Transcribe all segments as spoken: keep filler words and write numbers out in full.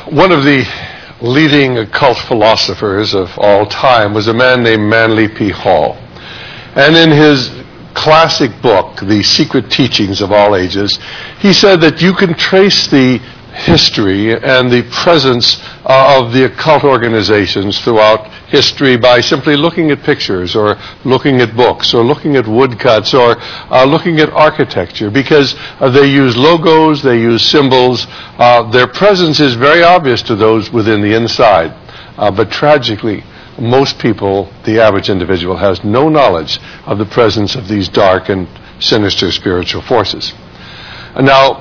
One of the leading occult philosophers of all time was a man named Manly P. Hall. And in his classic book, The Secret Teachings of All Ages, he said that you can trace the history and the presence uh, of the occult organizations throughout history by simply looking at pictures or looking at books or looking at woodcuts or uh, looking at architecture, because uh, they use logos, they use symbols. Uh, their presence is very obvious to those within the inside. Uh, but tragically, most people, the average individual, has no knowledge of the presence of these dark and sinister spiritual forces. And now,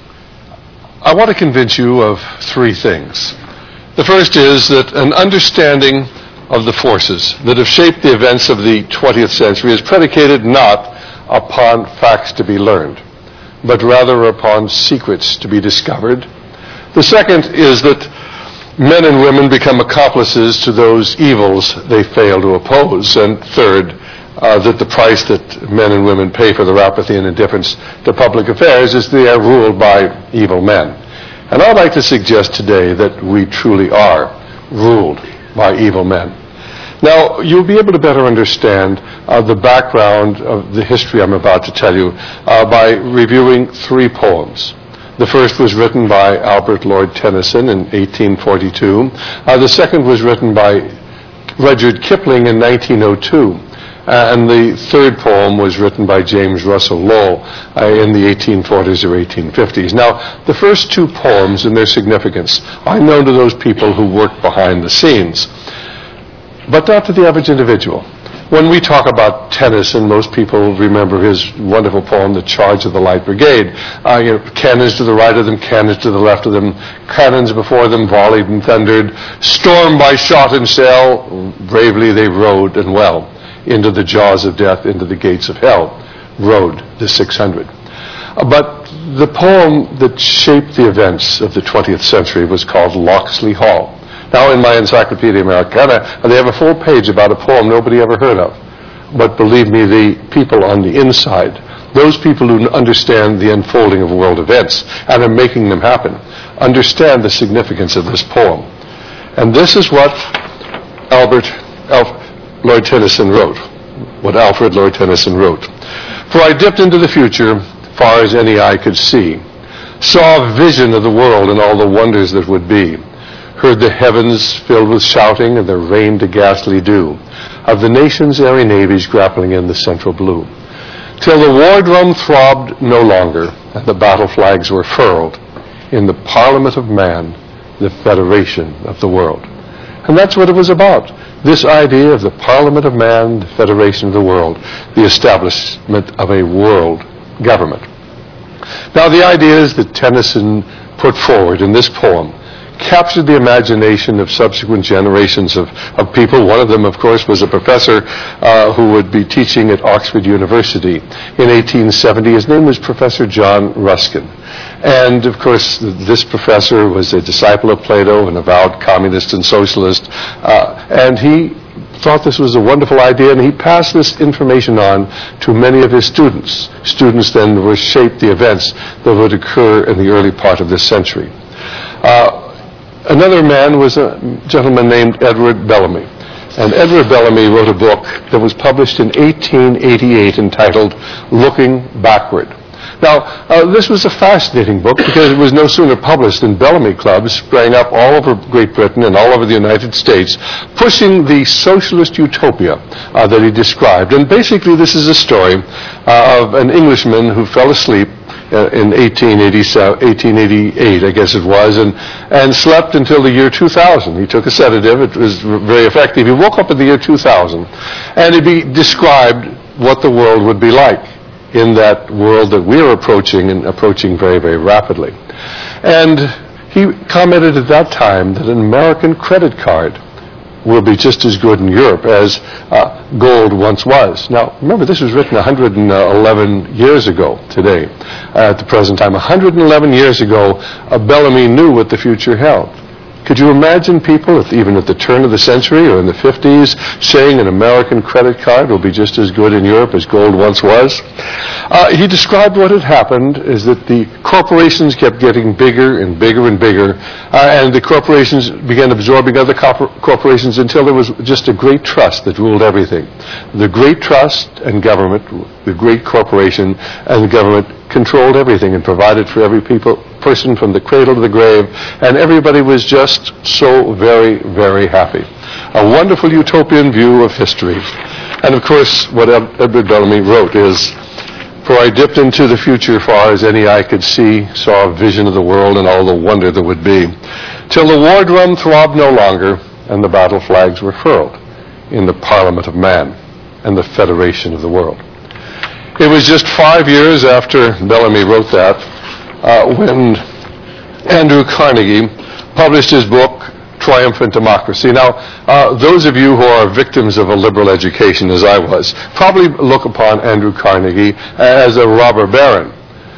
I want to convince you of three things. The first is that an understanding of the forces that have shaped the events of the twentieth century is predicated not upon facts to be learned, but rather upon secrets to be discovered. The second is that men and women become accomplices to those evils they fail to oppose. And third, uh, that the price that men and women pay for their apathy and indifference to public affairs is they are ruled by evil men. And I'd like to suggest today that we truly are ruled by evil men. Now, you'll be able to better understand uh, the background of the history I'm about to tell you uh, by reviewing three poems. The first was written by Albert Lord Tennyson in eighteen forty-two. Uh, the second was written by Rudyard Kipling in nineteen oh two. Uh, and the third poem was written by James Russell Lowell uh, in the eighteen forties or eighteen fifties. Now, the first two poems and their significance are known to those people who work behind the scenes, but not to the average individual. When we talk about Tennyson, most people remember his wonderful poem, The Charge of the Light Brigade. Uh, you know, cannons to the right of them, cannons to the left of them, cannons before them volleyed and thundered, stormed by shot and shell, bravely they rode and well into the jaws of death, into the gates of hell, rode the six hundred. Uh, but the poem that shaped the events of the twentieth century was called Locksley Hall. Now, in my Encyclopedia Americana, they have a full page about a poem nobody ever heard of. But believe me, the people on the inside, those people who understand the unfolding of world events and are making them happen, understand the significance of this poem. And this is what Albert Alf, Lord Tennyson wrote, what Alfred Lord Tennyson wrote. For I dipped into the future, far as any eye could see, saw a vision of the world and all the wonders that would be, heard the heavens filled with shouting, and there rained a ghastly dew of the nation's airy navies grappling in the central blue, till the war drum throbbed no longer, and the battle flags were furled in the Parliament of Man, the Federation of the World. And that's what it was about, this idea of the Parliament of Man, the Federation of the World, the establishment of a world government. Now, the ideas that Tennyson put forward in this poem captured the imagination of subsequent generations of, of people. One of them, of course, was a professor uh, who would be teaching at Oxford University in eighteen seventy. His name was Professor John Ruskin. And, of course, this professor was a disciple of Plato, an avowed communist and socialist, uh, and he thought this was a wonderful idea, and he passed this information on to many of his students. Students then were shaped the events that would occur in the early part of this century. Uh, Another man was a gentleman named Edward Bellamy. And Edward Bellamy wrote a book that was published in eighteen eighty-eight entitled Looking Backward. Now, uh, this was a fascinating book because it was no sooner published than Bellamy clubs sprang up all over Great Britain and all over the United States, pushing the socialist utopia uh, that he described. And basically, this is a story uh, of an Englishman who fell asleep Uh, in eighteen eighty-eight, I guess it was, and, and slept until the year two thousand. He took a sedative. It was very effective. He woke up in the year two thousand, and he be, described what the world would be like in that world that we're approaching, and approaching very, very rapidly. And he commented at that time that an American credit card will be just as good in Europe as uh, gold once was. Now, remember, this was written one hundred eleven years ago today, uh, at the present time. one hundred eleven years ago, uh, Bellamy knew what the future held. Could you imagine people, if, even at the turn of the century or in the fifties, saying an American credit card will be just as good in Europe as gold once was? Uh, he described what had happened is that the corporations kept getting bigger and bigger and bigger, uh, and the corporations began absorbing other corpor- corporations until there was just a great trust that ruled everything. The great trust and government, the great corporation and the government controlled everything and provided for every people, person from the cradle to the grave, and everybody was just so very, very happy. A wonderful utopian view of history. And of course, what Edward Bellamy wrote is, "For I dipped into the future far as any eye could see, saw a vision of the world and all the wonder there would be, till the war drum throbbed no longer and the battle flags were furled in the Parliament of Man and the Federation of the World." It was just five years after Bellamy wrote that uh, when Andrew Carnegie published his book, Triumphant Democracy. Now, uh, those of you who are victims of a liberal education, as I was, probably look upon Andrew Carnegie as a robber baron.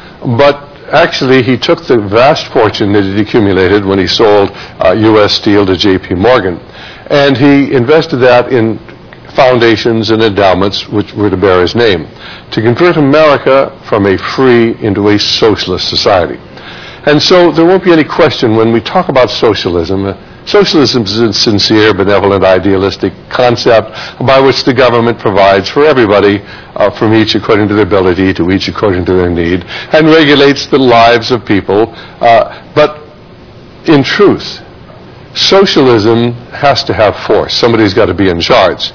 But actually, he took the vast fortune that he'd accumulated when he sold uh, U S Steel to J P Morgan, and he invested that in foundations and endowments which were to bear his name, to convert America from a free into a socialist society. And so there won't be any question when we talk about socialism. Uh, socialism is a sincere, benevolent, idealistic concept by which the government provides for everybody, uh, from each according to their ability to each according to their need, and regulates the lives of people. Uh, but in truth, socialism has to have force. Somebody's got to be in charge.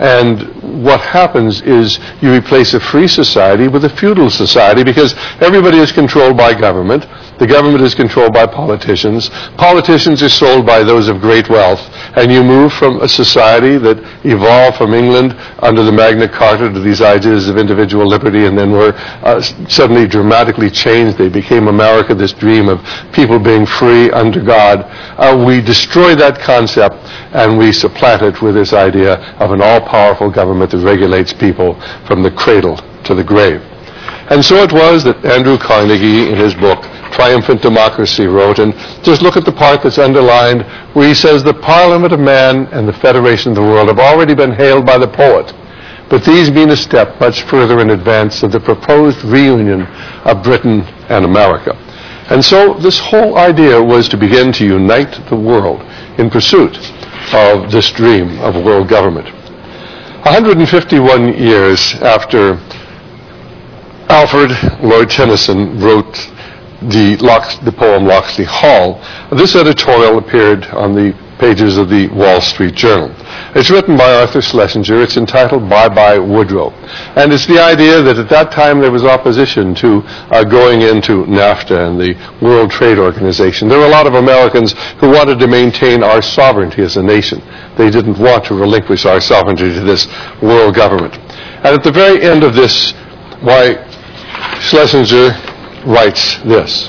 And what happens is you replace a free society with a feudal society because everybody is controlled by government. The government is controlled by politicians. Politicians are sold by those of great wealth. And you move from a society that evolved from England under the Magna Carta to these ideas of individual liberty, and then were uh, suddenly dramatically changed. They became America, this dream of people being free under God. Uh, we destroy that concept and we supplant it with this idea of an all-powerful government that regulates people from the cradle to the grave. And so it was that Andrew Carnegie, in his book, Triumphant Democracy, wrote, and just look at the part that's underlined, where he says, "The Parliament of Man and the Federation of the World have already been hailed by the poet, but these mean a step much further in advance of the proposed reunion of Britain and America." And so this whole idea was to begin to unite the world in pursuit of this dream of world government. one hundred fifty-one years after Alfred Lord Tennyson wrote the, Lox, the poem Locksley Hall, this editorial appeared on the pages of the Wall Street Journal. It's written by Arthur Schlesinger. It's entitled Bye Bye Woodrow. And it's the idea that at that time there was opposition to uh, going into NAFTA and the World Trade Organization. There were a lot of Americans who wanted to maintain our sovereignty as a nation. They didn't want to relinquish our sovereignty to this world government. And at the very end of this, why, Schlesinger writes this: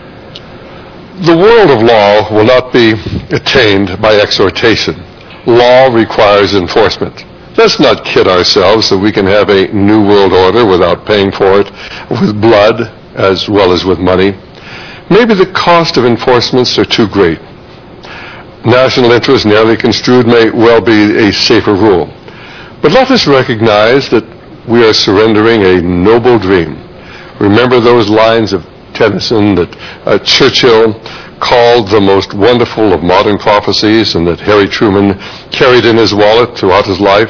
"The world of law will not be attained by exhortation. Law requires enforcement. Let's not kid ourselves that we can have a new world order without paying for it with blood as well as with money. Maybe the cost of enforcements are too great. National interest, narrowly construed, may well be a safer rule. But let us recognize that we are surrendering a noble dream. Remember those lines of Tennyson that uh, Churchill called the most wonderful of modern prophecies and that Harry Truman carried in his wallet throughout his life?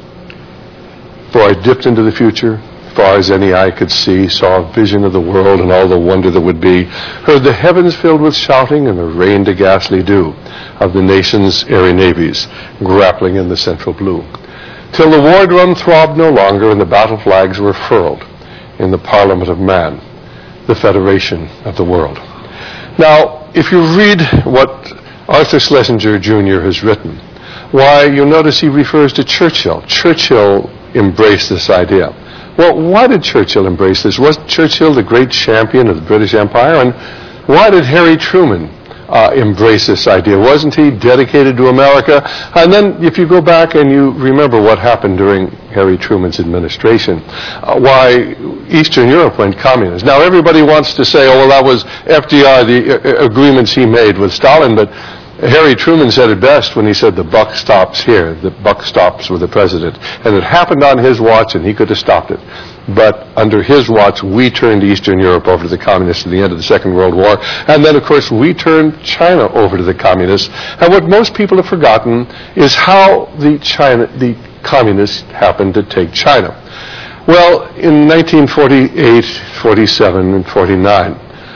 For I dipped into the future, far as any eye could see, saw a vision of the world and all the wonder that would be, heard the heavens filled with shouting and the rained a ghastly dew of the nation's airy navies grappling in the central blue, till the war drum throbbed no longer and the battle flags were furled in the Parliament of Man, the Federation of the World." Now, if you read what Arthur Schlesinger Junior has written, why, you'll notice he refers to Churchill. Churchill embraced this idea. Well, why did Churchill embrace this? Wasn't Churchill the great champion of the British Empire? And why did Harry Truman uh, embrace this idea? Wasn't he dedicated to America? And then if you go back and you remember what happened during Harry Truman's administration, uh, why Eastern Europe went communist. Now everybody wants to say, oh, well, that was F D R, the uh, agreements he made with Stalin, but Harry Truman said it best when he said the buck stops here. The buck stops with the president. And it happened on his watch, and he could have stopped it. But under his watch, we turned Eastern Europe over to the communists at the end of the Second World War. And then, of course, we turned China over to the communists. And what most people have forgotten is how the China, the communists happened to take China. Well, in nineteen forty-eight, forty-seven, and forty-nine,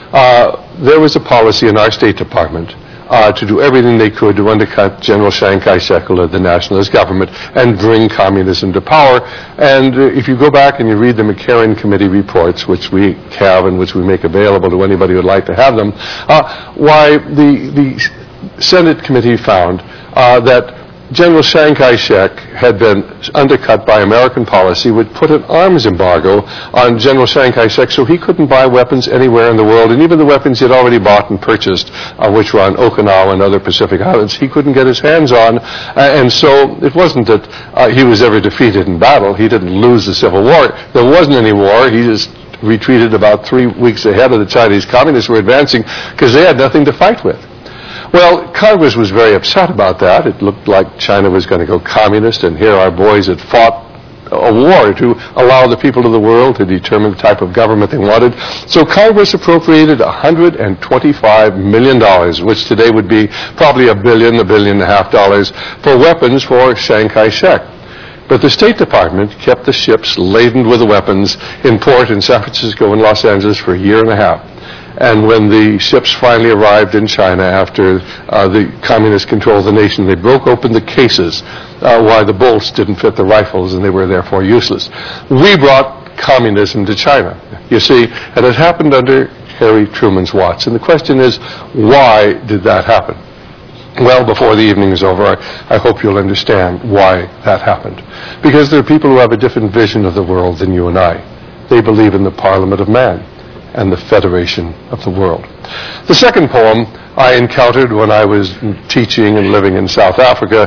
uh, there was a policy in our State Department Uh, to do everything they could to undercut General Chiang Kai-shek, who led the nationalist government, and bring communism to power. And uh, if you go back and you read the McCarran Committee reports, which we have and which we make available to anybody who would like to have them, uh, why the, the Senate committee found uh, that General Chiang Kai-shek had been undercut by American policy, which put an arms embargo on General Chiang Kai-shek, so he couldn't buy weapons anywhere in the world, and even the weapons he had already bought and purchased, uh, which were on Okinawa and other Pacific islands, he couldn't get his hands on. Uh, and so it wasn't that uh, he was ever defeated in battle. He didn't lose the Civil War. There wasn't any war. He just retreated about three weeks ahead of the Chinese communists who were advancing because they had nothing to fight with. Well, Congress was very upset about that. It looked like China was going to go communist, and here our boys had fought a war to allow the people of the world to determine the type of government they wanted. So Congress appropriated one hundred twenty-five million dollars, which today would be probably a billion, a billion and a half dollars, for weapons for Chiang Kai-shek. But the State Department kept the ships laden with the weapons in port in San Francisco and Los Angeles for a year and a half. And when the ships finally arrived in China after uh, the communists controlled the nation, they broke open the cases uh, why the bolts didn't fit the rifles, and they were therefore useless. We brought communism to China, you see, and it happened under Harry Truman's watch. And the question is, why did that happen? Well, before the evening is over, I, I hope you'll understand why that happened. Because there are people who have a different vision of the world than you and I. They believe in the Parliament of Man and the Federation of the World. The second poem I encountered when I was teaching and living in South Africa.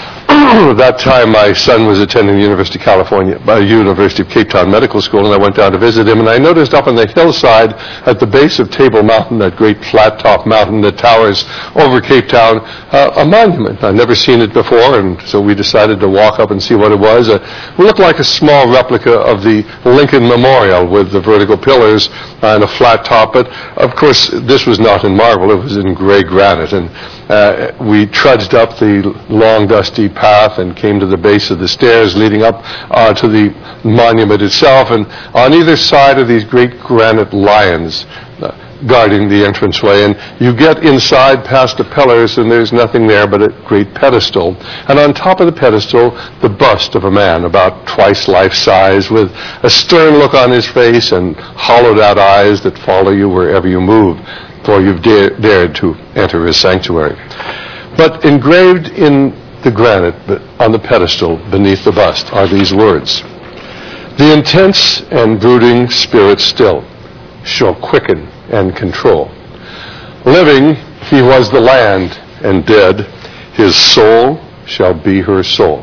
At that time, my son was attending the University of California, uh, University of Cape Town Medical School, and I went down to visit him, and I noticed up on the hillside at the base of Table Mountain, that great flat-top mountain that towers over Cape Town, uh, a monument. I'd never seen it before, and so we decided to walk up and see what it was. Uh, it looked like a small replica of the Lincoln Memorial with the vertical pillars and a flat top, but of course, this was not in marble, it was in gray granite, and uh, we trudged up the long, dusty path and came to the base of the stairs leading up uh, to the monument itself, and on either side are these great granite lions uh, guarding the entranceway, and you get inside past the pillars and there's nothing there but a great pedestal, and on top of the pedestal the bust of a man about twice life size with a stern look on his face and hollowed out eyes that follow you wherever you move, for you've dare, dared to enter his sanctuary. But engraved in the granite on the pedestal beneath the bust are these words: "The intense and brooding spirit still shall quicken and control. Living, he was the land, and dead, his soul shall be her soul."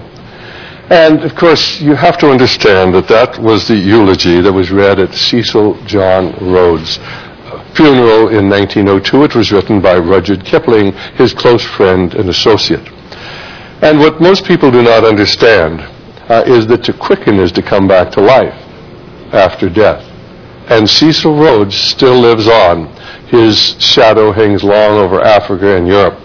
And, of course, you have to understand that that was the eulogy that was read at Cecil John Rhodes' funeral in nineteen oh two. It was written by Rudyard Kipling, his close friend and associate. And what most people do not understand uh, is that to quicken is to come back to life after death. And Cecil Rhodes still lives on. His shadow hangs long over Africa and Europe.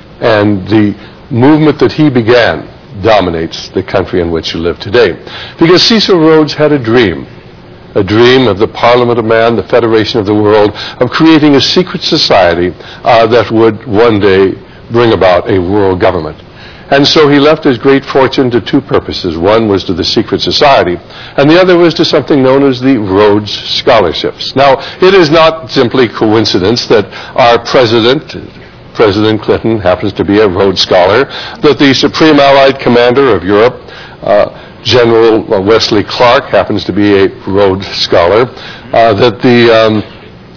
And the movement that he began dominates the country in which you live today. Because Cecil Rhodes had a dream. A dream of the Parliament of Man, the Federation of the World, of creating a secret society uh, that would one day bring about a world government. And so he left his great fortune to two purposes. One was to the secret society, and the other was to something known as the Rhodes Scholarships. Now, it is not simply coincidence that our president, President Clinton, happens to be a Rhodes Scholar, that the Supreme Allied Commander of Europe, uh, General Wesley Clark, happens to be a Rhodes Scholar, uh, that the um,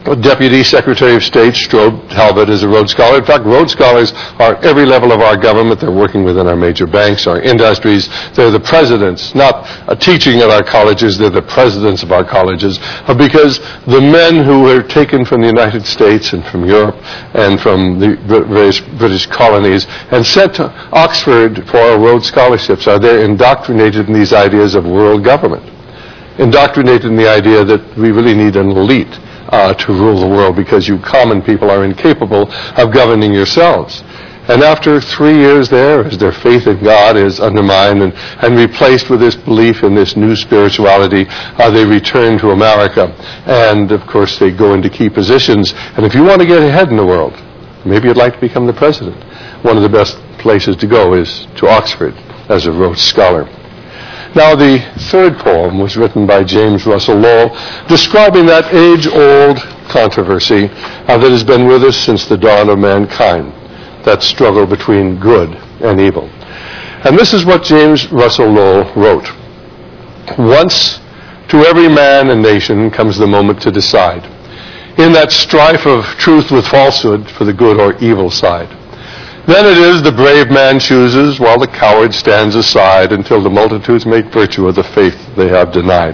Deputy Secretary of State Strobe Talbot is a Rhodes Scholar. In fact, Rhodes Scholars are at every level of our government. They're working within our major banks, our industries. They're the presidents, not uh, teaching at our colleges. They're the presidents of our colleges, uh, because the men who were taken from the United States and from Europe and from the various British colonies and sent to Oxford for Rhodes Scholarships are there indoctrinated in these ideas of world government, indoctrinated in the idea that we really need an elite Uh, to rule the world because you common people are incapable of governing yourselves. And after three years there, as their faith in God is undermined and, and replaced with this belief in this new spirituality, uh, they return to America. And, of course, they go into key positions. And if you want to get ahead in the world, maybe you'd like to become the president, one of the best places to go is to Oxford as a Rhodes Scholar. Now, the third poem was written by James Russell Lowell, describing that age-old controversy uh, that has been with us since the dawn of mankind, that struggle between good and evil. And this is what James Russell Lowell wrote. Once to every man and nation comes the moment to decide, in that strife of truth with falsehood for the good or evil side. Then it is the brave man chooses, while the coward stands aside, until the multitudes make virtue of the faith they have denied.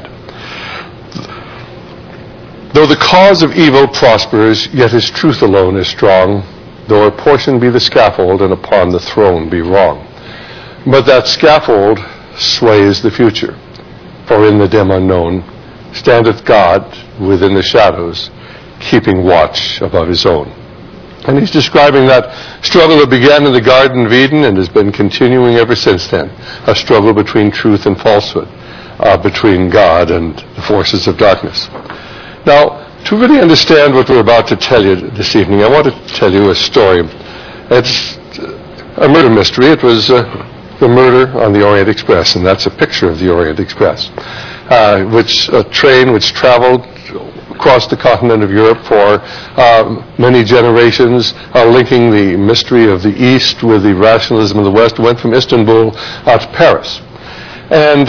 Though the cause of evil prospers, yet his truth alone is strong, though a portion be the scaffold, and upon the throne be wrong. But that scaffold sways the future, for in the dim unknown standeth God within the shadows, keeping watch above his own. And he's describing that struggle that began in the Garden of Eden and has been continuing ever since then, a struggle between truth and falsehood, uh, between God and the forces of darkness. Now, to really understand what we're about to tell you this evening, I want to tell you a story. It's a murder mystery. It was uh, the murder on the Orient Express, and that's a picture of the Orient Express, uh, which a train which traveled across the continent of Europe for uh, many generations, uh, linking the mystery of the East with the rationalism of the West, went from Istanbul uh, to Paris. And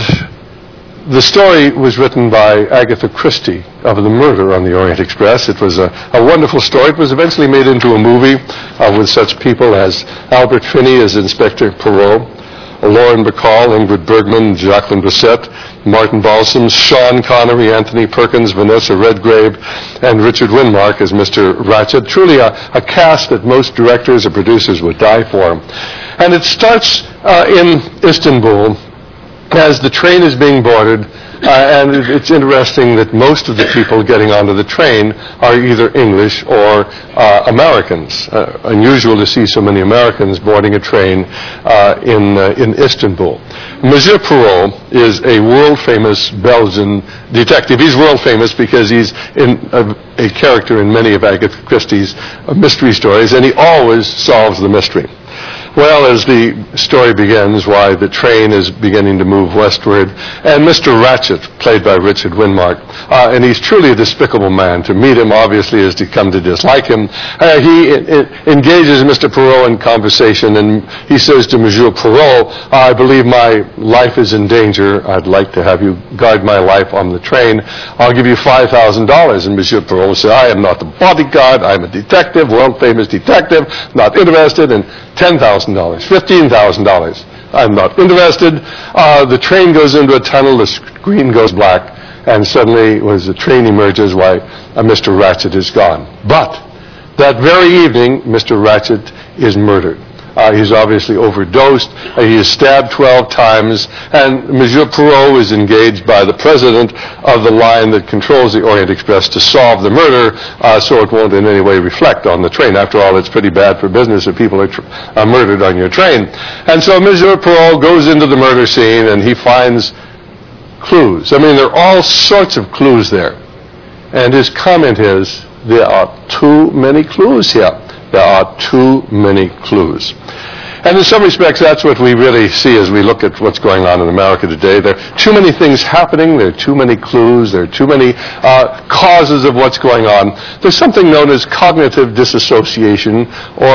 the story was written by Agatha Christie of the murder on the Orient Express. It was a, a wonderful story. It was eventually made into a movie uh, with such people as Albert Finney as Inspector Poirot, Lauren Bacall, Ingrid Bergman, Jacqueline Bisset, Martin Balsam, Sean Connery, Anthony Perkins, Vanessa Redgrave, and Richard Widmark as Mister Ratchet. Truly a, a cast that most directors or producers would die for. And it starts uh, in Istanbul as the train is being boarded, uh, and it's interesting that most of the people getting onto the train are either English or uh, Americans. Uh, unusual to see so many Americans boarding a train uh, in uh, in Istanbul. Monsieur Poirot is a world-famous Belgian detective. He's world-famous because he's in a, a character in many of Agatha Christie's uh, mystery stories, and he always solves the mystery. Well, as the story begins, why the train is beginning to move westward, and Mister Ratchet, played by Richard Widmark, uh, and he's truly a despicable man. To meet him, obviously, is to come to dislike him. Uh, he it, it engages Mister Poirot in conversation, and he says to Monsieur Poirot, I believe my life is in danger. I'd like to have you guard my life on the train. I'll give you five thousand dollars. And Monsieur Poirot says, I am not the bodyguard. I'm a detective, world-famous detective, not interested in ten thousand dollars, fifteen thousand dollars. I'm not interested. Uh, the train goes into a tunnel, the screen goes black, and suddenly, as the train emerges, why, uh, Mister Ratchet is gone. But that very evening, Mister Ratchet is murdered. Uh, he's obviously overdosed. Uh, he is stabbed twelve times, and Monsieur Poirot is engaged by the president of the line that controls the Orient Express to solve the murder, uh, so it won't in any way reflect on the train. After all, it's pretty bad for business if people are, tr- are murdered on your train. And so Monsieur Poirot goes into the murder scene, and he finds clues. I mean, there are all sorts of clues there. And his comment is, there are too many clues here. There are too many clues. And in some respects, that's what we really see as we look at what's going on in America today. There are too many things happening. There are too many clues. There are too many uh, causes of what's going on. There's something known as cognitive disassociation, or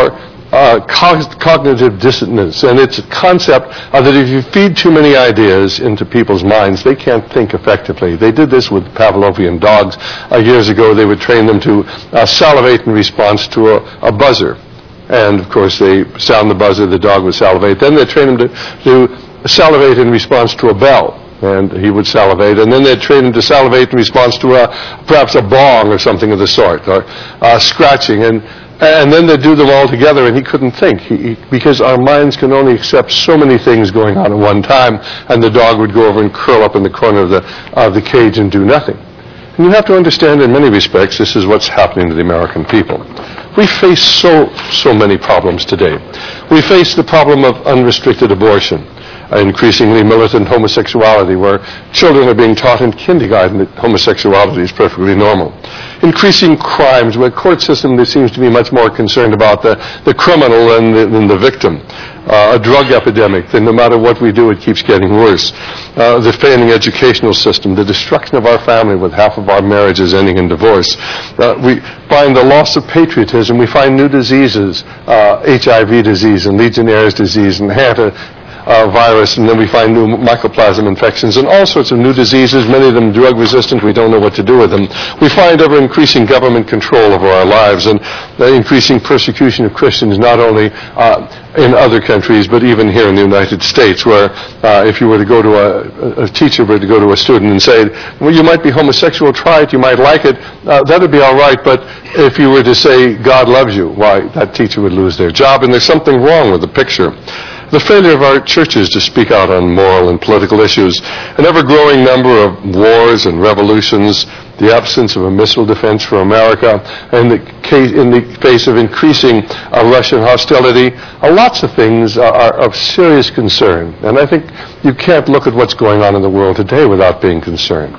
uh, co- cognitive dissonance, and it's a concept uh, that if you feed too many ideas into people's minds, they can't think effectively. They did this with Pavlovian dogs. Uh, years ago, they would train them to uh, salivate in response to a, a buzzer. And, of course, they sound the buzzer, the dog would salivate. Then they train him to, to salivate in response to a bell, and he would salivate. And then they'd train him to salivate in response to a, perhaps a bong or something of the sort, or uh, scratching. And And then they'd do them all together, and he couldn't think, he, he, because our minds can only accept so many things going on at one time, and the dog would go over and curl up in the corner of the, of the cage and do nothing. And you have to understand, in many respects, this is what's happening to the American people. We face so, so many problems today. We face the problem of unrestricted abortion, increasingly militant homosexuality, where children are being taught in kindergarten that homosexuality is perfectly normal. Increasing crimes, where a court system that seems to be much more concerned about the, the criminal than the, than the victim. Uh, a drug epidemic, that no matter what we do, it keeps getting worse. Uh, the failing educational system, the destruction of our family with half of our marriages ending in divorce. Uh, we find the loss of patriotism. We find new diseases, uh, H I V disease and Legionnaire's disease and Hanta Uh, virus, and then we find new mycoplasma infections and all sorts of new diseases, many of them drug resistant. We don't know what to do with them. We find ever increasing government control over our lives and the increasing persecution of Christians, not only uh, in other countries, but even here in the United States, where uh, if you were to go to a, a teacher were to go to a student and say, well, you might be homosexual, try it, you might like it, uh, that would be all right, but if you were to say, God loves you, why, that teacher would lose their job, and there's something wrong with the picture. The failure of our churches to speak out on moral and political issues, an ever-growing number of wars and revolutions, the absence of a missile defense for America, and the case, in the face of increasing uh, Russian hostility, uh, lots of things are, are of serious concern. And I think you can't look at what's going on in the world today without being concerned.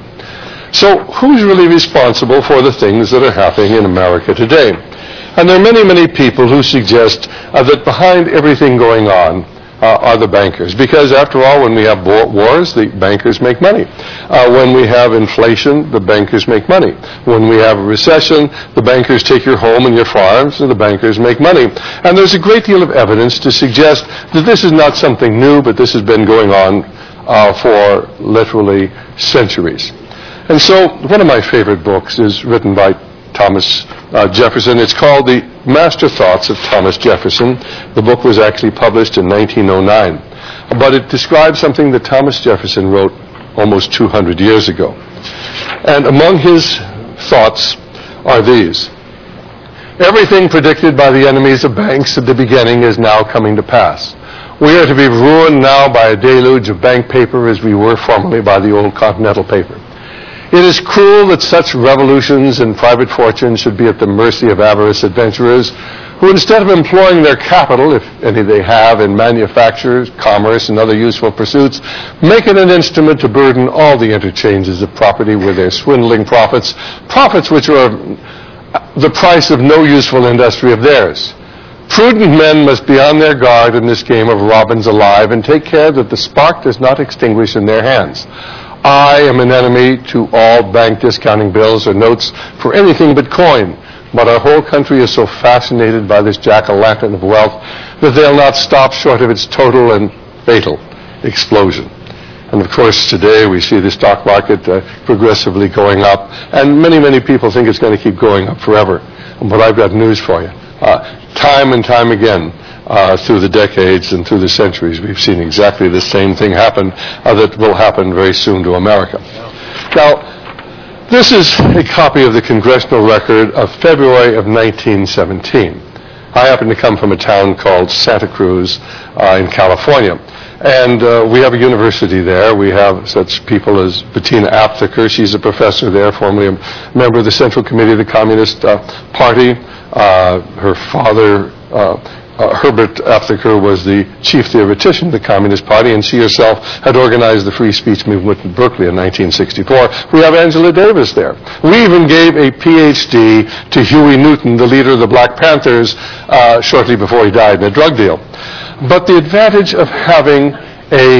So who's really responsible for the things that are happening in America today? And there are many, many people who suggest uh, that behind everything going on Uh, are the bankers. Because after all, when we have wars, the bankers make money. Uh, when we have inflation, the bankers make money. When we have a recession, the bankers take your home and your farms, and the bankers make money. And there's a great deal of evidence to suggest that this is not something new, but this has been going on uh, for literally centuries. And so one of my favorite books is written by Thomas uh, Jefferson. It's called The Master Thoughts of Thomas Jefferson. The book was actually published in nineteen oh nine. But it describes something that Thomas Jefferson wrote almost two hundred years ago. And among his thoughts are these. Everything predicted by the enemies of banks at the beginning is now coming to pass. We are to be ruined now by a deluge of bank paper as we were formerly by the old Continental paper. It is cruel that such revolutions and private fortunes should be at the mercy of avarice adventurers who, instead of employing their capital, if any they have, in manufacture, commerce, and other useful pursuits, make it an instrument to burden all the interchanges of property with their swindling profits, profits which are the price of no useful industry of theirs. Prudent men must be on their guard in this game of robins alive and take care that the spark does not extinguish in their hands. I am an enemy to all bank discounting bills or notes for anything but coin, but our whole country is so fascinated by this jack-o'-lantern of wealth that they'll not stop short of its total and fatal explosion. And of course, today we see the stock market uh, progressively going up, and many, many people think it's going to keep going up forever. But I've got news for you. Uh, time and time again, Uh, through the decades and through the centuries, we've seen exactly the same thing happen uh, that will happen very soon to America. Now, this is a copy of the Congressional Record of February of nineteen seventeen. I happen to come from a town called Santa Cruz uh, in California. And uh, we have a university there. We have such people as Bettina Aptheker. She's a professor there, formerly a member of the Central Committee of the Communist uh, Party. Uh, her father, uh, Uh, Herbert Aptheker, was the chief theoretician of the Communist Party, and she herself had organized the free speech movement in Berkeley in nineteen sixty-four. We have Angela Davis there. We even gave a P H D to Huey Newton, the leader of the Black Panthers, uh, shortly before he died in a drug deal. But the advantage of having a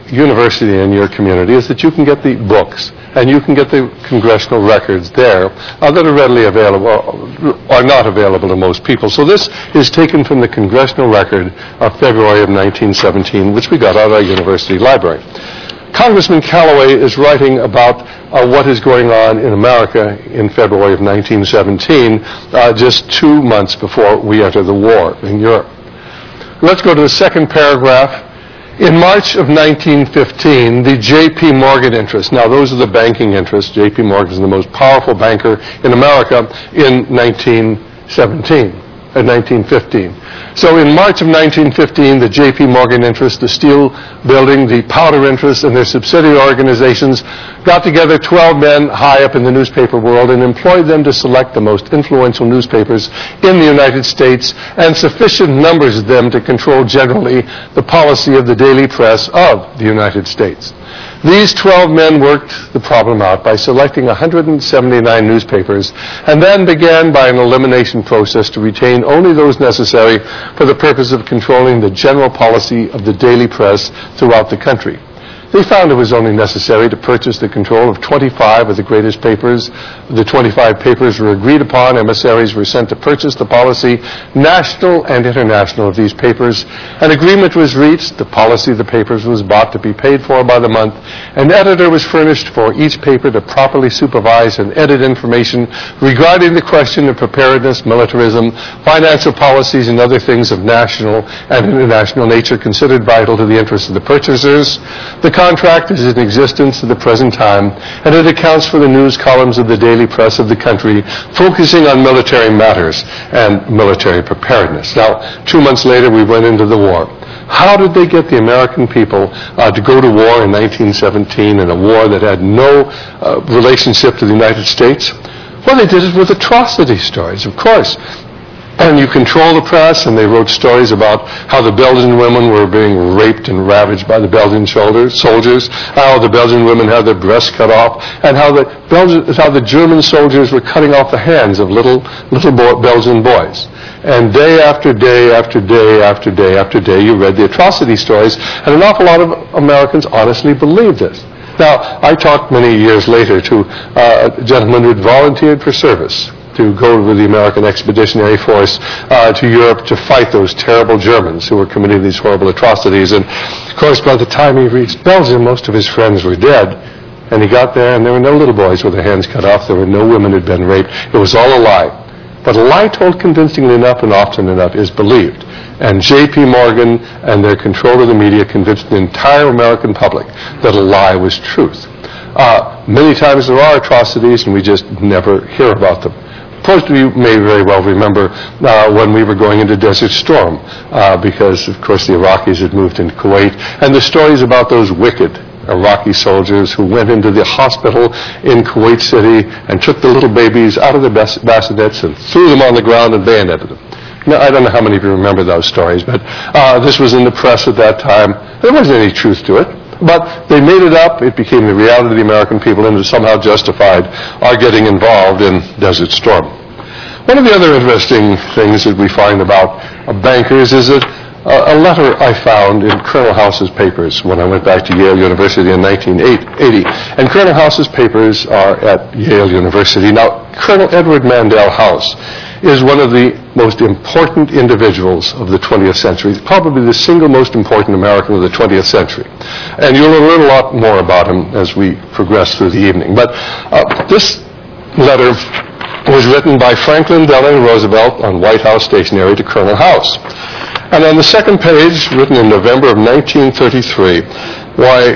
university in your community is that you can get the books and you can get the congressional records there uh, that are readily available, are not available to most people. So this is taken from the congressional record of February of nineteen seventeen, which we got out of our university library. Congressman Callaway is writing about uh, what is going on in America in February of nineteen seventeen, uh, just two months before we enter the war in Europe. Let's go to the second paragraph. In March of nineteen fifteen, the J P Morgan interests, now those are the banking interests, J P Morgan is the most powerful banker in America in nineteen seventeen, uh, nineteen fifteen. So in March of nineteen fifteen, the J P Morgan interest, the steel building, the powder interest, and their subsidiary organizations got together twelve men high up in the newspaper world and employed them to select the most influential newspapers in the United States and sufficient numbers of them to control generally the policy of the daily press of the United States. These twelve men worked the problem out by selecting one hundred seventy-nine newspapers and then began by an elimination process to retain only those necessary for the purpose of controlling the general policy of the daily press throughout the country. They found it was only necessary to purchase the control of twenty-five of the greatest papers. The twenty-five papers were agreed upon. Emissaries were sent to purchase the policy, national and international, of these papers. An agreement was reached. The policy of the papers was bought to be paid for by the month. An editor was furnished for each paper to properly supervise and edit information regarding the question of preparedness, militarism, financial policies, and other things of national and international nature considered vital to the interests of the purchasers. The contract is in existence at the present time, and it accounts for the news columns of the daily press of the country, focusing on military matters and military preparedness. Now, two months later, we went into the war. How did they get the American people uh, to go to war in nineteen seventeen, in a war that had no uh, relationship to the United States? Well, they did it with atrocity stories, of course. And you control the press, and they wrote stories about how the Belgian women were being raped and ravaged by the Belgian soldiers, soldiers, how the Belgian women had their breasts cut off, and how the Belgian, how the German soldiers were cutting off the hands of little little boy, Belgian boys. And day after day after day after day after day, you read the atrocity stories, and an awful lot of Americans honestly believed this. Now, I talked many years later to uh, a gentleman who had volunteered for service to go with the American Expeditionary Force uh, to Europe to fight those terrible Germans who were committing these horrible atrocities. And, of course, by the time he reached Belgium, most of his friends were dead. And he got there, and there were no little boys with their hands cut off. There were no women who had been raped. It was all a lie. But a lie told convincingly enough and often enough is believed. And J P Morgan and their control of the media convinced the entire American public that a lie was truth. Uh, many times there are atrocities, and we just never hear about them. Of course, you may very well remember uh, when we were going into Desert Storm, uh, because, of course, the Iraqis had moved into Kuwait, and the stories about those wicked Iraqi soldiers who went into the hospital in Kuwait City and took the little babies out of their bas- bassinets and threw them on the ground and bayoneted them. Now, I don't know how many of you remember those stories, but uh, this was in the press at that time. There wasn't any truth to it. But they made it up. It became the reality of the American people, and it somehow justified our getting involved in Desert Storm. One of the other interesting things that we find about uh, bankers is that uh, a letter I found in Colonel House's papers when I went back to Yale University in nineteen eighty. And Colonel House's papers are at Yale University. Now, Colonel Edward Mandell House is one of the most important individuals of the twentieth century, probably the single most important American of the twentieth century. And you'll learn a lot more about him as we progress through the evening. But uh, this letter was written by Franklin Delano Roosevelt on White House stationery to Colonel House. And on the second page, written in November of nineteen thirty-three, why,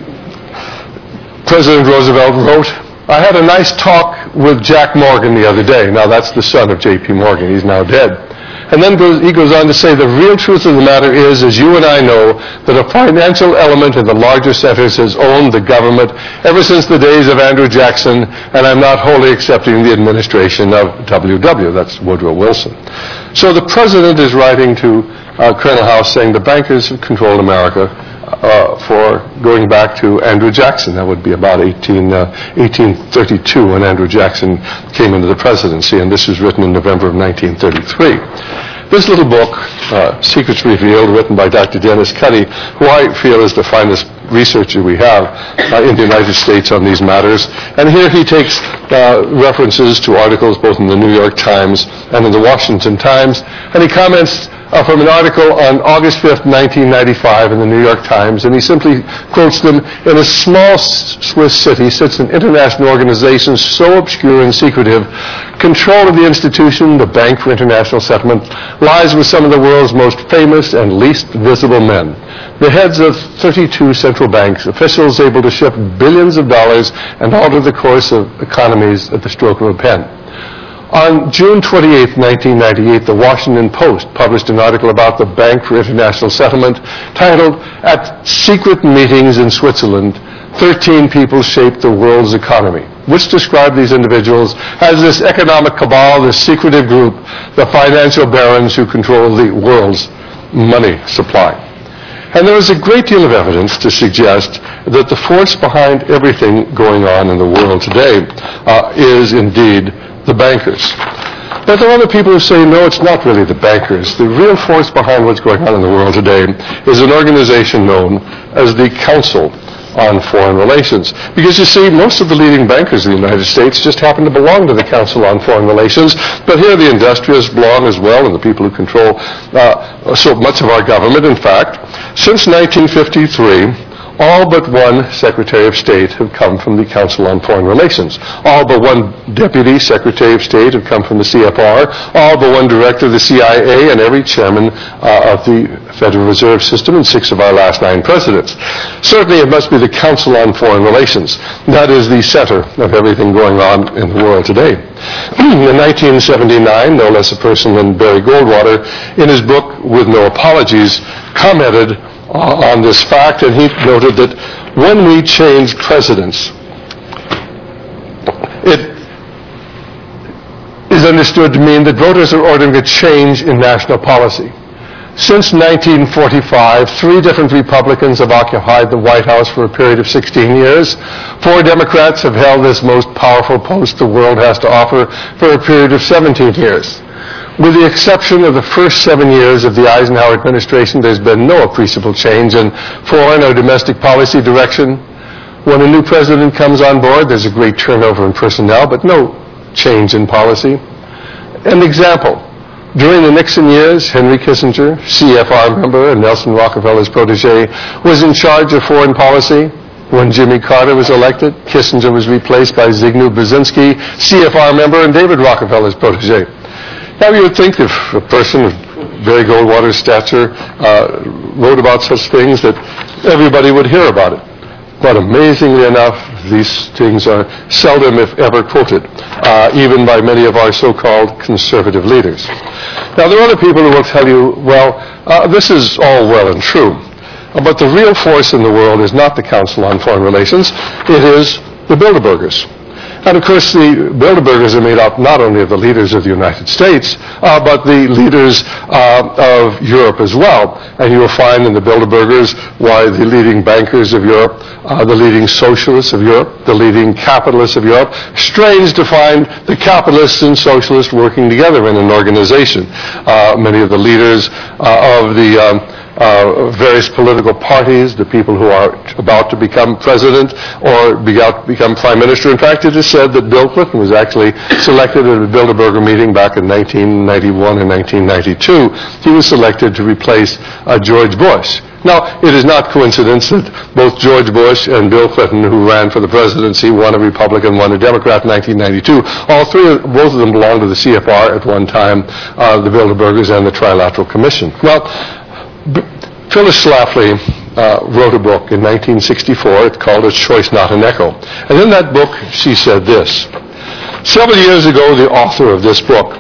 President Roosevelt wrote, "I had a nice talk with Jack Morgan the other day." Now, that's the son of J P Morgan. He's now dead. And then goes, he goes on to say, "The real truth of the matter is, as you and I know, that a financial element in the larger centers has owned the government ever since the days of Andrew Jackson, and I'm not wholly accepting the administration of W W." That's Woodrow Wilson. So the president is writing to uh, Colonel House saying the bankers have controlled America Uh, for going back to Andrew Jackson. That would be about eighteen, uh, eighteen thirty-two when Andrew Jackson came into the presidency, and this was written in November of nineteen thirty-three. This little book, uh, Secrets Revealed, written by Doctor Dennis Cuddy, who I feel is the finest researcher we have uh, in the United States on these matters. And here he takes uh, references to articles both in the New York Times and in the Washington Times, and he comments Uh, from an article on August fifth, nineteen ninety-five in the New York Times, and he simply quotes them, "In a small Swiss city sits an international organization so obscure and secretive, control of the institution, the Bank for International Settlement, lies with some of the world's most famous and least visible men. The heads of thirty-two central banks, officials able to shift billions of dollars and alter the course of economies at the stroke of a pen." On June twenty-eighth, nineteen ninety-eight, the Washington Post published an article about the Bank for International Settlement titled, "At Secret Meetings in Switzerland, thirteen people shaped the world's economy," which described these individuals as this economic cabal, this secretive group, the financial barons who control the world's money supply. And there is a great deal of evidence to suggest that the force behind everything going on in the world today uh, is indeed the bankers. But there are other people who say, no, it's not really the bankers. The real force behind what's going on in the world today is an organization known as the Council on Foreign Relations. Because you see, most of the leading bankers in the United States just happen to belong to the Council on Foreign Relations, but here the industrialists belong as well, and the people who control uh, so much of our government. In fact, since nineteen fifty-three, all but one Secretary of State have come from the Council on Foreign Relations. All but one Deputy Secretary of State have come from the C F R. All but one Director of the C I A, and every Chairman uh, of the Federal Reserve System, and six of our last nine presidents. Certainly it must be the Council on Foreign Relations. That is the center of everything going on in the world today. In nineteen seventy-nine, no less a person than Barry Goldwater, in his book With No Apologies, commented on this fact, and he noted that when we change presidents, it is understood to mean that voters are ordering a change in national policy. Since nineteen forty-five, three different Republicans have occupied the White House for a period of sixteen years. Four Democrats have held this most powerful post the world has to offer for a period of seventeen years. With the exception of the first seven years of the Eisenhower administration, there's been no appreciable change in foreign or domestic policy direction. When a new president comes on board, there's a great turnover in personnel, but no change in policy. An example, during the Nixon years, Henry Kissinger, C F R member and Nelson Rockefeller's protege, was in charge of foreign policy. When Jimmy Carter was elected, Kissinger was replaced by Zygmunt Brzezinski, C F R member and David Rockefeller's protege. Now, you would think if a person of Barry Goldwater's stature uh, wrote about such things that everybody would hear about it. But amazingly enough, these things are seldom, if ever, quoted, uh, even by many of our so-called conservative leaders. Now, there are other people who will tell you, well, uh, this is all well and true, but the real force in the world is not the Council on Foreign Relations, it is the Bilderbergers. And of course, the Bilderbergers are made up not only of the leaders of the United States, uh, but the leaders uh, of Europe as well. And you will find in the Bilderbergers why the leading bankers of Europe, uh, the leading socialists of Europe, the leading capitalists of Europe. Strange to find the capitalists and socialists working together in an organization. Uh, many of the leaders uh, of the um, Uh, various political parties, the people who are about to become president or be out, become prime minister. In fact, it is said that Bill Clinton was actually selected at a Bilderberger meeting back in nineteen ninety-one and nineteen ninety-two. He was selected to replace uh, George Bush. Now, it is not coincidence that both George Bush and Bill Clinton, who ran for the presidency, one a Republican, one a Democrat in nineteen ninety-two, all three, both of them belonged to the C F R at one time, uh, the Bilderbergers and the Trilateral Commission. Well, B- Phyllis Schlafly uh, wrote a book in nineteen sixty-four. It's called A Choice Not an Echo. And in that book, she said this. Several years ago, the author of this book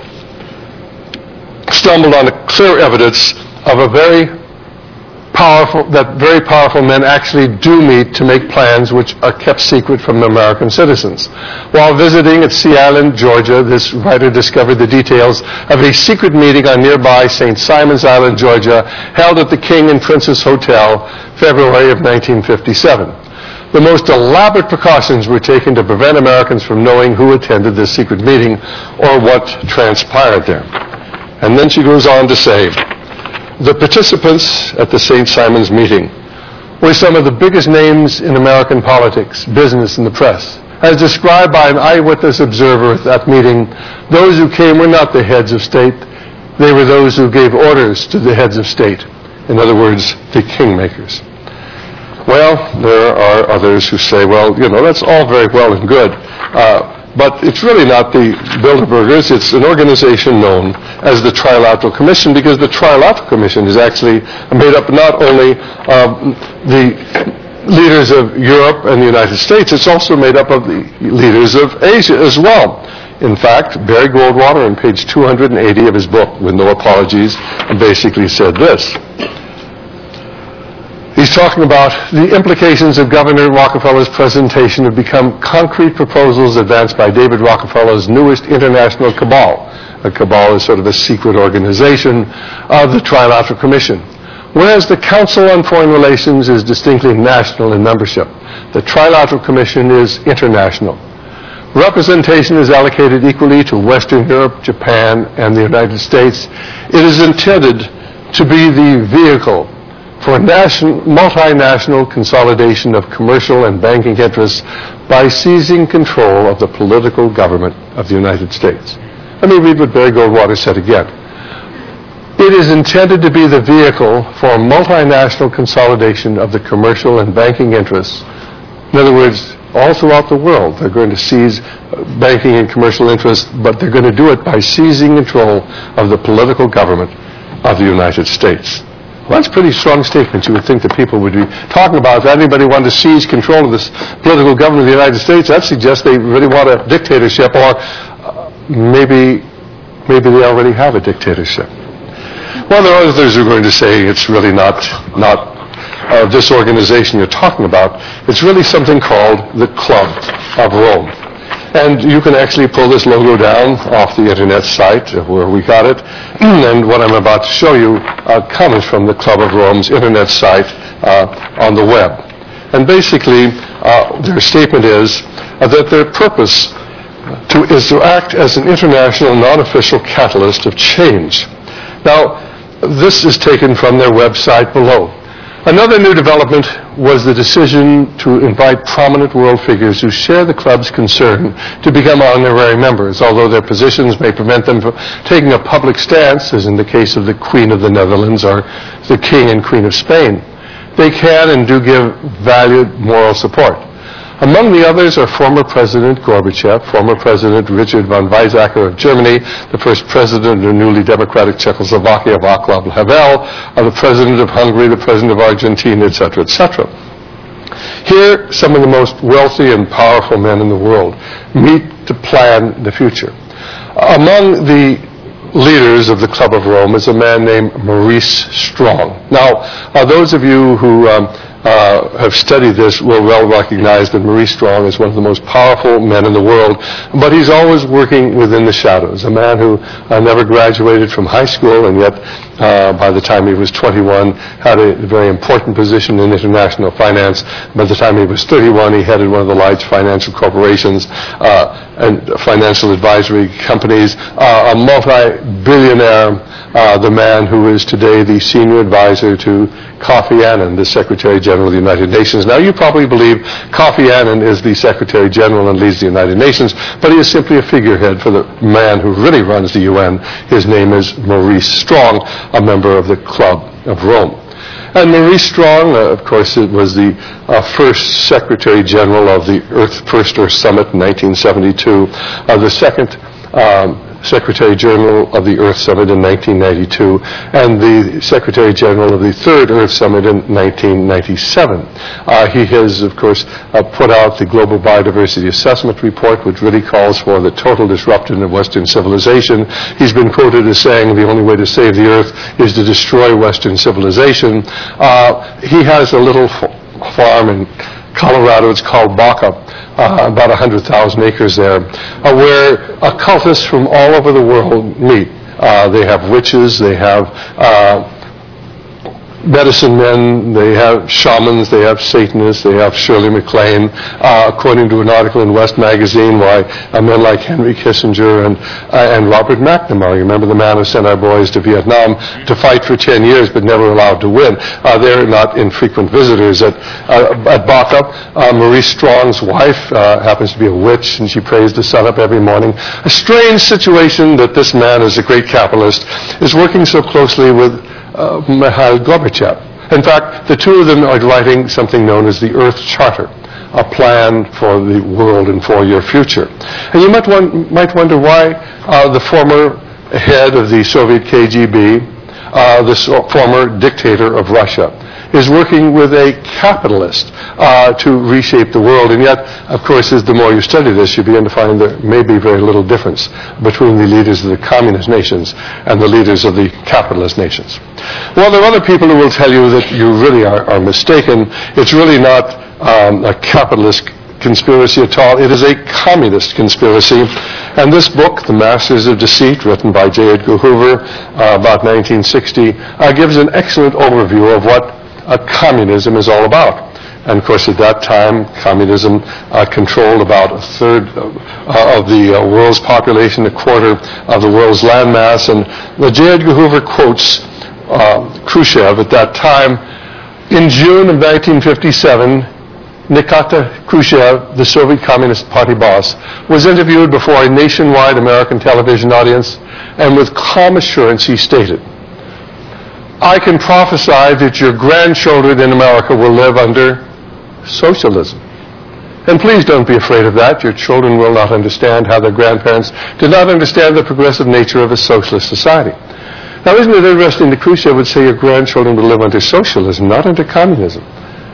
stumbled on a clear evidence of a very powerful, that very powerful men actually do meet to make plans which are kept secret from American citizens. While visiting at Sea Island, Georgia, this writer discovered the details of a secret meeting on nearby Saint Simon's Island, Georgia, held at the King and Princess Hotel, February of nineteen fifty-seven. The most elaborate precautions were taken to prevent Americans from knowing who attended this secret meeting or what transpired there. And then she goes on to say, the participants at the Saint Simon's meeting were some of the biggest names in American politics, business, and the press. As described by an eyewitness observer at that meeting, those who came were not the heads of state. They were those who gave orders to the heads of state. In other words, the kingmakers. Well, there are others who say, well, you know, that's all very well and good, uh, but it's really not the Bilderbergers. It's an organization known as the Trilateral Commission, because the Trilateral Commission is actually made up not only of the leaders of Europe and the United States, it's also made up of the leaders of Asia as well. In fact, Barry Goldwater on page two hundred eighty of his book, With No Apologies, basically said this. He's talking about the implications of Governor Rockefeller's presentation have become concrete proposals advanced by David Rockefeller's newest international cabal. A cabal is sort of a secret organization of the Trilateral Commission. Whereas the Council on Foreign Relations is distinctly national in membership, the Trilateral Commission is international. Representation is allocated equally to Western Europe, Japan, and the United States. It is intended to be the vehicle for national, multinational consolidation of commercial and banking interests by seizing control of the political government of the United States. Let me read what Barry Goldwater said again. It is intended to be the vehicle for multinational consolidation of the commercial and banking interests. In other words, all throughout the world, they're going to seize banking and commercial interests, but they're going to do it by seizing control of the political government of the United States. Well, that's a pretty strong statement. You would think that people would be talking about that. Anybody wanted to seize control of this political government of the United States, that suggests they really want a dictatorship, or uh, maybe, maybe they already have a dictatorship. Well, there are others who are going to say it's really not, not uh, this organization you're talking about. It's really something called the Club of Rome. And you can actually pull this logo down off the internet site where we got it. And what I'm about to show you uh, comes from the Club of Rome's internet site uh, on the web. And basically, uh, their statement is uh, that their purpose to, is to act as an international non-official catalyst of change. Now, this is taken from their website below. Another new development was the decision to invite prominent world figures who share the club's concern to become honorary members, although their positions may prevent them from taking a public stance, as in the case of the Queen of the Netherlands or the King and Queen of Spain. They can and do give valued moral support. Among the others are former President Gorbachev, former President Richard von Weizsäcker of Germany, the first president of newly democratic Czechoslovakia, Václav Havel, uh, the president of Hungary, the president of Argentina, et cetera, et cetera. Here, some of the most wealthy and powerful men in the world meet to plan the future. Among the leaders of the Club of Rome is a man named Maurice Strong. Now, uh, those of you who um, uh, have studied this will well recognize that Maurice Strong is one of the most powerful men in the world, but he's always working within the shadows. A man who uh, never graduated from high school, and yet uh, by the time he was twenty-one had a very important position in international finance. By the time he was thirty-one, he headed one of the large financial corporations uh, and financial advisory companies, uh, a multi-billionaire, uh, the man who is today the senior advisor to Kofi Annan, the Secretary General of the United Nations. Now, you probably believe Kofi Annan is the Secretary General and leads the United Nations, but he is simply a figurehead for the man who really runs the U N. His name is Maurice Strong, a member of the Club of Rome. And Maurice Strong, uh, of course, it was the uh, first Secretary General of the Earth, First Earth Summit in nineteen seventy-two, uh, the second um, Secretary General of the Earth Summit in nineteen ninety-two, and the Secretary General of the Third Earth Summit in nineteen ninety-seven. Uh, he has, of course, uh, put out the Global Biodiversity Assessment Report, which really calls for the total disruption of Western civilization. He's been quoted as saying the only way to save the Earth is to destroy Western civilization. Uh, he has a little f- farm in Colorado. It's called Baca, uh, about one hundred thousand acres there, uh, where occultists from all over the world meet. Uh, they have witches, they have uh, medicine men, they have shamans, they have Satanists, they have Shirley MacLaine. Uh, according to an article in West Magazine, why uh, men like Henry Kissinger and uh, and Robert McNamara, you remember the man who sent our boys to Vietnam to fight for ten years but never allowed to win. Uh, they're not infrequent visitors at uh, at Baca. Uh, Maurice Strong's wife uh, happens to be a witch, and she prays the sun up every morning. A strange situation that this man, as a great capitalist, is working so closely with Uh, Mikhail Gorbachev. In fact, the two of them are writing something known as the Earth Charter, a plan for the world and for your future. And you might, want, might wonder why uh, the former head of the Soviet K G B, uh, the so- former dictator of Russia, is working with a capitalist uh, to reshape the world. And yet, of course, as the more you study this, you begin to find there may be very little difference between the leaders of the communist nations and the leaders of the capitalist nations. Well, there are other people who will tell you that you really are, are mistaken. It's really not um, a capitalist conspiracy at all. It is a communist conspiracy. And this book, The Masters of Deceit, written by J. Edgar Hoover uh, about nineteen sixty, uh, gives an excellent overview of what uh, communism is all about. And of course, at that time, communism uh, controlled about a third uh, of the uh, world's population, a quarter of the world's landmass. And uh, J. Edgar Hoover quotes uh, Khrushchev at that time. In June of nineteen fifty-seven, Nikita Khrushchev, the Soviet Communist Party boss, was interviewed before a nationwide American television audience, and with calm assurance he stated, "I can prophesy that your grandchildren in America will live under socialism. And please don't be afraid of that. Your children will not understand how their grandparents did not understand the progressive nature of a socialist society." Now, isn't it interesting that Khrushchev would say your grandchildren will live under socialism, not under communism?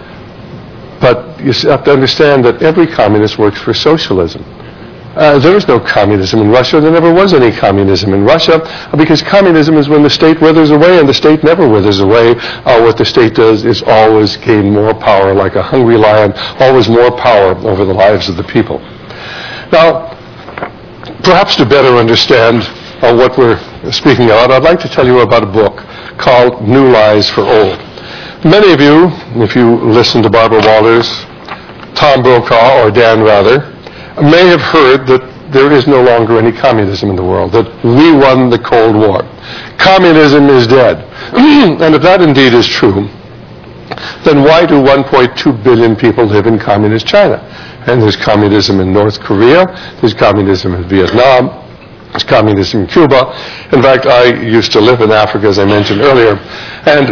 But you have to understand that every communist works for socialism. Uh, there is no communism in Russia. There never was any communism in Russia, because communism is when the state withers away, and the state never withers away. Uh, what the state does is always gain more power, like a hungry lion, always more power over the lives of the people. Now, perhaps to better understand uh, what we're speaking about, I'd like to tell you about a book called New Lies for Old. Many of you, if you listen to Barbara Walters, Tom Brokaw, or Dan Rather, may have heard that there is no longer any communism in the world, that we won the Cold War. Communism is dead. And if that indeed is true, then why do one point two billion people live in communist China? And there's communism in North Korea, there's communism in Vietnam, there's communism in Cuba. In fact, I used to live in Africa, as I mentioned earlier, and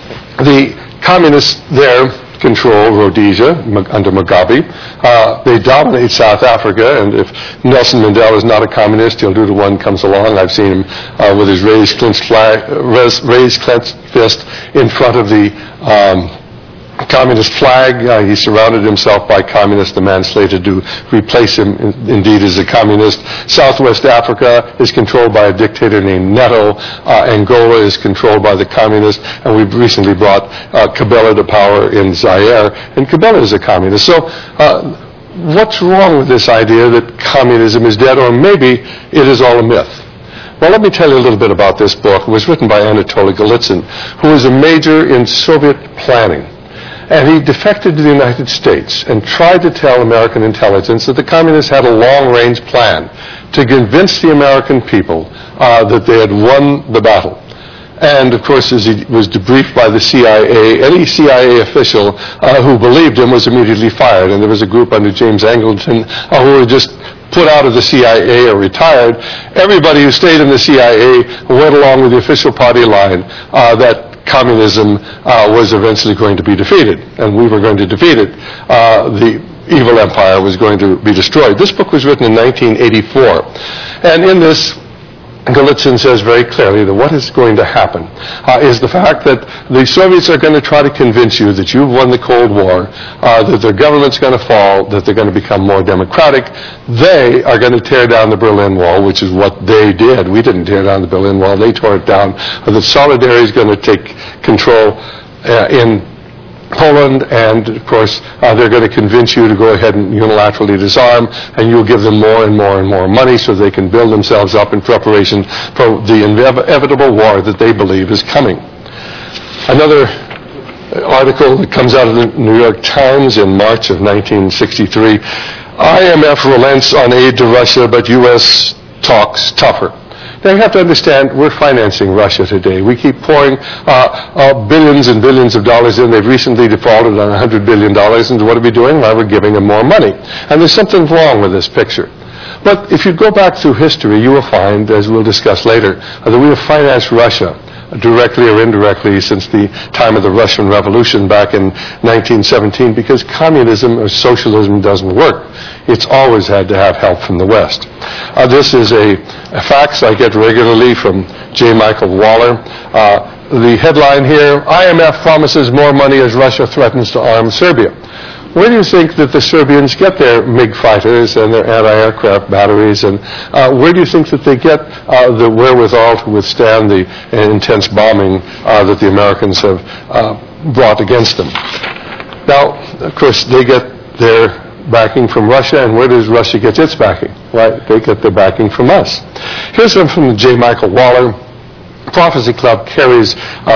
the communists there control Rhodesia under Mugabe. Uh, they dominate South Africa, and if Nelson Mandela is not a communist, he'll do to one comes along. I've seen him uh, with his raised clenched, flag, raised clenched fist in front of the um, communist flag. Uh, he surrounded himself by communists. The man slated to replace him, in, indeed, as a communist. Southwest Africa is controlled by a dictator named Neto. Uh, Angola is controlled by the communists. And we've recently brought uh, Kabila to power in Zaire. And Kabila is a communist. So uh, what's wrong with this idea that communism is dead? Or maybe it is all a myth? Well, let me tell you a little bit about this book. It was written by Anatoly Golitsyn, who is a major in Soviet planning. And he defected to the United States and tried to tell American intelligence that the communists had a long-range plan to convince the American people uh, that they had won the battle. And, of course, as he was debriefed by the C I A, any C I A official uh, who believed him was immediately fired. And there was a group under James Angleton uh, who were just put out of the C I A or retired. Everybody who stayed in the C I A went along with the official party line uh, that communism uh, was eventually going to be defeated, and we were going to defeat it. Uh, the evil empire was going to be destroyed. This book was written in nineteen eighty-four, and in this, Golitsyn says very clearly that what is going to happen uh, is the fact that the Soviets are going to try to convince you that you've won the Cold War, uh, that their government's going to fall, that they're going to become more democratic. They are going to tear down the Berlin Wall, which is what they did. We didn't tear down the Berlin Wall. They tore it down. Uh, that Solidarity is going to take control uh, in Poland, and of course uh, they're going to convince you to go ahead and unilaterally disarm, and you'll give them more and more and more money so they can build themselves up in preparation for the inevitable war that they believe is coming. Another article that comes out of the New York Times in March of nineteen sixty-three, I M F relents on aid to Russia, but U S talks tougher. Now you have to understand, we're financing Russia today. We keep pouring uh, uh, billions and billions of dollars in. They've recently defaulted on one hundred billion dollars, and what are we doing? Well, we're giving them more money. And there's something wrong with this picture. But if you go back through history, you will find, as we'll discuss later, that we have financed Russia directly or indirectly since the time of the Russian Revolution back in nineteen seventeen, because communism or socialism doesn't work. It's always had to have help from the West. Uh, this is a, a fax I get regularly from J. Michael Waller. Uh, the headline here, I M F promises more money as Russia threatens to arm Serbia. Where do you think that the Serbians get their MiG fighters and their anti-aircraft batteries, and uh, where do you think that they get uh, the wherewithal to withstand the uh, intense bombing uh, that the Americans have uh, brought against them? Now, of course, they get their backing from Russia, and where does Russia get its backing? Well, they get their backing from us. Here's one from J. Michael Waller. Prophecy Club carries,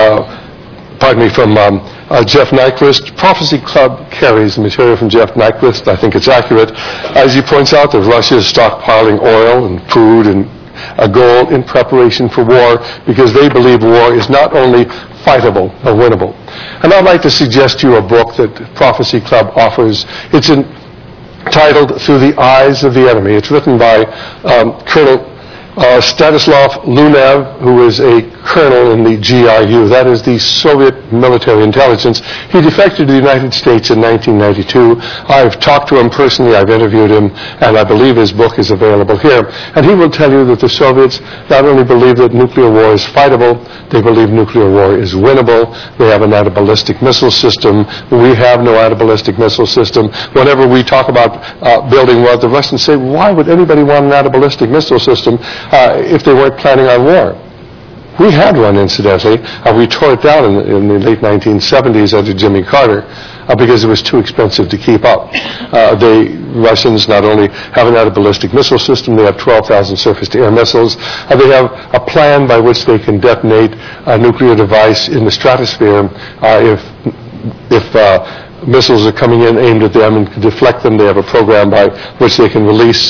uh, pardon me, from um, uh, Jeff Nyquist. Prophecy Club carries material from Jeff Nyquist. I think it's accurate. As he points out, that Russia is stockpiling oil and food and uh, gold in preparation for war, because they believe war is not only fightable or winnable. And I'd like to suggest to you a book that Prophecy Club offers. It's entitled Through the Eyes of the Enemy. It's written by um, Colonel Uh, Stanislav Lunev, who is a colonel in the G R U, that is the Soviet military intelligence. He defected to the United States in nineteen ninety-two. I've talked to him personally, I've interviewed him, and I believe his book is available here. And he will tell you that the Soviets not only believe that nuclear war is fightable, they believe nuclear war is winnable. They have an anti-ballistic missile system. We have no anti-ballistic missile system. Whenever we talk about uh, building war, the Russians say, why would anybody want an anti-ballistic missile system Uh, if they weren't planning on war? We had one, incidentally. Uh, we tore it down in, in the late nineteen seventies under Jimmy Carter uh, because it was too expensive to keep up. Uh, the Russians not only have an anti-ballistic missile system, they have twelve thousand surface-to-air missiles. Uh, they have a plan by which they can detonate a nuclear device in the stratosphere uh, if if uh, missiles are coming in aimed at them and can deflect them. They have a program by which they can release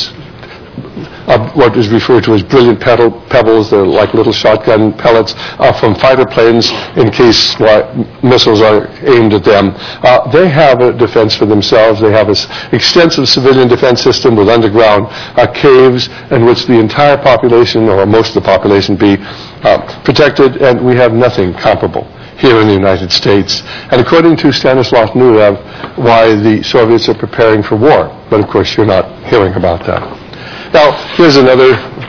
Uh, what is referred to as brilliant pedal, pebbles. They're like little shotgun pellets uh, from fighter planes in case uh, missiles are aimed at them. Uh, they have a defense for themselves. They have an extensive civilian defense system with underground uh, caves in which the entire population, or most of the population, be uh, protected, and we have nothing comparable here in the United States. And according to Stanislav Lunev, why the Soviets are preparing for war. But of course, you're not hearing about that. Now, here's another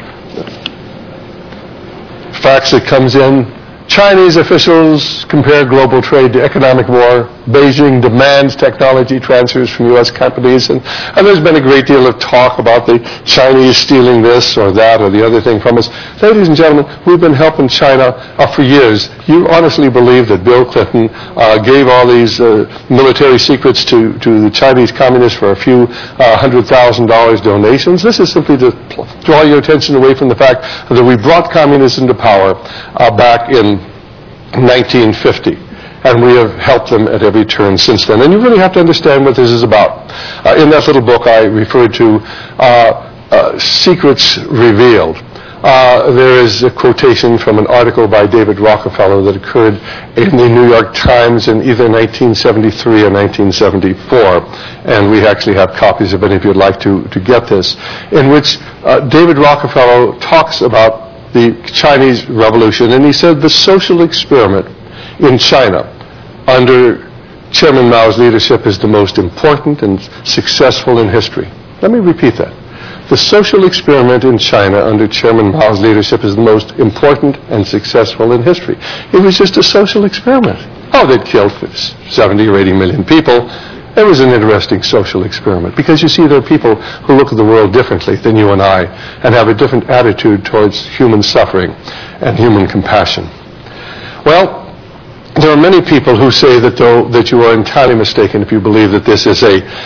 fax that comes in. Chinese officials compare global trade to economic war. Beijing demands technology transfers from U S companies. And, and there's been a great deal of talk about the Chinese stealing this or that or the other thing from us. Ladies and gentlemen, we've been helping China uh, for years. You honestly believe that Bill Clinton uh, gave all these uh, military secrets to, to the Chinese communists for a few uh, hundred thousand dollars donations? This is simply to draw your attention away from the fact that we brought communism to power uh, back in nineteen fifty. And we have helped them at every turn since then. And you really have to understand what this is about. Uh, in that little book I referred to, uh, uh, Secrets Revealed. Uh, there is a quotation from an article by David Rockefeller that occurred in the New York Times in either nineteen seventy-three or nineteen seventy-four. And we actually have copies of it if you'd like to, to get this, in which uh, David Rockefeller talks about the Chinese Revolution, and he said the social experiment in China under Chairman Mao's leadership is the most important and successful in history. Let me repeat that. The social experiment in China under Chairman Mao's leadership is the most important and successful in history. It was just a social experiment. Oh, they'd killed seventy or eighty million people. It was an interesting social experiment, because you see there are people who look at the world differently than you and I and have a different attitude towards human suffering and human compassion. Well, there are many people who say that though that you are entirely mistaken if you believe that this is a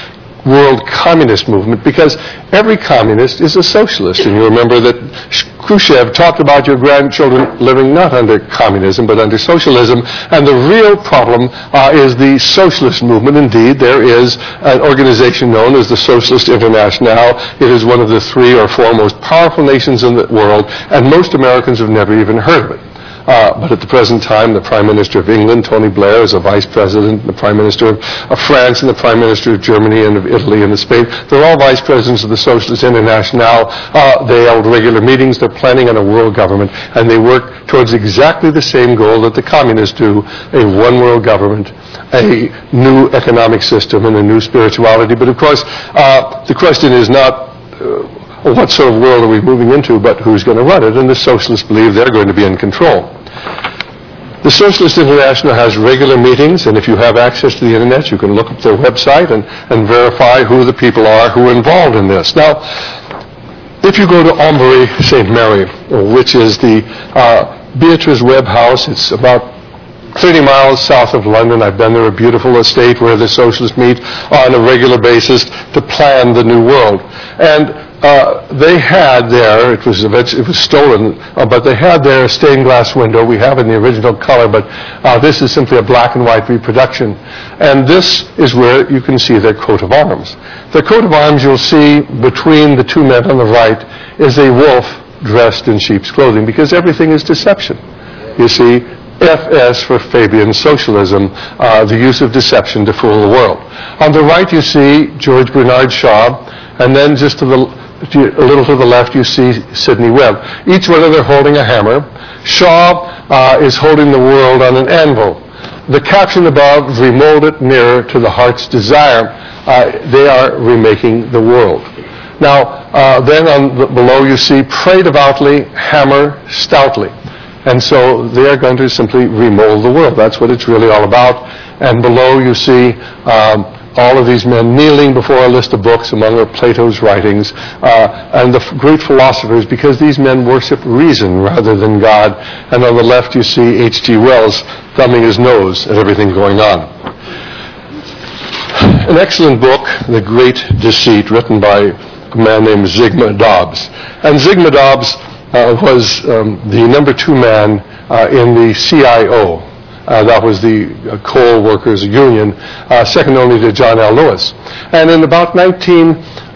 world communist movement, because every communist is a socialist. And you remember that Khrushchev talked about your grandchildren living not under communism but under socialism, and the real problem uh, is the socialist movement. Indeed, there is an organization known as the Socialist International. It is one of the three or four most powerful nations in the world, and most Americans have never even heard of it. Uh, but at the present time, the Prime Minister of England, Tony Blair, is a Vice President, the Prime Minister of, of France, and the Prime Minister of Germany, and of Italy, and of Spain. They're all Vice Presidents of the Socialist International. Uh, they hold regular meetings. They're planning on a world government, and they work towards exactly the same goal that the communists do, a one-world government, a new economic system, and a new spirituality. But of course, uh, the question is not uh, what sort of world are we moving into, but who's going to run it, and the socialists believe they're going to be in control. The Socialist International has regular meetings, and if you have access to the internet, you can look up their website and, and verify who the people are who are involved in this. Now, if you go to Ombrie Saint Mary, which is the uh, Beatrice Webb House, it's about thirty miles south of London. I've been there, a beautiful estate where the socialists meet on a regular basis to plan the new world. And Uh, they had there, it was it was stolen, uh, but they had there a stained glass window. We have it in the original color, but uh, this is simply a black and white reproduction. And this is where you can see their coat of arms. The coat of arms you'll see between the two men on the right is a wolf dressed in sheep's clothing, because everything is deception. You see, F S for Fabian Socialism, uh, the use of deception to fool the world. On the right you see George Bernard Shaw, and then just to the a little to the left, you see Sidney Webb. Each one of them holding a hammer. Shaw uh, is holding the world on an anvil. The caption above, remold it nearer to the heart's desire. Uh, they are remaking the world. Now, uh, then on the, below you see, pray devoutly, hammer stoutly. And so they are going to simply remold the world. That's what it's really all about. And below you see um, all of these men kneeling before a list of books, among are Plato's writings, uh, and the f- great philosophers, because these men worship reason rather than God. And on the left you see H G Wells thumbing his nose at everything going on. An excellent book, The Great Deceit, written by a man named Zygmunt Dobbs. And Zygmunt Dobbs uh, was um, the number two man uh, in the C I O. Uh, that was the uh, Coal Workers Union, uh, second only to John L. Lewis. And in about nineteen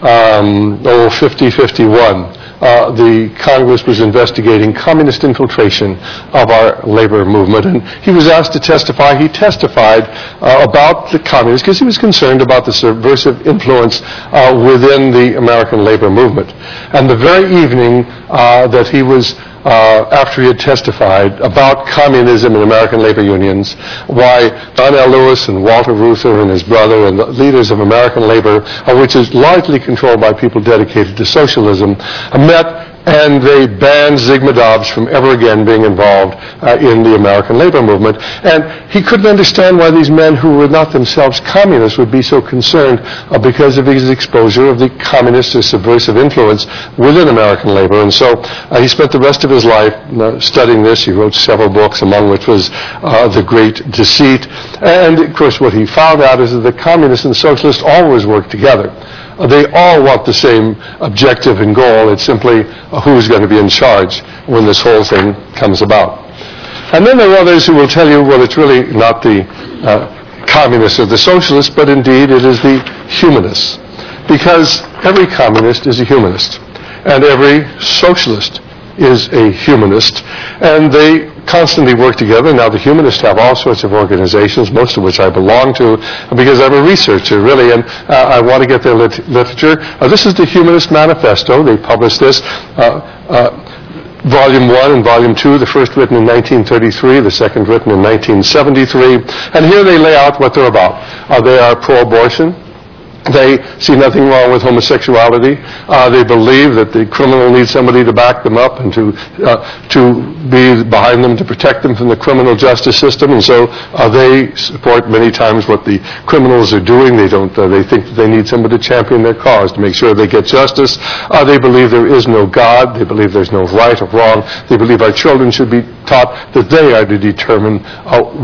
fifty, fifty-one, uh, the Congress was investigating communist infiltration of our labor movement, and he was asked to testify. He testified uh, about the communists because he was concerned about the subversive influence uh, within the American labor movement. And the very evening uh, that he was Uh, after he had testified about communism and American labor unions, why John L. Lewis and Walter Reuther and his brother and the leaders of American labor, uh, which is largely controlled by people dedicated to socialism, uh, met and they banned Zygmunt Dobbs from ever again being involved uh, in the American labor movement. And he couldn't understand why these men who were not themselves communists would be so concerned uh, because of his exposure of the communist or subversive influence within American labor. And so uh, he spent the rest of his life uh, studying this. He wrote several books, among which was uh, The Great Deceit. And, of course, what he found out is that the communists and socialists always work together. Uh, they all want the same objective and goal. It's simply uh, who's going to be in charge when this whole thing comes about. And then there are others who will tell you, well, it's really not the uh, communists or the socialists, but indeed it is the humanists. Because every communist is a humanist, and every socialist is a humanist, and they constantly work together. Now, the humanists have all sorts of organizations, most of which I belong to, because I'm a researcher, really, and uh, I want to get their lit- literature. Uh, this is the Humanist Manifesto. They published this, uh, uh, Volume one and Volume two, the first written in nineteen thirty-three, the second written in nineteen seventy-three. And here they lay out what they're about. Uh, they are pro-abortion. They see nothing wrong with homosexuality. Uh, they believe that the criminal needs somebody to back them up and to uh, to be behind them to protect them from the criminal justice system. And so uh, they support many times what the criminals are doing. They don't. Uh, they think that they need somebody to champion their cause to make sure they get justice. Uh, they believe there is no God. They believe there's no right or wrong. They believe our children should be taught that they are to determine uh, what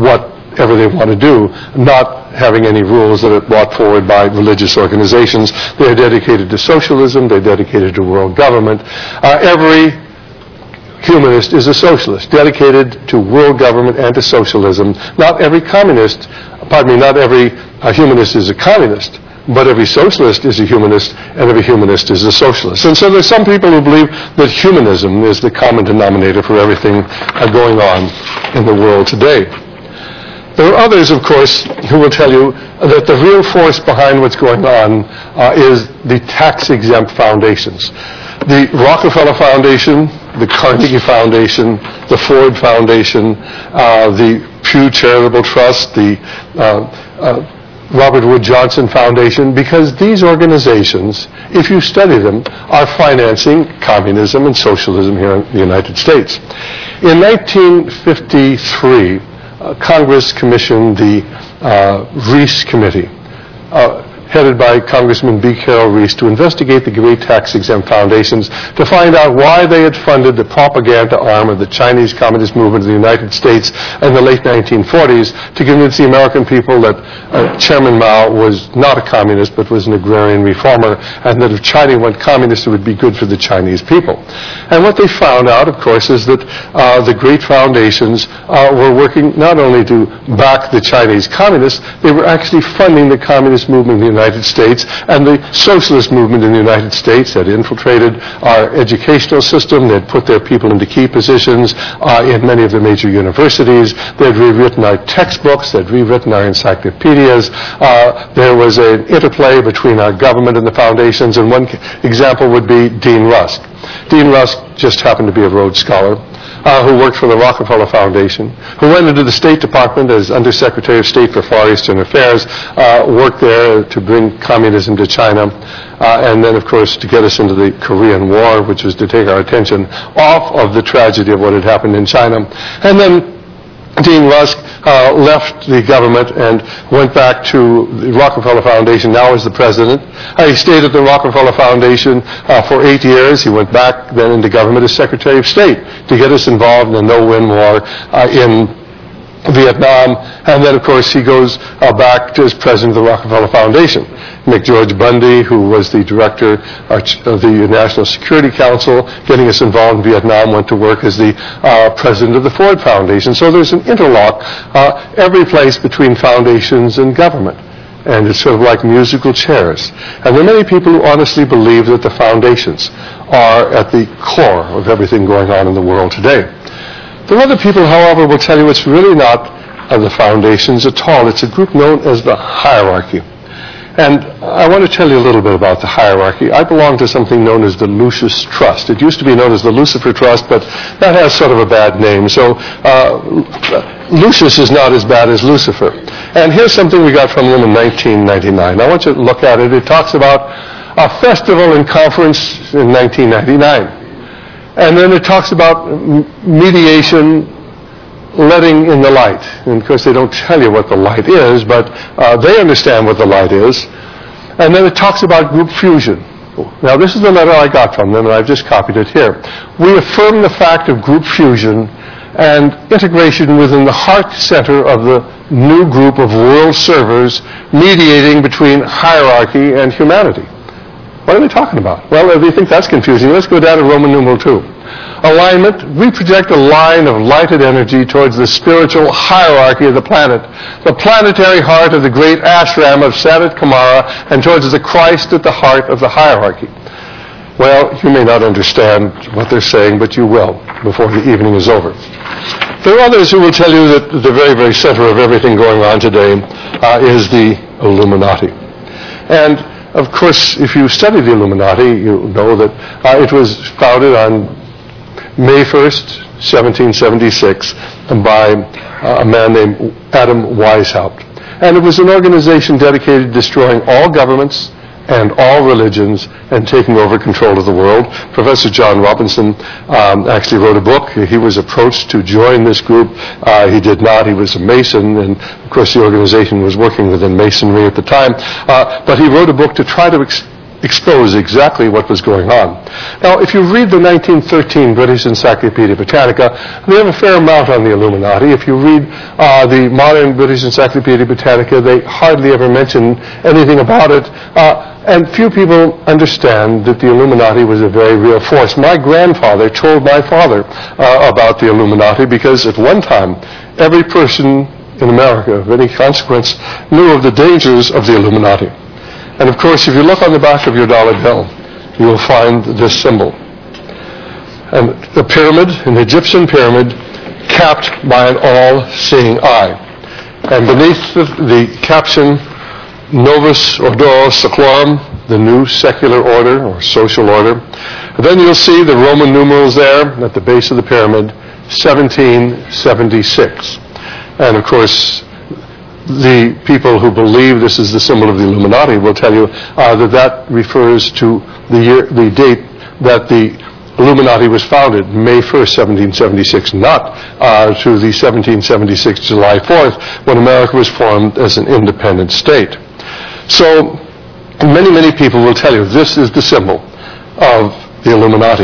whatever they want to do, not having any rules that are brought forward by religious organizations. They're dedicated to socialism. They're dedicated to world government. Uh, every humanist is a socialist, dedicated to world government and to socialism. Not every communist, pardon me, not every uh, humanist is a communist, but every socialist is a humanist, and every humanist is a socialist. And so there's some people who believe that humanism is the common denominator for everything uh, going on in the world today. There are others, of course, who will tell you that the real force behind what's going on uh, is the tax-exempt foundations. The Rockefeller Foundation, the Carnegie Foundation, the Ford Foundation, uh, the Pew Charitable Trust, the uh, uh, Robert Wood Johnson Foundation, because these organizations, if you study them, are financing communism and socialism here in the United States. In nineteen fifty-three, uh, Congress commissioned the uh, Reese Committee, uh, headed by Congressman B. Carroll Reese, to investigate the great tax-exempt foundations to find out why they had funded the propaganda arm of the Chinese Communist movement in the United States in the late nineteen forties to convince the American people that uh, Chairman Mao was not a communist but was an agrarian reformer, and that if China went communist it would be good for the Chinese people. And what they found out, of course, is that uh, the great foundations uh, were working not only to back the Chinese communists, they were actually funding the communist movement in the United United States, and the socialist movement in the United States had infiltrated our educational system. They had put their people into key positions uh, in many of the major universities. They had rewritten our textbooks. They had rewritten our encyclopedias. Uh, there was an interplay between our government and the foundations, and one example would be Dean Rusk. Dean Rusk just happened to be a Rhodes Scholar, Uh, who worked for the Rockefeller Foundation, who went into the State Department as Undersecretary of State for Far Eastern Affairs, uh, worked there to bring communism to China, uh, and then, of course, to get us into the Korean War, which was to take our attention off of the tragedy of what had happened in China. And then Dean Rusk uh, left the government and went back to the Rockefeller Foundation, now as the president. Uh, he stayed at the Rockefeller Foundation uh, for eight years. He went back then into government as Secretary of State to get us involved in the no-win war uh, in Vietnam. And then, of course, he goes uh, back to as president of the Rockefeller Foundation. McGeorge Bundy, who was the director of the National Security Council, getting us involved in Vietnam, went to work as the uh, president of the Ford Foundation. So there's an interlock uh, every place between foundations and government. And it's sort of like musical chairs. And there are many people who honestly believe that the foundations are at the core of everything going on in the world today. There are other people, however, will tell you it's really not uh, the foundations at all. It's a group known as the hierarchy. And I want to tell you a little bit about the hierarchy. I belong to something known as the Lucis Trust. It used to be known as the Lucifer Trust, but that has sort of a bad name. So uh, Lucis is not as bad as Lucifer. And here's something we got from them in nineteen ninety-nine. I want you to look at it. It talks about a festival and conference in nineteen ninety-nine. And then it talks about mediation, letting in the light. And of course they don't tell you what the light is, but uh, they understand what the light is. And then it talks about group fusion. Now this is the letter I got from them, and I've just copied it here. We affirm the fact of group fusion and integration within the heart center of the new group of world servers mediating between hierarchy and humanity. What are they talking about? Well, if you think that's confusing, let's go down to Roman numeral two. Alignment, we project a line of lighted energy towards the spiritual hierarchy of the planet, the planetary heart of the great ashram of Sanat Kumara, and towards the Christ at the heart of the hierarchy. Well, you may not understand what they're saying, but you will before the evening is over. There are others who will tell you that the very, very center of everything going on today uh, is the Illuminati. And of course, if you study the Illuminati, you know that uh, it was founded on May first, seventeen seventy-six, by uh, a man named Adam Weishaupt. And it was an organization dedicated to destroying all governments and all religions and taking over control of the world. Professor John Robinson um, actually wrote a book. He was approached to join this group. Uh, he did not. He was a Mason, and of course the organization was working within Masonry at the time. Uh, but he wrote a book to try to ex- expose exactly what was going on. Now, if you read the nineteen thirteen British Encyclopedia Britannica, they have a fair amount on the Illuminati. If you read uh, the modern British Encyclopedia Britannica, they hardly ever mention anything about it. Uh, and few people understand that the Illuminati was a very real force. My grandfather told my father uh, about the Illuminati because at one time, every person in America of any consequence knew of the dangers of the Illuminati. And of course, if you look on the back of your dollar bill, you will find this symbol. And the pyramid, an Egyptian pyramid, capped by an all-seeing eye. And beneath the, the caption, Novus Ordo Seclorum, the new secular order or social order. And then you'll see the Roman numerals there at the base of the pyramid, seventeen seventy-six. And of course, the people who believe this is the symbol of the Illuminati will tell you uh, that that refers to the year, the date that the Illuminati was founded, May first, seventeen seventy-six, not uh, to the seventeen seventy-six July fourth, when America was formed as an independent state. So many, many people will tell you this is the symbol of the Illuminati.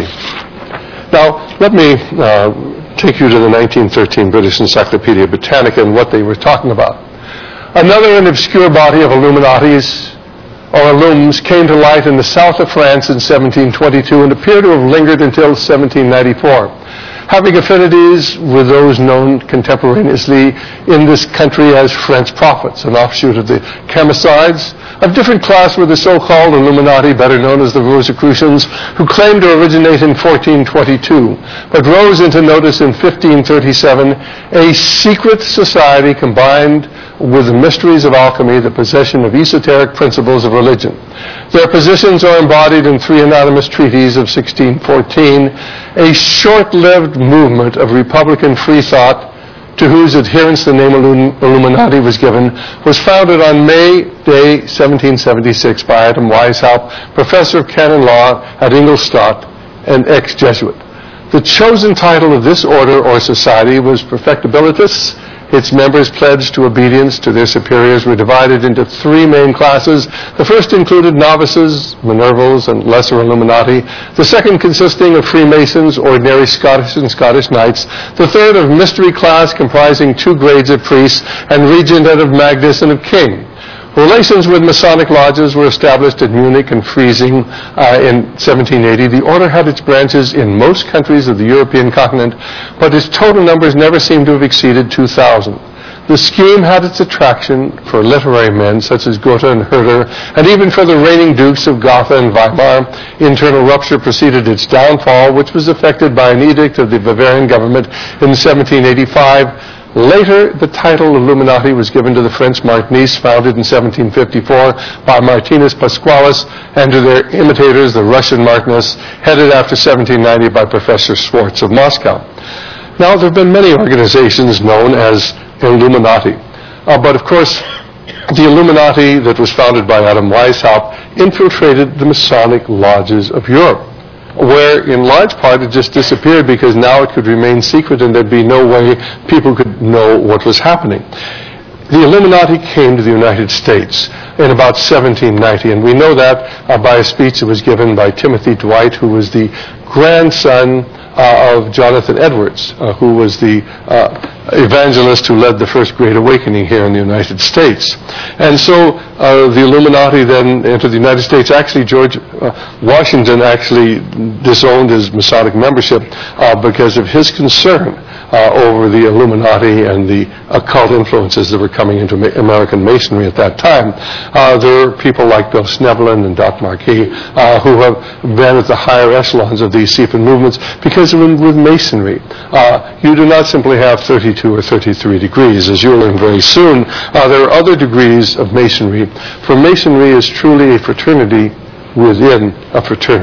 Now, let me uh, take you to the nineteen thirteen British Encyclopedia Britannica and what they were talking about. Another and obscure body of Illuminatis, or Illums, came to light in the south of France in seventeen twenty-two and appear to have lingered until seventeen ninety-four. Having affinities with those known contemporaneously in this country as French prophets, an offshoot of the Camicides. Of different class were the so-called Illuminati, better known as the Rosicrucians, who claimed to originate in fourteen twenty-two, but rose into notice in fifteen thirty-seven, a secret society combined with the mysteries of alchemy, the possession of esoteric principles of religion. Their positions are embodied in three anonymous treaties of sixteen fourteen, a short-lived movement of Republican free thought to whose adherence the name Illuminati was given, was founded on May Day seventeen seventy-six by Adam Weishaupt, professor of canon law at Ingolstadt and ex-Jesuit. The chosen title of this order or society was Perfectibilitas. Its members pledged to obedience to their superiors were divided into three main classes. The first included novices, Minervals, and lesser Illuminati. The second consisting of Freemasons, ordinary Scottish and Scottish Knights. The third of mystery class comprising two grades of priests, and regent of Magnus and of King. Relations with Masonic lodges were established at Munich and Freising uh, in seventeen eighty. The order had its branches in most countries of the European continent, but its total numbers never seem to have exceeded two thousand. The scheme had its attraction for literary men such as Goethe and Herder, and even for the reigning dukes of Gotha and Weimar. Internal rupture preceded its downfall, which was effected by an edict of the Bavarian government in seventeen eighty-five. Later, the title Illuminati was given to the French Martinis, founded in seventeen fifty-four by Martinus Pasqualis, and to their imitators, the Russian Martinis, headed after seventeen ninety by Professor Schwartz of Moscow. Now, there have been many organizations known as Illuminati, uh, but of course, the Illuminati that was founded by Adam Weishaupt infiltrated the Masonic lodges of Europe, where in large part it just disappeared because now it could remain secret and there'd be no way people could know what was happening. The Illuminati came to the United States in about seventeen ninety, and we know that uh, by a speech that was given by Timothy Dwight, who was the grandson uh, of Jonathan Edwards, uh, who was the uh, evangelist who led the first Great Awakening here in the United States. And so uh, the Illuminati then entered the United States. Actually, George uh, Washington actually disowned his Masonic membership uh, because of his concern uh, over the Illuminati and the occult influences that were coming into Ma- American Masonry at that time. Uh, there are people like Bill Schneebelen and Doc Marquis uh, who have been at the higher echelons of these Cephal movements because with Masonry, uh, you do not simply have thirty-two or thirty-three degrees, as you'll learn very soon. Uh, there are other degrees of Masonry, for Masonry is truly a fraternity within a fraternity.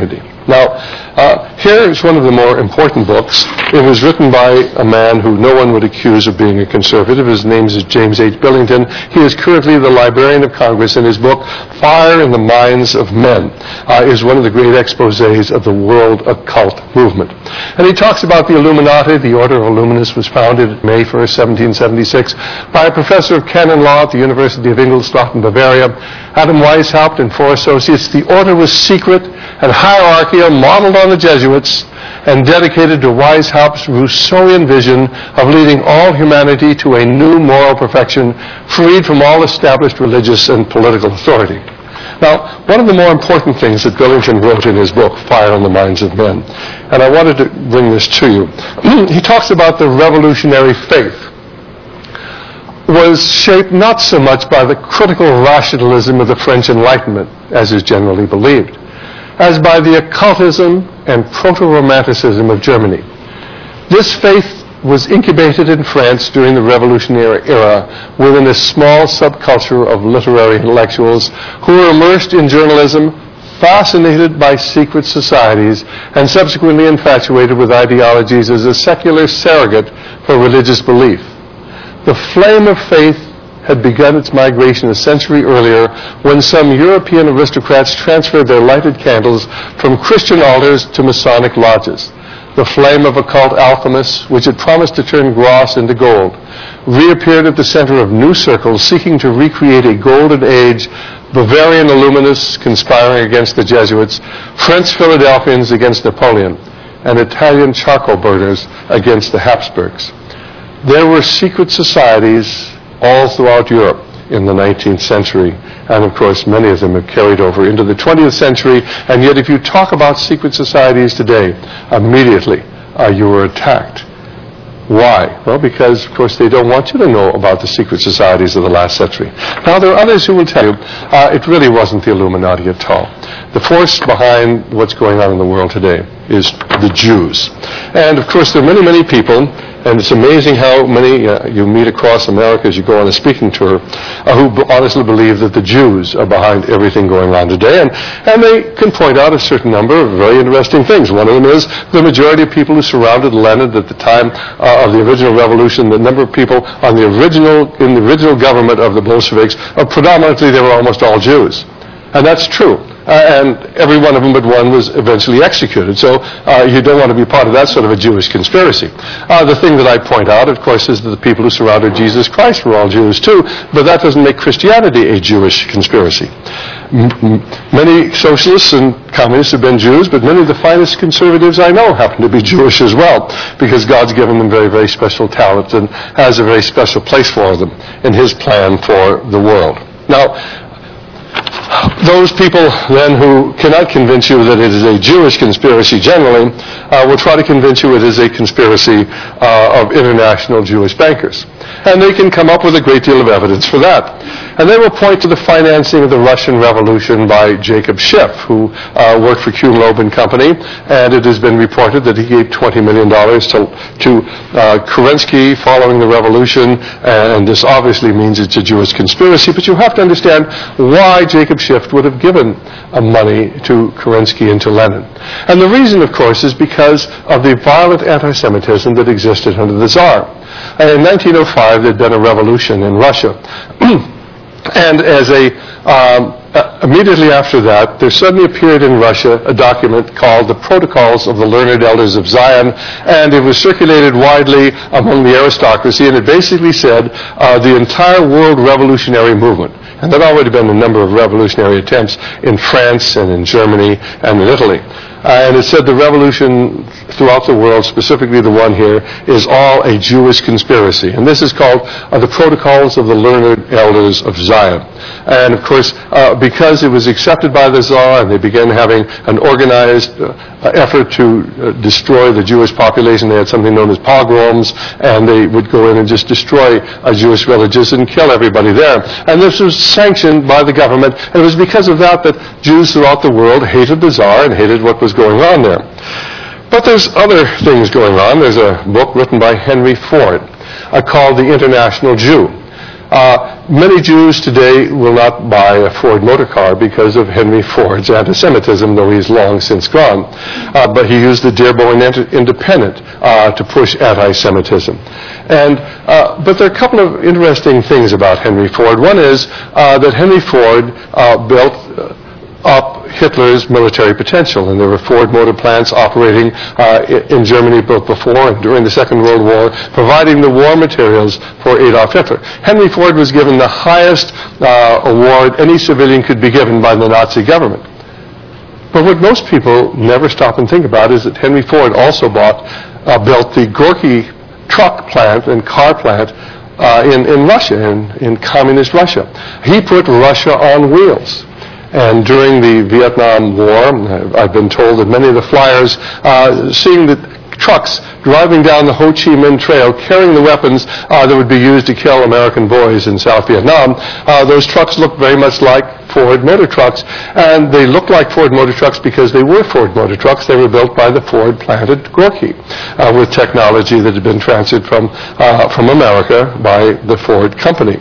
Now, uh, here is one of the more important books. It was written by a man who no one would accuse of being a conservative. His name is James H. Billington. He is currently the Librarian of Congress, and his book, Fire in the Minds of Men, uh, is one of the great exposés of the world occult movement. And he talks about the Illuminati. The Order of Illuminists was founded May first, seventeen seventy-six, by a professor of canon law at the University of Ingolstadt in Bavaria, Adam Weishaupt and four associates. The order was secret and hierarchical, modeled on the Jesuits, and dedicated to Weishaupt's Rousseauian vision of leading all humanity to a new moral perfection, freed from all established religious and political authority. Now, one of the more important things that Billington wrote in his book, Fire on the Minds of Men, and I wanted to bring this to you, he talks about the revolutionary faith was shaped not so much by the critical rationalism of the French Enlightenment, as is generally believed, as by the occultism and proto-romanticism of Germany. This faith was incubated in France during the Revolutionary era within a small subculture of literary intellectuals who were immersed in journalism, fascinated by secret societies, and subsequently infatuated with ideologies as a secular surrogate for religious belief. The flame of faith had begun its migration a century earlier when some European aristocrats transferred their lighted candles from Christian altars to Masonic lodges. The flame of occult alchemists, which had promised to turn dross into gold, reappeared at the center of new circles seeking to recreate a golden age, Bavarian Illuminists conspiring against the Jesuits, French Philadelphians against Napoleon, and Italian charcoal burners against the Habsburgs. There were secret societies all throughout Europe in the nineteenth century, and of course many of them have carried over into the twentieth century, and yet if you talk about secret societies today, immediately uh, you are attacked. Why? Well, because of course they don't want you to know about the secret societies of the last century. Now there are others who will tell you uh, it really wasn't the Illuminati at all. The force behind what's going on in the world today is the Jews. And of course there are many, many people, and it's amazing how many uh, you meet across America as you go on a speaking tour, uh, who b- honestly believe that the Jews are behind everything going on today. And, and they can point out a certain number of very interesting things. One of them is the majority of people who surrounded Lenin at the time uh, of the original revolution, the number of people on the original, in the original government of the Bolsheviks, uh, predominantly they were almost all Jews. And that's true. Uh, and every one of them but one was eventually executed. So uh, you don't want to be part of that sort of a Jewish conspiracy. Uh, the thing that I point out, of course, is that the people who surrounded Jesus Christ were all Jews too, but that doesn't make Christianity a Jewish conspiracy. M- many socialists and communists have been Jews, but many of the finest conservatives I know happen to be Jewish as well, because God's given them very, very special talents and has a very special place for them in His plan for the world. Now, those people then who cannot convince you that it is a Jewish conspiracy generally uh, will try to convince you it is a conspiracy uh, of international Jewish bankers. And they can come up with a great deal of evidence for that. And they will point to the financing of the Russian Revolution by Jacob Schiff, who uh, worked for Kuhn Loeb and Company, and it has been reported that he gave twenty million dollars to, to uh, Kerensky following the revolution, and this obviously means it's a Jewish conspiracy, but you have to understand why Jacob Schiff would have given uh, money to Kerensky and to Lenin. And the reason, of course, is because of the violent anti-Semitism that existed under the Tsar. And in nineteen oh five, there'd been a revolution in Russia. And as a, um, uh, immediately after that, there suddenly appeared in Russia a document called the Protocols of the Learned Elders of Zion, and it was circulated widely among the aristocracy, and it basically said uh, the entire world revolutionary movement. And there had already been a number of revolutionary attempts in France and in Germany and in Italy. Uh, and it said the revolution throughout the world, specifically the one here, is all a Jewish conspiracy. And this is called uh, the Protocols of the Learned Elders of Zion. And of course, uh, because it was accepted by the Tsar and they began having an organized uh, effort to uh, destroy the Jewish population, they had something known as pogroms, and they would go in and just destroy uh, Jewish villages and kill everybody there. And this was sanctioned by the government. And it was because of that that Jews throughout the world hated the Tsar and hated what was going on there. But there's other things going on. There's a book written by Henry Ford uh, called The International Jew. Uh, many Jews today will not buy a Ford motor car because of Henry Ford's anti-Semitism, though he's long since gone. Uh, but he used the Dearborn Independent uh, to push anti-Semitism. And, uh, but there are a couple of interesting things about Henry Ford. One is uh, that Henry Ford uh, built uh, up Hitler's military potential, and there were Ford motor plants operating uh, in Germany both before and during the Second World War, providing the war materials for Adolf Hitler. Henry Ford was given the highest uh, award any civilian could be given by the Nazi government. But what most people never stop and think about is that Henry Ford also bought, uh, built the Gorky truck plant and car plant uh, in, in Russia, in, in communist Russia. He put Russia on wheels. And during the Vietnam War, I've been told that many of the flyers, uh, seeing the trucks driving down the Ho Chi Minh Trail, carrying the weapons uh, that would be used to kill American boys in South Vietnam, uh, those trucks looked very much like Ford motor trucks. And they looked like Ford motor trucks because they were Ford motor trucks. They were built by the Ford plant at Gorky uh, with technology that had been transferred from, uh, from America by the Ford company.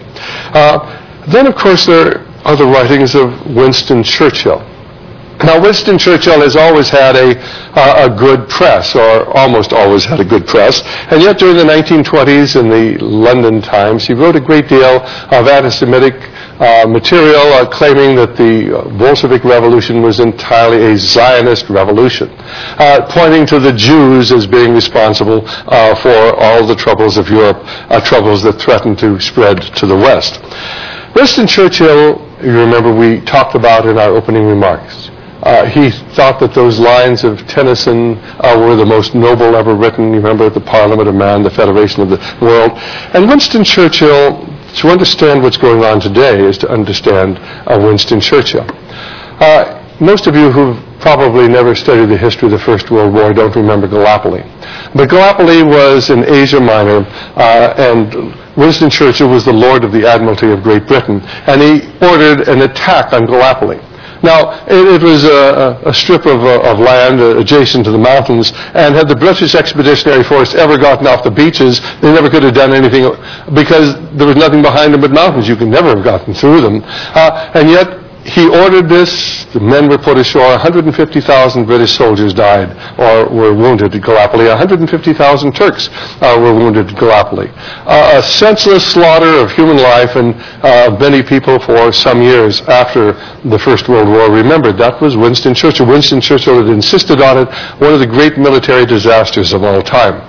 Uh, then, of course, there are the writings of Winston Churchill. Now, Winston Churchill has always had a, uh, a good press, or almost always had a good press, and yet during the nineteen twenties in the London Times, he wrote a great deal of anti-Semitic uh, material uh, claiming that the Bolshevik Revolution was entirely a Zionist revolution, uh, pointing to the Jews as being responsible uh, for all the troubles of Europe, uh, troubles that threatened to spread to the West. Winston Churchill, you remember we talked about in our opening remarks. Uh, he thought that those lines of Tennyson uh, were the most noble ever written. You remember the Parliament of Man, the Federation of the World. And Winston Churchill, to understand what's going on today is to understand uh, Winston Churchill. Uh, most of you who've probably never studied the history of the First World War don't remember Gallipoli. But Gallipoli was in Asia Minor, uh, and Winston Churchill was the Lord of the Admiralty of Great Britain, and he ordered an attack on Gallipoli. Now, it, it was a, a strip of, uh, of land uh, adjacent to the mountains, and had the British Expeditionary Force ever gotten off the beaches, they never could have done anything because there was nothing behind them but mountains. You could never have gotten through them. Uh, and yet, he ordered this. The men were put ashore. one hundred fifty thousand British soldiers died or were wounded at Gallipoli. one hundred fifty thousand Turks uh, were wounded at Gallipoli. Uh, a senseless slaughter of human life, and uh, many people for some years after the First World War remembered. That was Winston Churchill. Winston Churchill had insisted on it, one of the great military disasters of all time.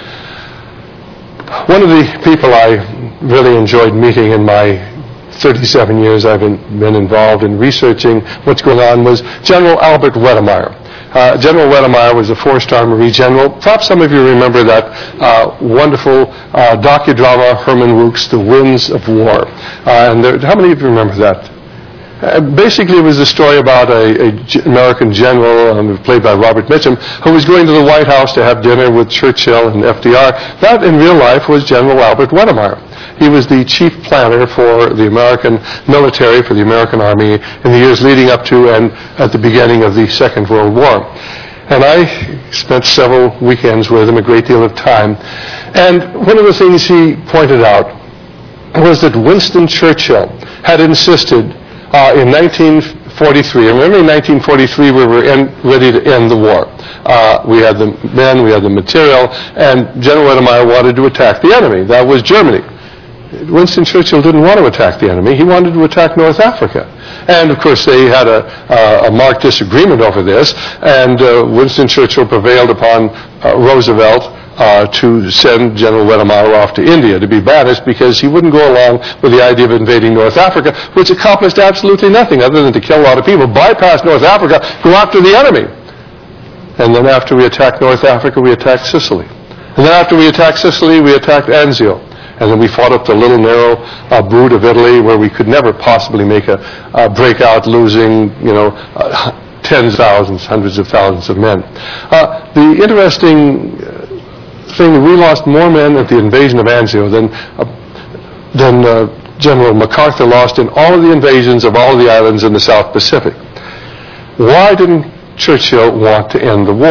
One of the people I really enjoyed meeting in my thirty-seven years I've been, been involved in researching what's going on was General Albert Wedemeyer. Uh, General Wedemeyer was a four-star Marine general. Perhaps some of you remember that uh, wonderful uh, docudrama, Herman Woukes, The Winds of War. Uh, and there, how many of you remember that? Uh, basically, it was a story about an American general um, played by Robert Mitchum who was going to the White House to have dinner with Churchill and F D R. That, in real life, was General Albert Wedemeyer. He was the chief planner for the American military, for the American Army, in the years leading up to and at the beginning of the Second World War. And I spent several weekends with him, a great deal of time. And one of the things he pointed out was that Winston Churchill had insisted uh, in nineteen forty-three, and remember in nineteen forty-three we were in, ready to end the war. Uh, we had the men, we had the material, and General Wedemeyer wanted to attack the enemy. That was Germany. Winston Churchill didn't want to attack the enemy. He wanted to attack North Africa. And, of course, they had a, uh, a marked disagreement over this, and uh, Winston Churchill prevailed upon uh, Roosevelt uh, to send General Wedemeyer off to India to be banished because he wouldn't go along with the idea of invading North Africa, which accomplished absolutely nothing other than to kill a lot of people, bypass North Africa, go after the enemy. And then after we attacked North Africa, we attacked Sicily. And then after we attacked Sicily, we attacked Anzio. And then we fought up the little narrow uh, boot of Italy where we could never possibly make a uh, breakout, losing, you know, uh, tens of thousands, hundreds of thousands of men. Uh, the interesting thing, we lost more men at the invasion of Anzio than, uh, than uh, General MacArthur lost in all of the invasions of all of the islands in the South Pacific. Why didn't Churchill want to end the war?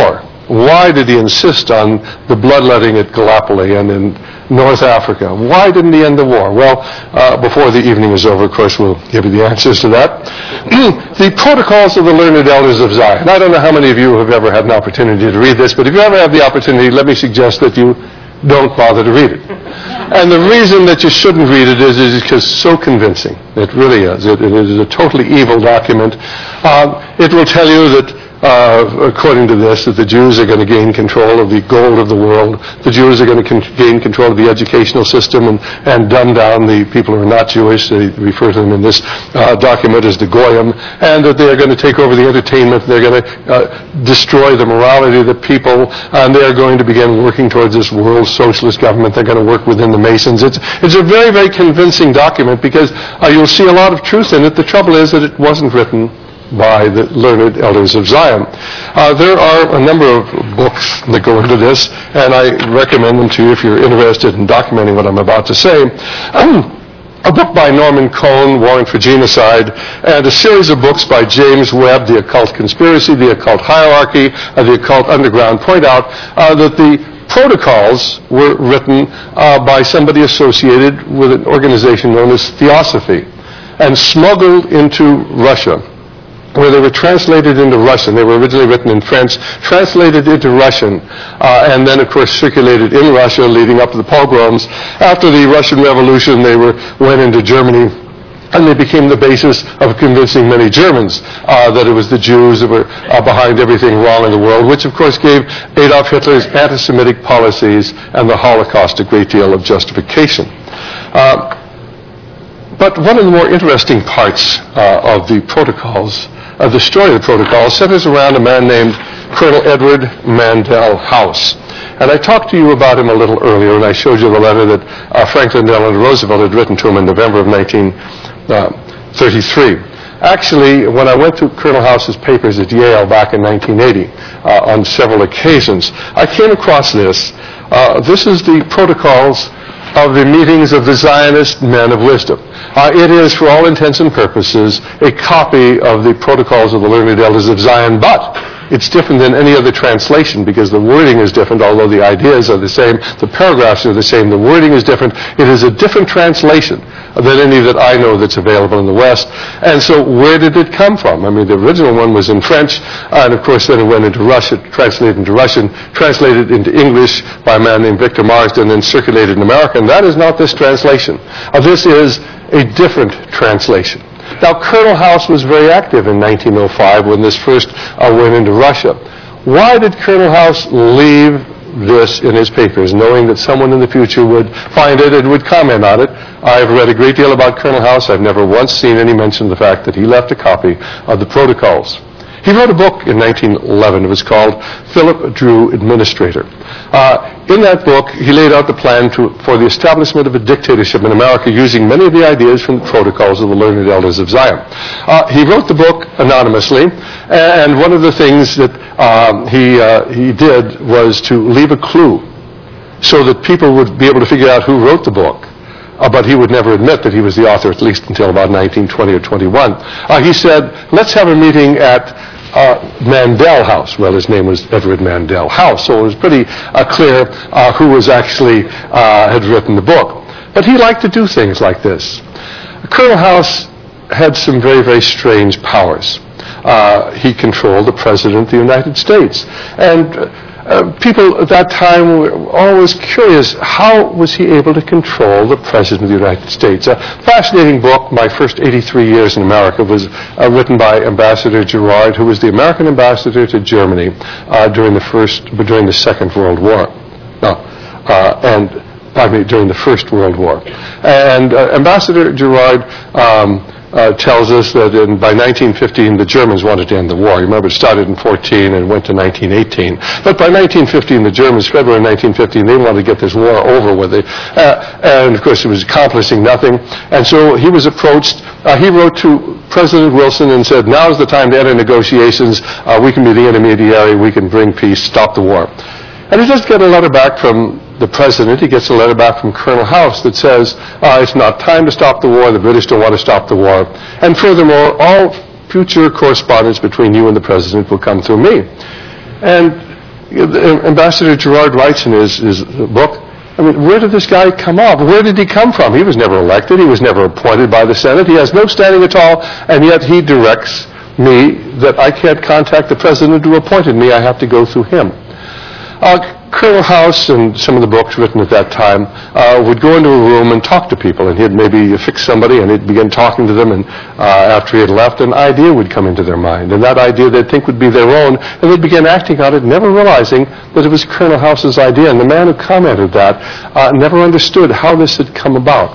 Why did he insist on the bloodletting at Gallipoli and in North Africa? Why didn't he end the war? Well, uh, before the evening is over, of course, we'll give you the answers to that. The Protocols of the Learned Elders of Zion. I don't know how many of you have ever had an opportunity to read this, but if you ever have the opportunity, let me suggest that you don't bother to read it. And the reason that you shouldn't read it is, is because it's so convincing. It really is. It, it is a totally evil document. Um, it will tell you that Uh, according to this, that the Jews are going to gain control of the gold of the world. The Jews are going to con- gain control of the educational system and, and dumb down the people who are not Jewish. They refer to them in this uh, document as the Goyim, and that they are going to take over the entertainment. They're going to uh, destroy the morality of the people, and they are going to begin working towards this world socialist government. They're going to work within the Masons. It's, it's a very, very convincing document because uh, you'll see a lot of truth in it. The trouble is that it wasn't written by the learned elders of Zion. Uh, there are a number of books that go into this, and I recommend them to you if you're interested in documenting what I'm about to say. Um, a book by Norman Cohn, Warrant for Genocide, and a series of books by James Webb, The Occult Conspiracy, The Occult Hierarchy, uh, The Occult Underground, point out uh, that the protocols were written uh, by somebody associated with an organization known as Theosophy and smuggled into Russia, where they were translated into Russian. They were originally written in French, translated into Russian, uh, and then, of course, circulated in Russia leading up to the pogroms. After the Russian Revolution, they were went into Germany, and they became the basis of convincing many Germans uh, that it was the Jews that were uh, behind everything wrong in the world, which, of course, gave Adolf Hitler's anti-Semitic policies and the Holocaust a great deal of justification. Uh, but one of the more interesting parts uh, of the protocols of the story of the protocol centers around a man named Colonel Edward Mandell House. And I talked to you about him a little earlier, and I showed you the letter that uh, Franklin Delano Roosevelt had written to him in November of nineteen thirty-three. Actually, when I went through Colonel House's papers at Yale back in nineteen eighty, uh, on several occasions, I came across this. Uh, this is the protocols of the meetings of the Zionist men of wisdom. Uh, it is, for all intents and purposes, a copy of the Protocols of the Learned Elders of Zion, but it's different than any other translation because the wording is different, although the ideas are the same, the paragraphs are the same, the wording is different. It is a different translation than any that I know that's available in the West. And so where did it come from? I mean, the original one was in French, and of course then it went into Russian, translated into Russian, translated into English by a man named Victor Marsden, and circulated in American. That is not this translation. Uh, this is a different translation. Now, Colonel House was very active in nineteen oh five when this first uh, went into Russia. Why did Colonel House leave this in his papers, knowing that someone in the future would find it and would comment on it? I've read a great deal about Colonel House. I've never once seen any mention of the fact that he left a copy of the protocols. He wrote a book in nineteen eleven. It was called Philip Drew Administrator. Uh, in that book, he laid out the plan to, for the establishment of a dictatorship in America using many of the ideas from the Protocols of the Learned Elders of Zion. Uh, he wrote the book anonymously, and one of the things that um, he, uh, he did was to leave a clue so that people would be able to figure out who wrote the book. Uh, but he would never admit that he was the author, at least until about nineteen twenty or twenty-one. Uh, he said, let's have a meeting at uh, Mandell House. Well, his name was Edward Mandell House, so it was pretty uh, clear uh, who was actually uh, had written the book. But he liked to do things like this. Colonel House had some very, very strange powers. Uh, he controlled the President of the United States. And Uh, people at that time were always curious, how was he able to control the President of the United States? A fascinating book, my first eighty-three years in America, was uh, written by Ambassador Gerard, who was the American ambassador to Germany uh, during the first, during the Second World War. No, uh, and, pardon me, during the First World War. And uh, Ambassador Gerard um, Uh, tells us that in, by nineteen fifteen the Germans wanted to end the war. You remember it started in fourteen and went to nineteen eighteen. But by nineteen fifteen, the Germans, February nineteen fifteen, they wanted to get this war over with. It. Uh, and of course it was accomplishing nothing. And so he was approached. Uh, he wrote to President Wilson and said, now's the time to enter negotiations. Uh, we can be the intermediary. We can bring peace, stop the war. And he doesn't get a letter back from the President. He gets a letter back from Colonel House that says, uh, it's not time to stop the war. The British don't want to stop the war. And furthermore, all future correspondence between you and the President will come through me. And Ambassador Gerard writes in his, his book, I mean, where did this guy come up? Where did he come from? He was never elected. He was never appointed by the Senate. He has no standing at all, and yet he directs me that I can't contact the president who appointed me. I have to go through him. Uh, Colonel House and some of the books written at that time uh, would go into a room and talk to people, and he'd maybe fix somebody, and he'd begin talking to them, and uh, after he had left, an idea would come into their mind, and that idea they'd think would be their own, and they'd begin acting on it, never realizing that it was Colonel House's idea, and the man who commented that uh, never understood how this had come about.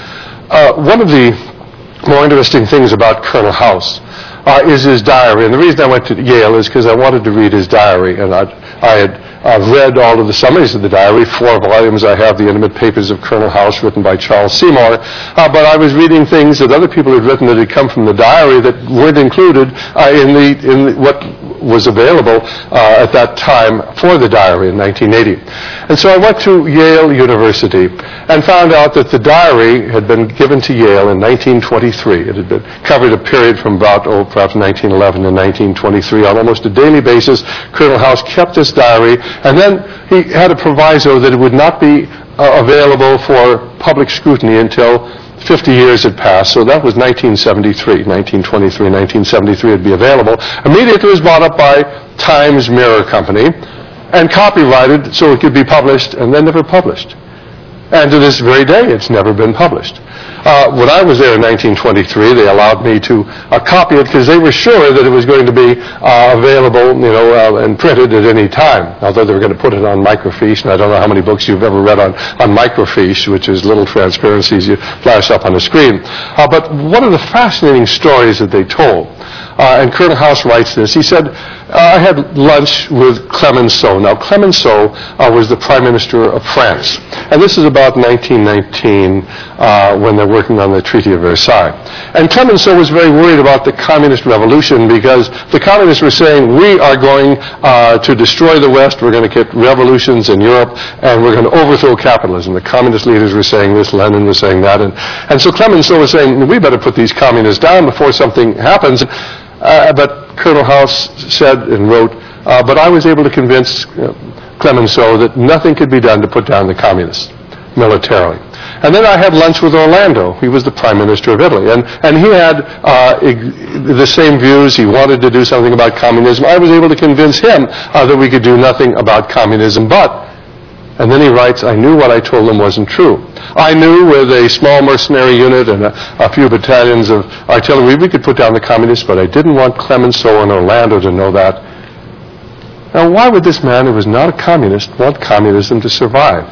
Uh, one of the more interesting things about Colonel House uh, is his diary, and the reason I went to Yale is because I wanted to read his diary, and I'd, I had I've read all of the summaries of the diary, four volumes. I have the intimate papers of Colonel House written by Charles Seymour. Uh, but I was reading things that other people had written that had come from the diary that weren't included uh, in the in the, what was available uh, at that time for the diary in nineteen eighty. And so I went to Yale University and found out that the diary had been given to Yale in nineteen twenty-three. It had been covered a period from about, oh, perhaps nineteen eleven to nineteen twenty-three on almost a daily basis. Colonel House kept this diary, and then he had a proviso that it would not be uh, available for public scrutiny until fifty years had passed. So that was nineteen seventy-three. nineteen twenty-three, nineteen seventy-three would be available. Immediately it was bought up by Times Mirror Company and copyrighted so it could be published, and then never published. And to this very day, it's never been published. Uh, when I was there in nineteen twenty-three, they allowed me to uh, copy it because they were sure that it was going to be uh, available, you know, uh, and printed at any time. Although they were going to put it on microfiche, and I don't know how many books you've ever read on, on microfiche, which is little transparencies you flash up on the screen. Uh, but one of the fascinating stories that they told, uh, and Colonel House writes this, he said, I had lunch with Clemenceau. Now, Clemenceau uh, was the Prime Minister of France. And this is about nineteen nineteen uh, when they're working on the Treaty of Versailles. And Clemenceau was very worried about the communist revolution because the communists were saying, we are going uh, to destroy the West, we're going to get revolutions in Europe, and we're going to overthrow capitalism. The communist leaders were saying this, Lenin was saying that. And, and so Clemenceau was saying, we better put these communists down before something happens. Uh, but Colonel House said and wrote, uh, but I was able to convince uh, Clemenceau that nothing could be done to put down the communists militarily. And then I had lunch with Orlando. He was the Prime Minister of Italy. And, and he had uh, the same views. He wanted to do something about communism. I was able to convince him uh, that we could do nothing about communism. But, and then he writes, I knew what I told them wasn't true. I knew with a small mercenary unit and a, a few battalions of artillery we could put down the communists, but I didn't want Clemenceau and Orlando to know that. Now, why would this man who was not a communist want communism to survive?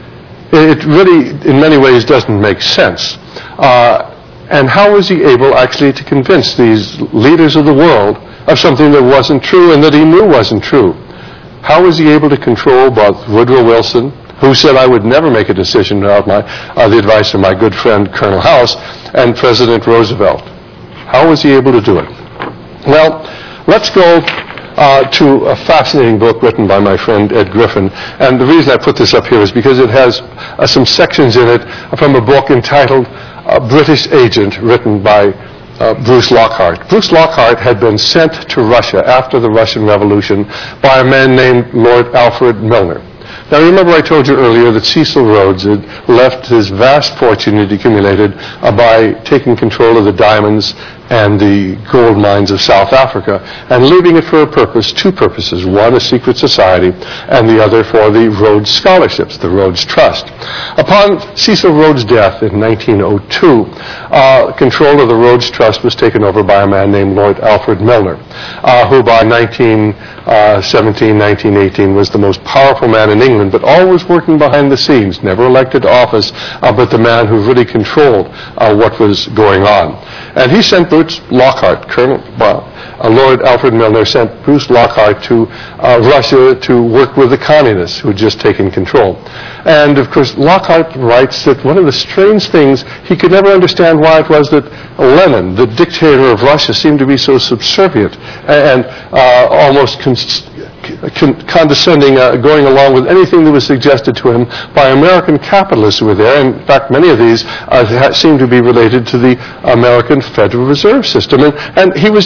It really, in many ways, doesn't make sense. Uh, and how was he able actually to convince these leaders of the world of something that wasn't true and that he knew wasn't true? How was he able to control both Woodrow Wilson, who said I would never make a decision without my, uh, the advice of my good friend Colonel House, and President Roosevelt? How was he able to do it? Well, let's go Uh, to a fascinating book written by my friend Ed Griffin. And the reason I put this up here is because it has uh, some sections in it from a book entitled uh, British Agent, written by uh, Bruce Lockhart. Bruce Lockhart had been sent to Russia after the Russian Revolution by a man named Lord Alfred Milner. Now, remember I told you earlier that Cecil Rhodes had left his vast fortune he'd accumulated uh, by taking control of the diamonds and the gold mines of South Africa, and leaving it for a purpose, two purposes. One, a secret society, and the other for the Rhodes Scholarships, the Rhodes Trust. Upon Cecil Rhodes' death in nineteen oh two, uh, control of the Rhodes Trust was taken over by a man named Lord Alfred Milner, uh, who by nineteen seventeen, nineteen eighteen was the most powerful man in England, but always working behind the scenes, never elected to office, uh, but the man who really controlled uh, what was going on. And he sent Bruce Lockhart, Colonel, well, uh, Lord Alfred Milner sent Bruce Lockhart to uh, Russia to work with the communists who had just taken control. And, of course, Lockhart writes that one of the strange things, he could never understand why it was that Lenin, the dictator of Russia, seemed to be so subservient and uh, almost con- con- condescending, uh, going along with anything that was suggested to him by American capitalists who were there. In fact, many of these uh, seem to be related to the American Federal Reserve System. And, and he was just,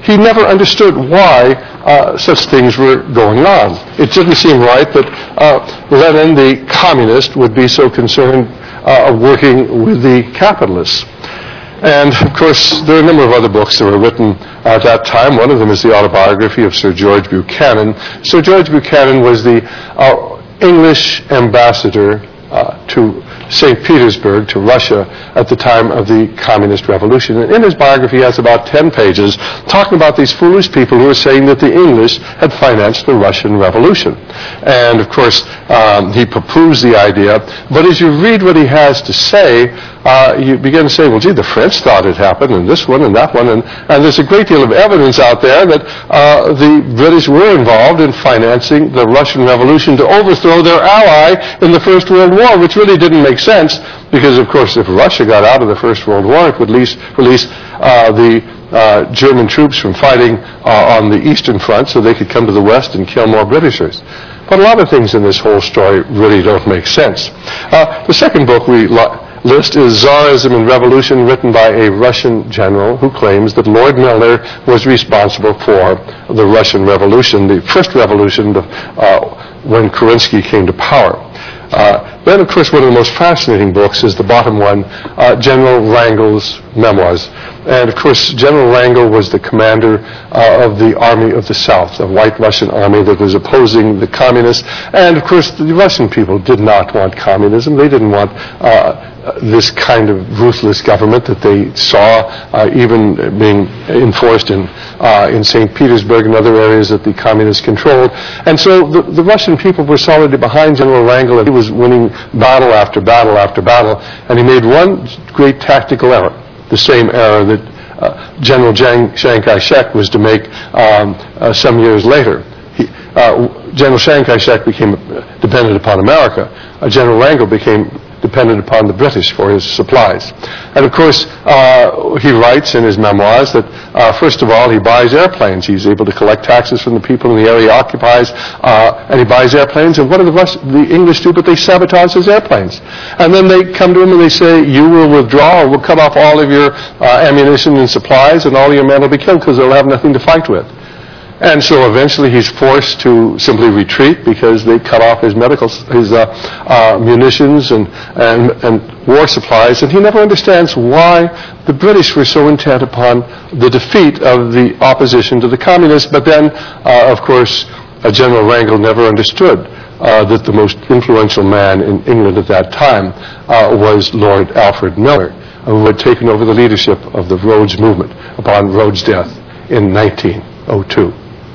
he never understood why uh, such things were going on. It didn't seem right that uh, Lenin, the communist, would be so concerned uh, working with the capitalists. And, of course, there are a number of other books that were written at that time. One of them is the autobiography of Sir George Buchanan. Sir George Buchanan was the uh, English ambassador uh, to Saint Petersburg, to Russia, at the time of the Communist Revolution. And in his biography, he has about ten pages talking about these foolish people who were saying that the English had financed the Russian Revolution. And, of course, um, he poo-poos the idea. But as you read what he has to say, uh, you begin to say, well, gee, the French thought it happened, and this one and that one. And, and there's a great deal of evidence out there that uh, the British were involved in financing the Russian Revolution to overthrow their ally in the First World War, which really didn't make sense because, of course, if Russia got out of the First World War, it would release, release uh, the uh, German troops from fighting uh, on the Eastern Front so they could come to the West and kill more Britishers. But a lot of things in this whole story really don't make sense. Uh, the second book we lo- list is Tsarism and Revolution, written by a Russian general who claims that Lord Milner was responsible for the Russian Revolution, the first revolution uh, when Kerensky came to power. Uh, then, of course, one of the most fascinating books is the bottom one, uh, General Wrangel's Memoirs. And, of course, General Wrangel was the commander uh, of the Army of the South, the White Russian Army that was opposing the communists. And, of course, the Russian people did not want communism. They didn't want uh, this kind of ruthless government that they saw uh, even being enforced in uh, in Saint Petersburg and other areas that the communists controlled. And so the, the Russian people were solidly behind General Wrangel, and he was winning battle after battle after battle. And he made one great tactical error, the same error that uh, General Chiang Kai-shek was to make um, uh, some years later. He, uh, General Chiang Kai-shek became dependent upon America. Uh, General Wrangel became dependent upon the British for his supplies. And, of course, uh, he writes in his memoirs that, uh, first of all, he buys airplanes. He's able to collect taxes from the people in the area he occupies, uh, and he buys airplanes. And what do the, Rus- the English do? But they sabotage his airplanes. And then they come to him and they say, you will withdraw or we'll cut off all of your uh, ammunition and supplies, and all of your men will be killed because they'll have nothing to fight with. And so eventually he's forced to simply retreat because they cut off his medical, his uh, uh, munitions and, and, and war supplies. And he never understands why the British were so intent upon the defeat of the opposition to the communists. But then, uh, of course, uh, General Wrangel never understood uh, that the most influential man in England at that time uh, was Lord Alfred Milner, who had taken over the leadership of the Rhodes movement upon Rhodes' death in nineteen oh two.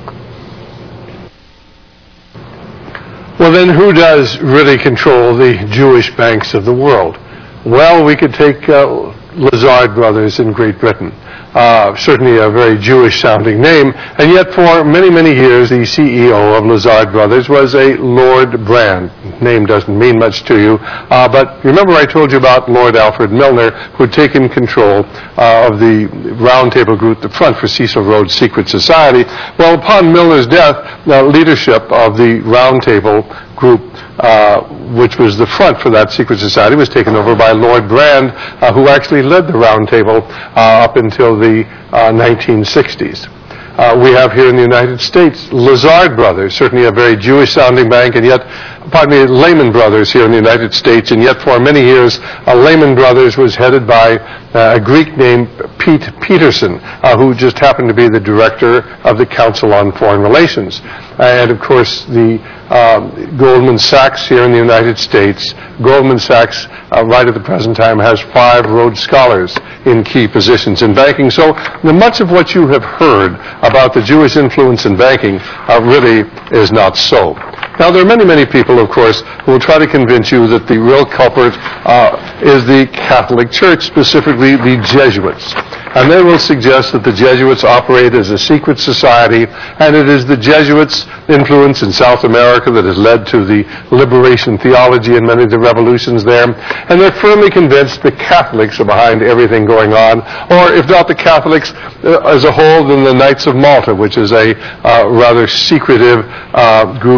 Well, then who does really control the Jewish banks of the world? Well, we could take uh, Lazard Brothers in Great Britain. Uh, certainly a very Jewish-sounding name, and yet for many, many years the C E O of Lazard Brothers was a Lord Brand. Name doesn't mean much to you, uh, but remember I told you about Lord Alfred Milner, who had taken control uh, of the Round Table Group, the front for Cecil Rhodes' secret society. Well, upon Milner's death, the leadership of the Round Table Group, uh, which was the front for that secret society, was taken over by Lord Brand, uh, who actually led the Round Table uh, up until the uh, nineteen sixties. Uh, we have here in the United States Lazard Brothers, certainly a very Jewish-sounding bank, and yet, pardon me, Lehman Brothers here in the United States, and yet for many years, uh, Lehman Brothers was headed by uh, a Greek named Pete Peterson, uh, who just happened to be the director of the Council on Foreign Relations. And, of course, the um, Goldman Sachs here in the United States, Goldman Sachs, uh, right at the present time, has five Rhodes Scholars in key positions in banking. So the, much of what you have heard about the Jewish influence in banking uh, really is not so. Now, there are many, many people, of course, who will try to convince you that the real culprit uh, is the Catholic Church, specifically the Jesuits. And they will suggest that the Jesuits operate as a secret society, and it is the Jesuits' influence in South America that has led to the liberation theology and many of the revolutions there. And they're firmly convinced the Catholics are behind everything going on, or if not the Catholics uh, as a whole, then the Knights of Malta, which is a uh, rather secretive uh, group made up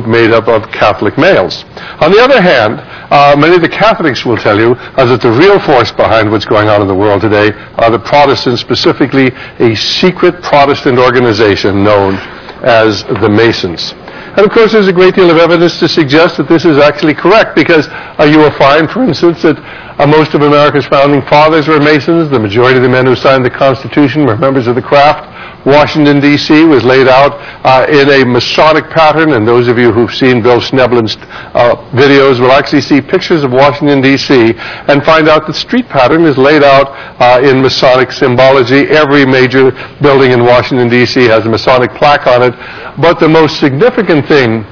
of Catholic males. On the other hand, uh, many of the Catholics will tell you uh, that the real force behind what's going on in the world today are the Protestants, specifically a secret Protestant organization known as the Masons. And of course, there's a great deal of evidence to suggest that this is actually correct, because uh, you will find, for instance, that uh, most of America's founding fathers were Masons. The majority of the men who signed the Constitution were members of the craft. Washington, D C was laid out uh, in a Masonic pattern, and those of you who've seen Bill Schnebling's uh, videos will actually see pictures of Washington, D C and find out the street pattern is laid out uh, in Masonic symbology. Every major building in Washington, D C has a Masonic plaque on it. But the most significant thing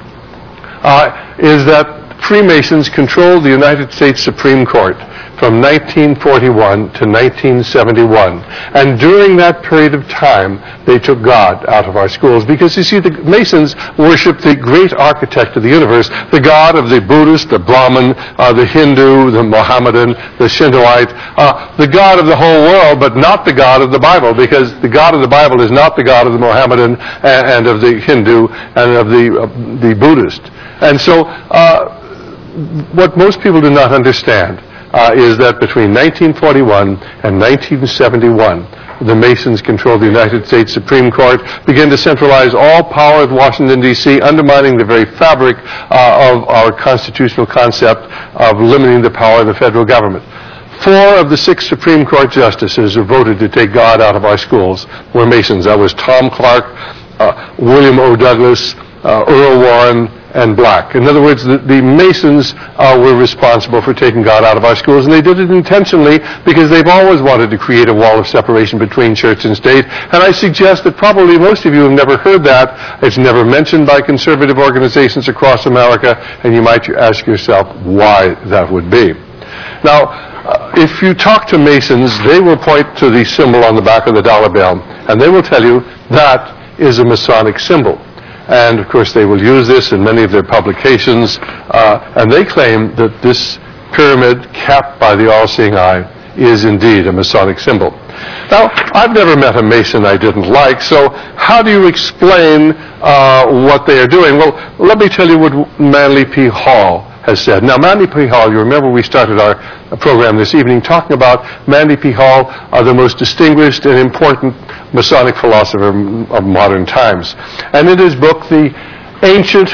uh, is that Freemasons controlled the United States Supreme Court from nineteen forty-one to nineteen seventy-one. And during that period of time, they took God out of our schools. Because, you see, the Masons worshiped the great architect of the universe, the God of the Buddhist, the Brahmin, uh, the Hindu, the Mohammedan, the Shintoite, uh, the God of the whole world, but not the God of the Bible, because the God of the Bible is not the God of the Mohammedan and, and of the Hindu and of the, uh, the Buddhist. And so, uh, what most people do not understand uh, is that between nineteen forty-one and nineteen seventy-one, the Masons controlled the United States Supreme Court, began to centralize all power at Washington, D C, undermining the very fabric uh, of our constitutional concept of limiting the power of the federal government. Four of the six Supreme Court justices who voted to take God out of our schools were Masons. That was Tom Clark, uh, William O. Douglas, uh, Earl Warren, and Black. In other words, the, the Masons uh, were responsible for taking God out of our schools, and they did it intentionally because they've always wanted to create a wall of separation between church and state. And I suggest that probably most of you have never heard that. It's never mentioned by conservative organizations across America, and you might ask yourself why that would be. Now, uh, if you talk to Masons, they will point to the symbol on the back of the dollar bill, and they will tell you that is a Masonic symbol. And, of course, they will use this in many of their publications, uh, and they claim that this pyramid capped by the all-seeing eye is indeed a Masonic symbol. Now, I've never met a Mason I didn't like, so how do you explain uh, what they are doing? Well, let me tell you what Manly P. Hall has said. Now, Manly P. Hall, you remember we started our program this evening talking about Manly P. Hall, uh, the most distinguished and important Masonic philosopher of modern times. And in his book, The Ancient,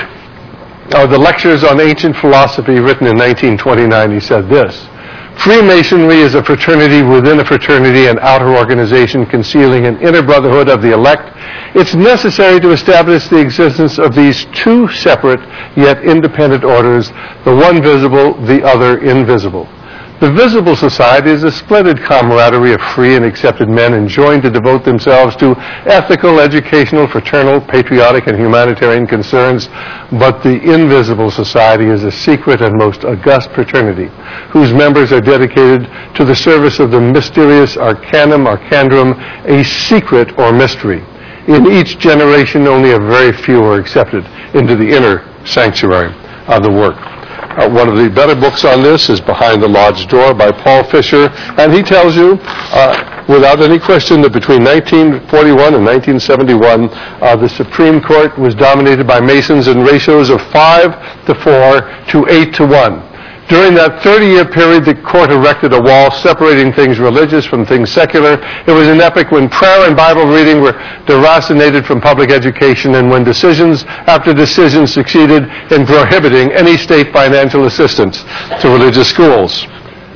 or the Lectures on Ancient Philosophy, written in nineteen twenty-nine, he said this: Freemasonry is a fraternity within a fraternity, an outer organization concealing an inner brotherhood of the elect. It's necessary to establish the existence of these two separate yet independent orders, the one visible, the other invisible. The visible society is a splendid camaraderie of free and accepted men enjoined to devote themselves to ethical, educational, fraternal, patriotic, and humanitarian concerns. But the invisible society is a secret and most august fraternity, whose members are dedicated to the service of the mysterious arcanum, arcandrum, a secret or mystery. In each generation, only a very few are accepted into the inner sanctuary of the work. Uh, one of the better books on this is Behind the Lodge Door by Paul Fisher, and he tells you, uh, without any question, that between nineteen forty-one and nineteen seventy-one, uh, the Supreme Court was dominated by Masons in ratios of five to four to eight to one. During that thirty-year period, the court erected a wall separating things religious from things secular. It was an epoch when prayer and Bible reading were deracinated from public education, and when decisions after decisions succeeded in prohibiting any state financial assistance to religious schools.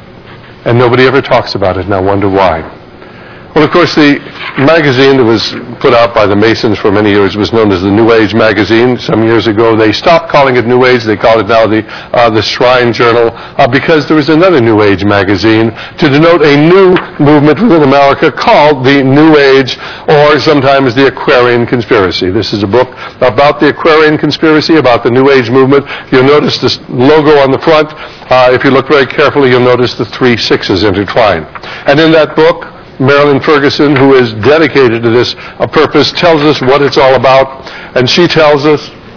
And nobody ever talks about it, and I wonder why. Well, of course, the magazine that was put out by the Masons for many years was known as the New Age magazine. Some years ago, they stopped calling it New Age. They call it now the uh, the Shrine Journal, uh, because there was another New Age magazine to denote a new movement within America called the New Age, or sometimes the Aquarian Conspiracy. This is a book about the Aquarian Conspiracy, about the New Age movement. You'll notice this logo on the front. Uh, if you look very carefully, you'll notice the three sixes intertwined. And in that book, Marilyn Ferguson, who is dedicated to this uh, purpose, tells us what it's all about. And she tells us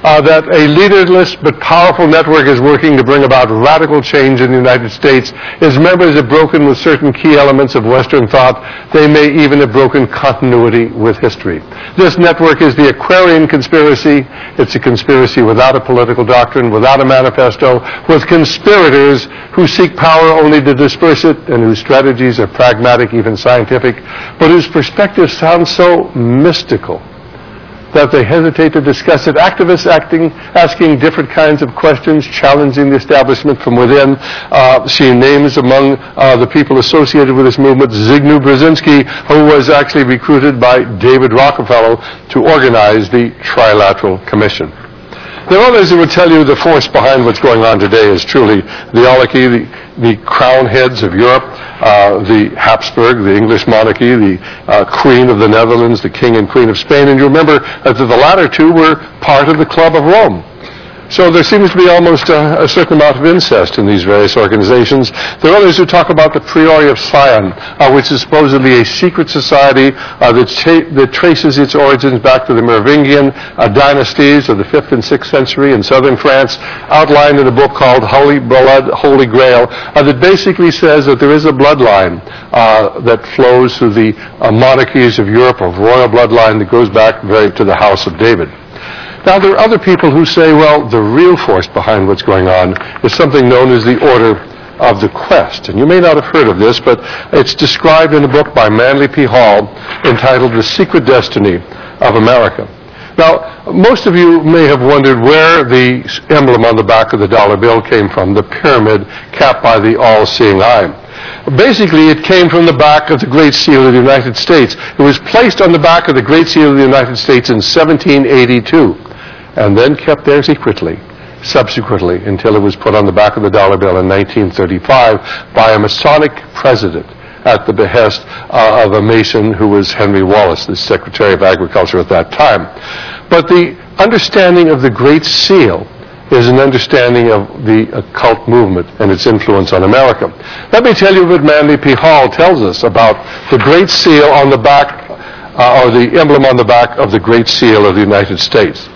uh, that a leaderless but powerful network is working to bring about radical change in the United States. Its members have broken with certain key elements of Western thought. They may even have broken continuity with history. This network is the Aquarian conspiracy. It's a conspiracy without a political doctrine, without a manifesto, with conspirators who seek power only to disperse it and whose strategies are pragmatic, even scientific, but whose perspectives sound so mystical that they hesitate to discuss it. Activists acting, asking different kinds of questions, challenging the establishment from within. Uh, seeing names among uh, the people associated with this movement, Zygmunt Brzezinski, who was actually recruited by David Rockefeller to organize the Trilateral Commission. There are others who will tell you the force behind what's going on today is truly the oligarchy, the, the crown heads of Europe, uh, the Habsburg, the English monarchy, the uh, Queen of the Netherlands, the King and Queen of Spain. And you remember that the latter two were part of the Club of Rome. So there seems to be almost a, a certain amount of incest in these various organizations. There are others who talk about the Priori of Sion, uh, which is supposedly a secret society uh, that, cha- that traces its origins back to the Merovingian uh, dynasties of the fifth and sixth century in southern France, outlined in a book called Holy Blood, Holy Grail, uh, that basically says that there is a bloodline uh, that flows through the uh, monarchies of Europe, of royal bloodline that goes back very to the House of David. Now, there are other people who say, well, the real force behind what's going on is something known as the Order of the Quest. And you may not have heard of this, but it's described in a book by Manly P. Hall entitled The Secret Destiny of America. Now, most of you may have wondered where the emblem on the back of the dollar bill came from, the pyramid capped by the all-seeing eye. Basically, it came from the back of the Great Seal of the United States. It was placed on the back of the Great Seal of the United States in seventeen eighty-two. And then kept there secretly, subsequently, until it was put on the back of the dollar bill in nineteen thirty-five by a Masonic president at the behest uh, of a Mason who was Henry Wallace, the Secretary of Agriculture at that time. But the understanding of the Great Seal is an understanding of the occult movement and its influence on America. Let me tell you what Manly P. Hall tells us about the Great Seal on the back, uh, or the emblem on the back of the Great Seal of the United States.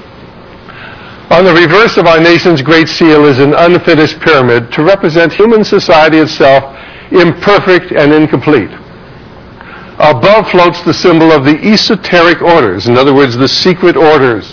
On the reverse of our nation's Great Seal is an unfinished pyramid to represent human society itself, imperfect and incomplete. Above floats the symbol of the esoteric orders, in other words, the secret orders.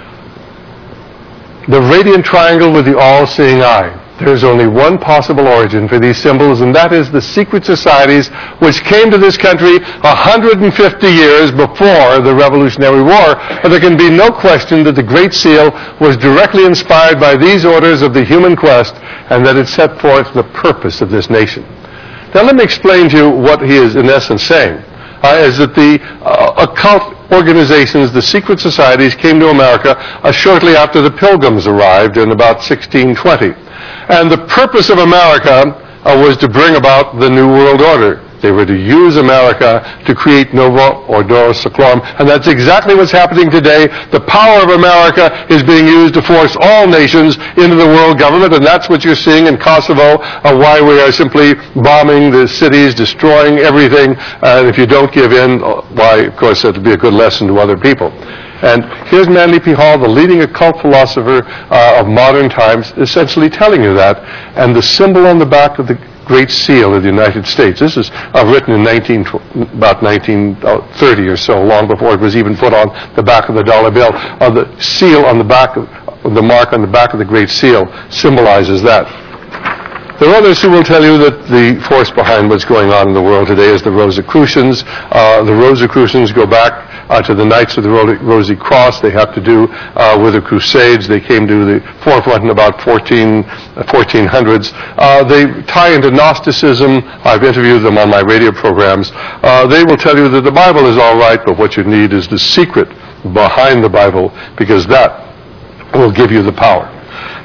The radiant triangle with the all-seeing eye. There is only one possible origin for these symbols, and that is the secret societies which came to this country one hundred fifty years before the Revolutionary War. But there can be no question that the Great Seal was directly inspired by these orders of the human quest, and that it set forth the purpose of this nation. Now let me explain to you what he is in essence saying. Uh, is that the uh, occult organizations, the secret societies, came to America uh, shortly after the Pilgrims arrived in about sixteen twenty. And the purpose of America uh, was to bring about the New World Order. They were to use America to create Nova Ordo Seclorum, and that's exactly what's happening today. The power of America is being used to force all nations into the world government, and that's what you're seeing in Kosovo, uh, why we are simply bombing the cities, destroying everything, and uh, if you don't give in, uh, why, of course, that would be a good lesson to other people. And here's Manly P. Hall, the leading occult philosopher uh, of modern times, essentially telling you that, and the symbol on the back of the Great Seal of the United States. This is uh, written in nineteen, about nineteen thirty or so, long before it was even put on the back of the dollar bill. Uh, the seal on the back, of, the mark on the back of the Great Seal symbolizes that. There are others who will tell you that the force behind what's going on in the world today is the Rosicrucians. Uh, the Rosicrucians go back uh, to the Knights of the Ro- Rosy Cross. They have to do uh, with the Crusades. They came to the forefront in about fourteen, fourteen hundreds. Uh, they tie into Gnosticism. I've interviewed them on my radio programs. Uh, they will tell you that the Bible is all right, but what you need is the secret behind the Bible, because that will give you the power.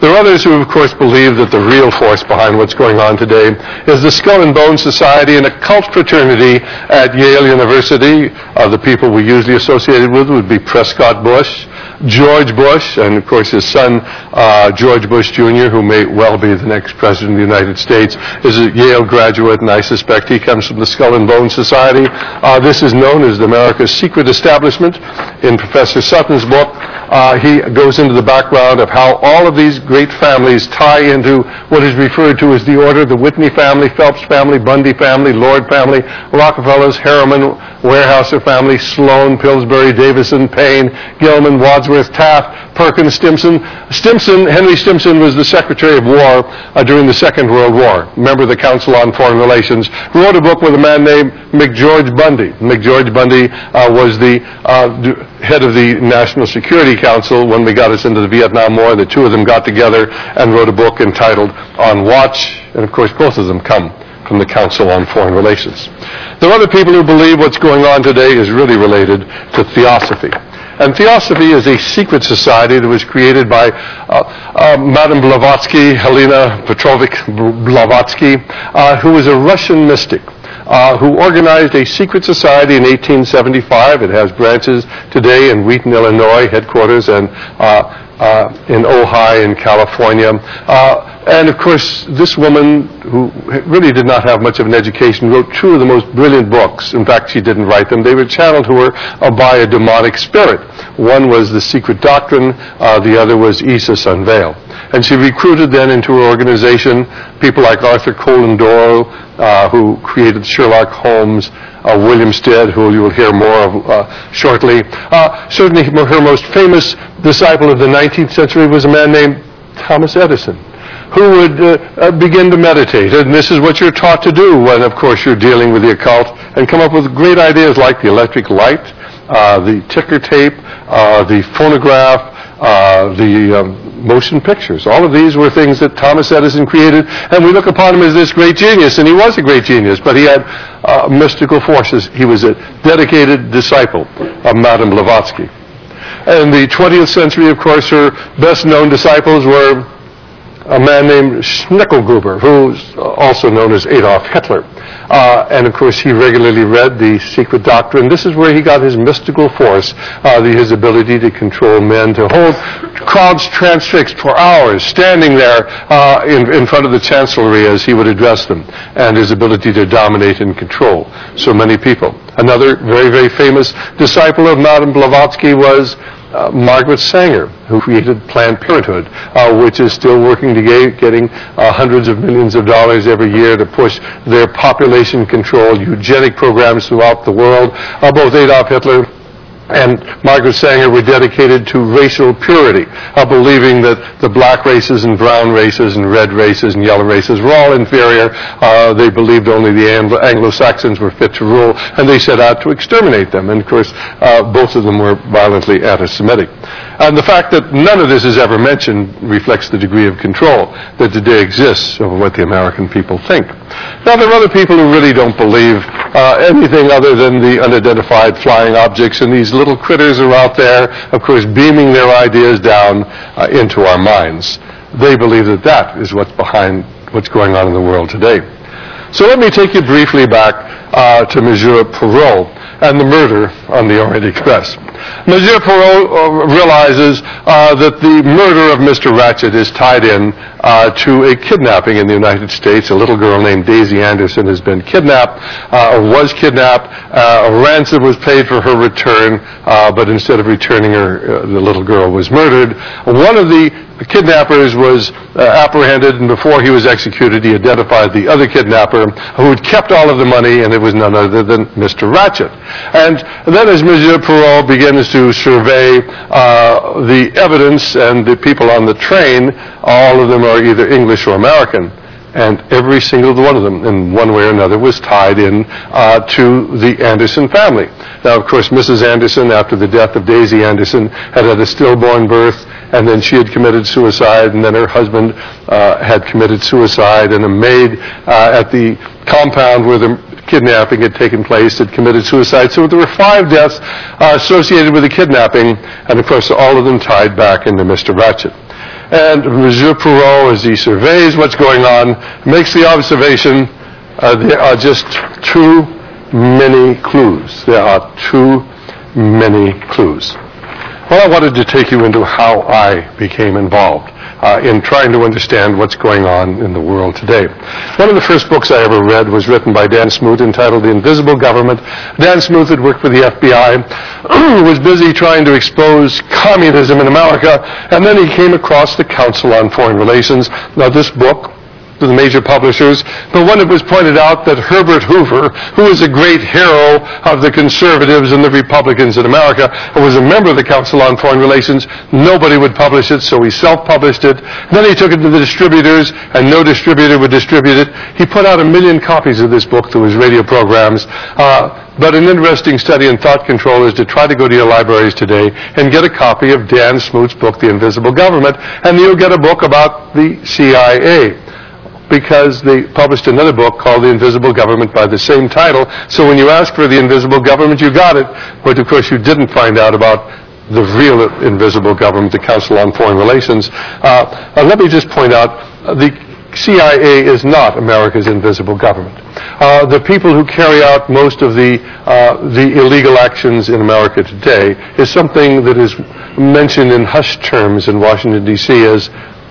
There are others who, of course, believe that the real force behind what's going on today is the Skull and Bones Society, an occult fraternity at Yale University. Uh, the people we usually associated with would be Prescott Bush, George Bush, and of course his son, uh, George Bush Junior, who may well be the next president of the United States, is a Yale graduate, and I suspect he comes from the Skull and Bones Society. Uh, this is known as America's Secret Establishment. In Professor Sutton's book, uh, he goes into the background of how all of these great families tie into what is referred to as the order: the Whitney family, Phelps family, Bundy family, Lord family, Rockefellers, Harriman, Weyerhaeuser family, Sloan, Pillsbury, Davison, Payne, Gilman, Wadsworth, Taft, Perkins, Stimson. Stimson, Henry Stimson was the Secretary of War uh, during the Second World War, member of the Council on Foreign Relations, wrote a book with a man named McGeorge Bundy. McGeorge Bundy uh, was the uh, head of the National Security Council when we got us into the Vietnam War. The two of them got together and wrote a book entitled On Watch, and of course both of them come from the Council on Foreign Relations. There are other people who believe what's going on today is really related to theosophy. And theosophy is a secret society that was created by uh, uh, Madame Blavatsky, Helena Petrovich Blavatsky, uh, who was a Russian mystic, uh, who organized a secret society in eighteen seventy-five. It has branches today in Wheaton, Illinois, headquarters, and uh, uh, in Ojai in California. Uh, And, of course, this woman, who really did not have much of an education, wrote two of the most brilliant books. In fact, she didn't write them. They were channeled to her uh, by a demonic spirit. One was The Secret Doctrine. Uh, the other was Isis Unveiled. And she recruited then into her organization people like Arthur Conan Doyle, uh, who created Sherlock Holmes, uh, William Stead, who you will hear more of uh, shortly. Uh, certainly her most famous disciple of the nineteenth century was a man named Thomas Edison, who would uh, uh, begin to meditate. And this is what you're taught to do when, of course, you're dealing with the occult, and come up with great ideas like the electric light, uh, the ticker tape, uh, the phonograph, uh, the um, motion pictures. All of these were things that Thomas Edison created, and we look upon him as this great genius, and he was a great genius, but he had uh, mystical forces. He was a dedicated disciple of Madame Blavatsky. In the twentieth century, of course, her best-known disciples were a man named Schnickelgruber, who's also known as Adolf Hitler. Uh, and, of course, he regularly read The Secret Doctrine. This is where he got his mystical force, uh, the, his ability to control men, to hold crowds transfixed for hours, standing there uh, in, in front of the chancellery as he would address them, and his ability to dominate and control so many people. Another very, very famous disciple of Madame Blavatsky was Uh, Margaret Sanger, who created Planned Parenthood, uh, which is still working to get, getting uh, hundreds of millions of dollars every year to push their population control eugenic programs throughout the world. Uh, both Adolf Hitler and Margaret Sanger were dedicated to racial purity, uh, believing that the black races and brown races and red races and yellow races were all inferior. Uh, they believed only the Anglo- Anglo-Saxons were fit to rule, and they set out to exterminate them. And, of course, uh, both of them were violently anti-Semitic. And the fact that none of this is ever mentioned reflects the degree of control that today exists over what the American people think. Now, there are other people who really don't believe uh, anything other than the unidentified flying objects, and these little critters are out there, of course, beaming their ideas down uh, into our minds. They believe that that is what's behind what's going on in the world today. So let me take you briefly back uh, to Monsieur Perrault and the murder on the Orient Express. Monsieur Perrault uh, realizes uh, that the murder of Mister Ratchet is tied in uh, to a kidnapping in the United States. A little girl named Daisy Anderson has been kidnapped, uh, or was kidnapped. Uh, a ransom was paid for her return, uh, but instead of returning her, uh, the little girl was murdered. One of the kidnappers was uh, apprehended, and before he was executed, he identified the other kidnapper who had kept all of the money, and it was none other than Mister Ratchet. And then as Monsieur Perrault begins to survey uh, the evidence and the people on the train, all of them are either English or American. And every single one of them, in one way or another, was tied in uh, to the Anderson family. Now, of course, Missus Anderson, after the death of Daisy Anderson, had had a stillborn birth, and then she had committed suicide, and then her husband uh, had committed suicide, and a maid uh, at the compound where the kidnapping had taken place had committed suicide. So there were five deaths uh, associated with the kidnapping, and of course all of them tied back into Mister Ratchet. And Monsieur Perrault, as he surveys what's going on, makes the observation, uh, there are just too many clues. There are too many clues. Well, I wanted to take you into how I became involved uh, in trying to understand what's going on in the world today. One of the first books I ever read was written by Dan Smoot, entitled The Invisible Government. Dan Smoot had worked for the F B I, was busy trying to expose communism in America, and then he came across the Council on Foreign Relations. Now, this book, to the major publishers, but when it was pointed out that Herbert Hoover, who was a great hero of the conservatives and the Republicans in America, and was a member of the Council on Foreign Relations, nobody would publish it, so he self-published it. Then he took it to the distributors, and no distributor would distribute it. He put out a million copies of this book through his radio programs. Uh, But an interesting study in thought control is to try to go to your libraries today and get a copy of Dan Smoot's book, The Invisible Government, and you'll get a book about the C I A. Because they published another book called The Invisible Government by the same title. So when you ask for The Invisible Government, you got it. But of course you didn't find out about the real invisible government, the Council on Foreign Relations. Uh, uh, let me just point out, uh, the C I A is not America's invisible government. Uh, the people who carry out most of the, uh, the illegal actions in America today is something that is mentioned in hushed terms in Washington, D C as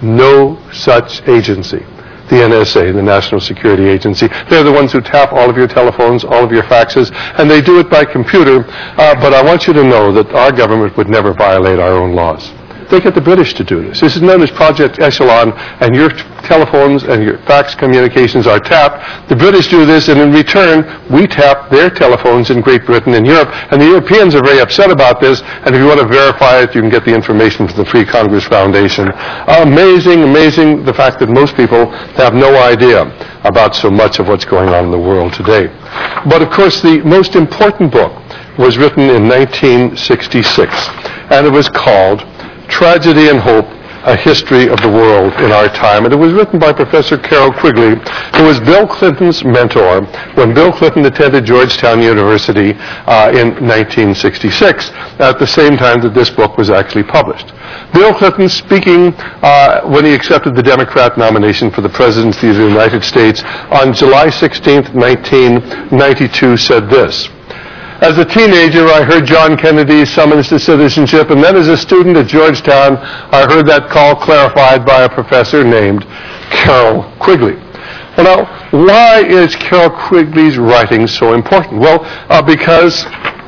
no such agency. The N S A, the National Security Agency. They're the ones who tap all of your telephones, all of your faxes, and they do it by computer. Uh, but I want you to know that our government would never violate our own laws. They get the British to do this. This is known as Project Echelon, and your t- telephones and your fax communications are tapped. The British do this, and in return, we tap their telephones in Great Britain and Europe, and the Europeans are very upset about this, and if you want to verify it, you can get the information from the Free Congress Foundation. Amazing, amazing the fact that most people have no idea about so much of what's going on in the world today. But of course, the most important book was written in nineteen sixty-six, and it was called Tragedy and Hope, A History of the World in Our Time. And it was written by Professor Carroll Quigley, who was Bill Clinton's mentor when Bill Clinton attended Georgetown University uh, in nineteen sixty-six, at the same time that this book was actually published. Bill Clinton, speaking uh, when he accepted the Democrat nomination for the presidency of the United States on July sixteenth, nineteen ninety-two, said this: "As a teenager, I heard John Kennedy's summons to citizenship, and then as a student at Georgetown, I heard that call clarified by a professor named Carroll Quigley." Well, now, why is Carroll Quigley's writing so important? Well, uh, because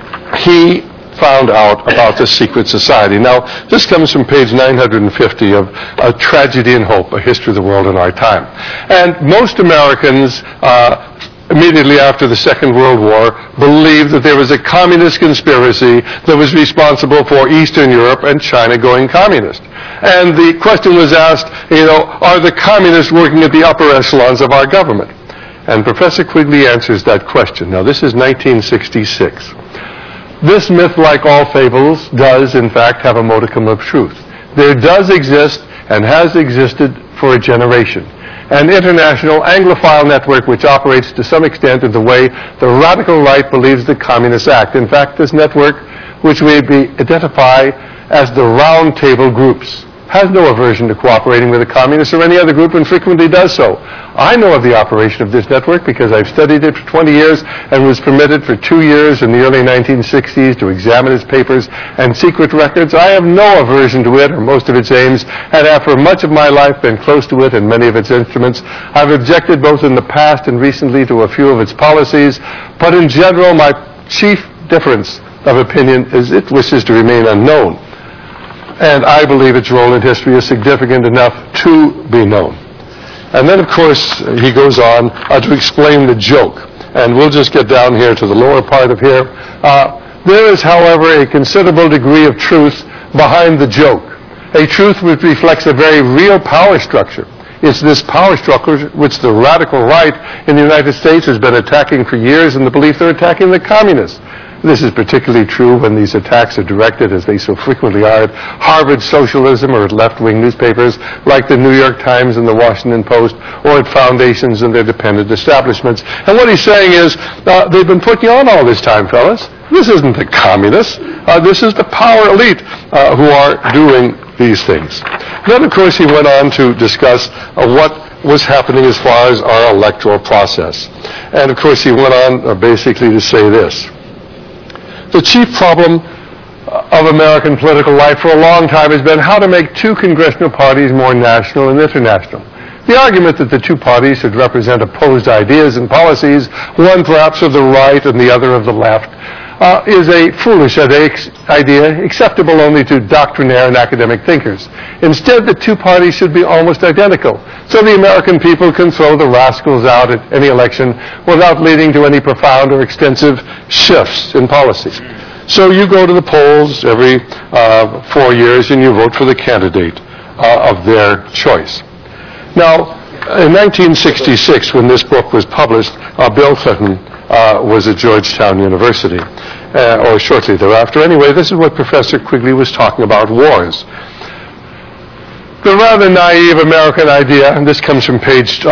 he found out about the secret society. Now, this comes from page nine hundred fifty of uh, Tragedy and Hope, A History of the World in Our Time. And most Americans uh, immediately after the Second World War, believed that there was a communist conspiracy that was responsible for Eastern Europe and China going communist. And the question was asked, you know, are the communists working at the upper echelons of our government? And Professor Quigley answers that question. Now, this is nineteen sixty-six. This myth, like all fables, does, in fact, have a modicum of truth. There does exist and has existed for a generation an international Anglophile network which operates to some extent in the way the radical right believes the communists act. In fact, this network, which we identify as the Round Table groups, has no aversion to cooperating with the communists or any other group, and frequently does so. I know of the operation of this network because I've studied it for twenty years and was permitted for two years in the early nineteen sixties to examine its papers and secret records. I have no aversion to it or most of its aims, and have for much of my life been close to it and many of its instruments. I've objected both in the past and recently to a few of its policies, but in general, my chief difference of opinion is it wishes to remain unknown. And I believe its role in history is significant enough to be known. And then, of course, he goes on uh, to explain the joke. And we'll just get down here to the lower part of here. Uh, there is, however, a considerable degree of truth behind the joke, a truth which reflects a very real power structure. It's this power structure which the radical right in the United States has been attacking for years in the belief they're attacking the communists. This is particularly true when these attacks are directed, as they so frequently are, at Harvard socialism or at left-wing newspapers like the New York Times and the Washington Post, or at foundations and their dependent establishments. And what he's saying is, uh, they've been putting you on all this time, fellas. This isn't the communists. Uh, this is the power elite uh, who are doing these things. Then, of course, he went on to discuss uh, what was happening as far as our electoral process. And, of course, he went on uh, basically to say this. The chief problem of American political life for a long time has been how to make two congressional parties more national and international. The argument that the two parties should represent opposed ideas and policies, one perhaps of the right and the other of the left, uh, is a foolish idea acceptable only to doctrinaire and academic thinkers. Instead, the two parties should be almost identical, so the American people can throw the rascals out at any election without leading to any profound or extensive shifts in policy. So you go to the polls every uh, four years and you vote for the candidate uh, of their choice. Now, in nineteen sixty-six, when this book was published, uh, Bill Clinton uh, was at Georgetown University, uh, or shortly thereafter. Anyway, this is what Professor Quigley was talking about, wars. The rather naive American idea, and this comes from page, uh,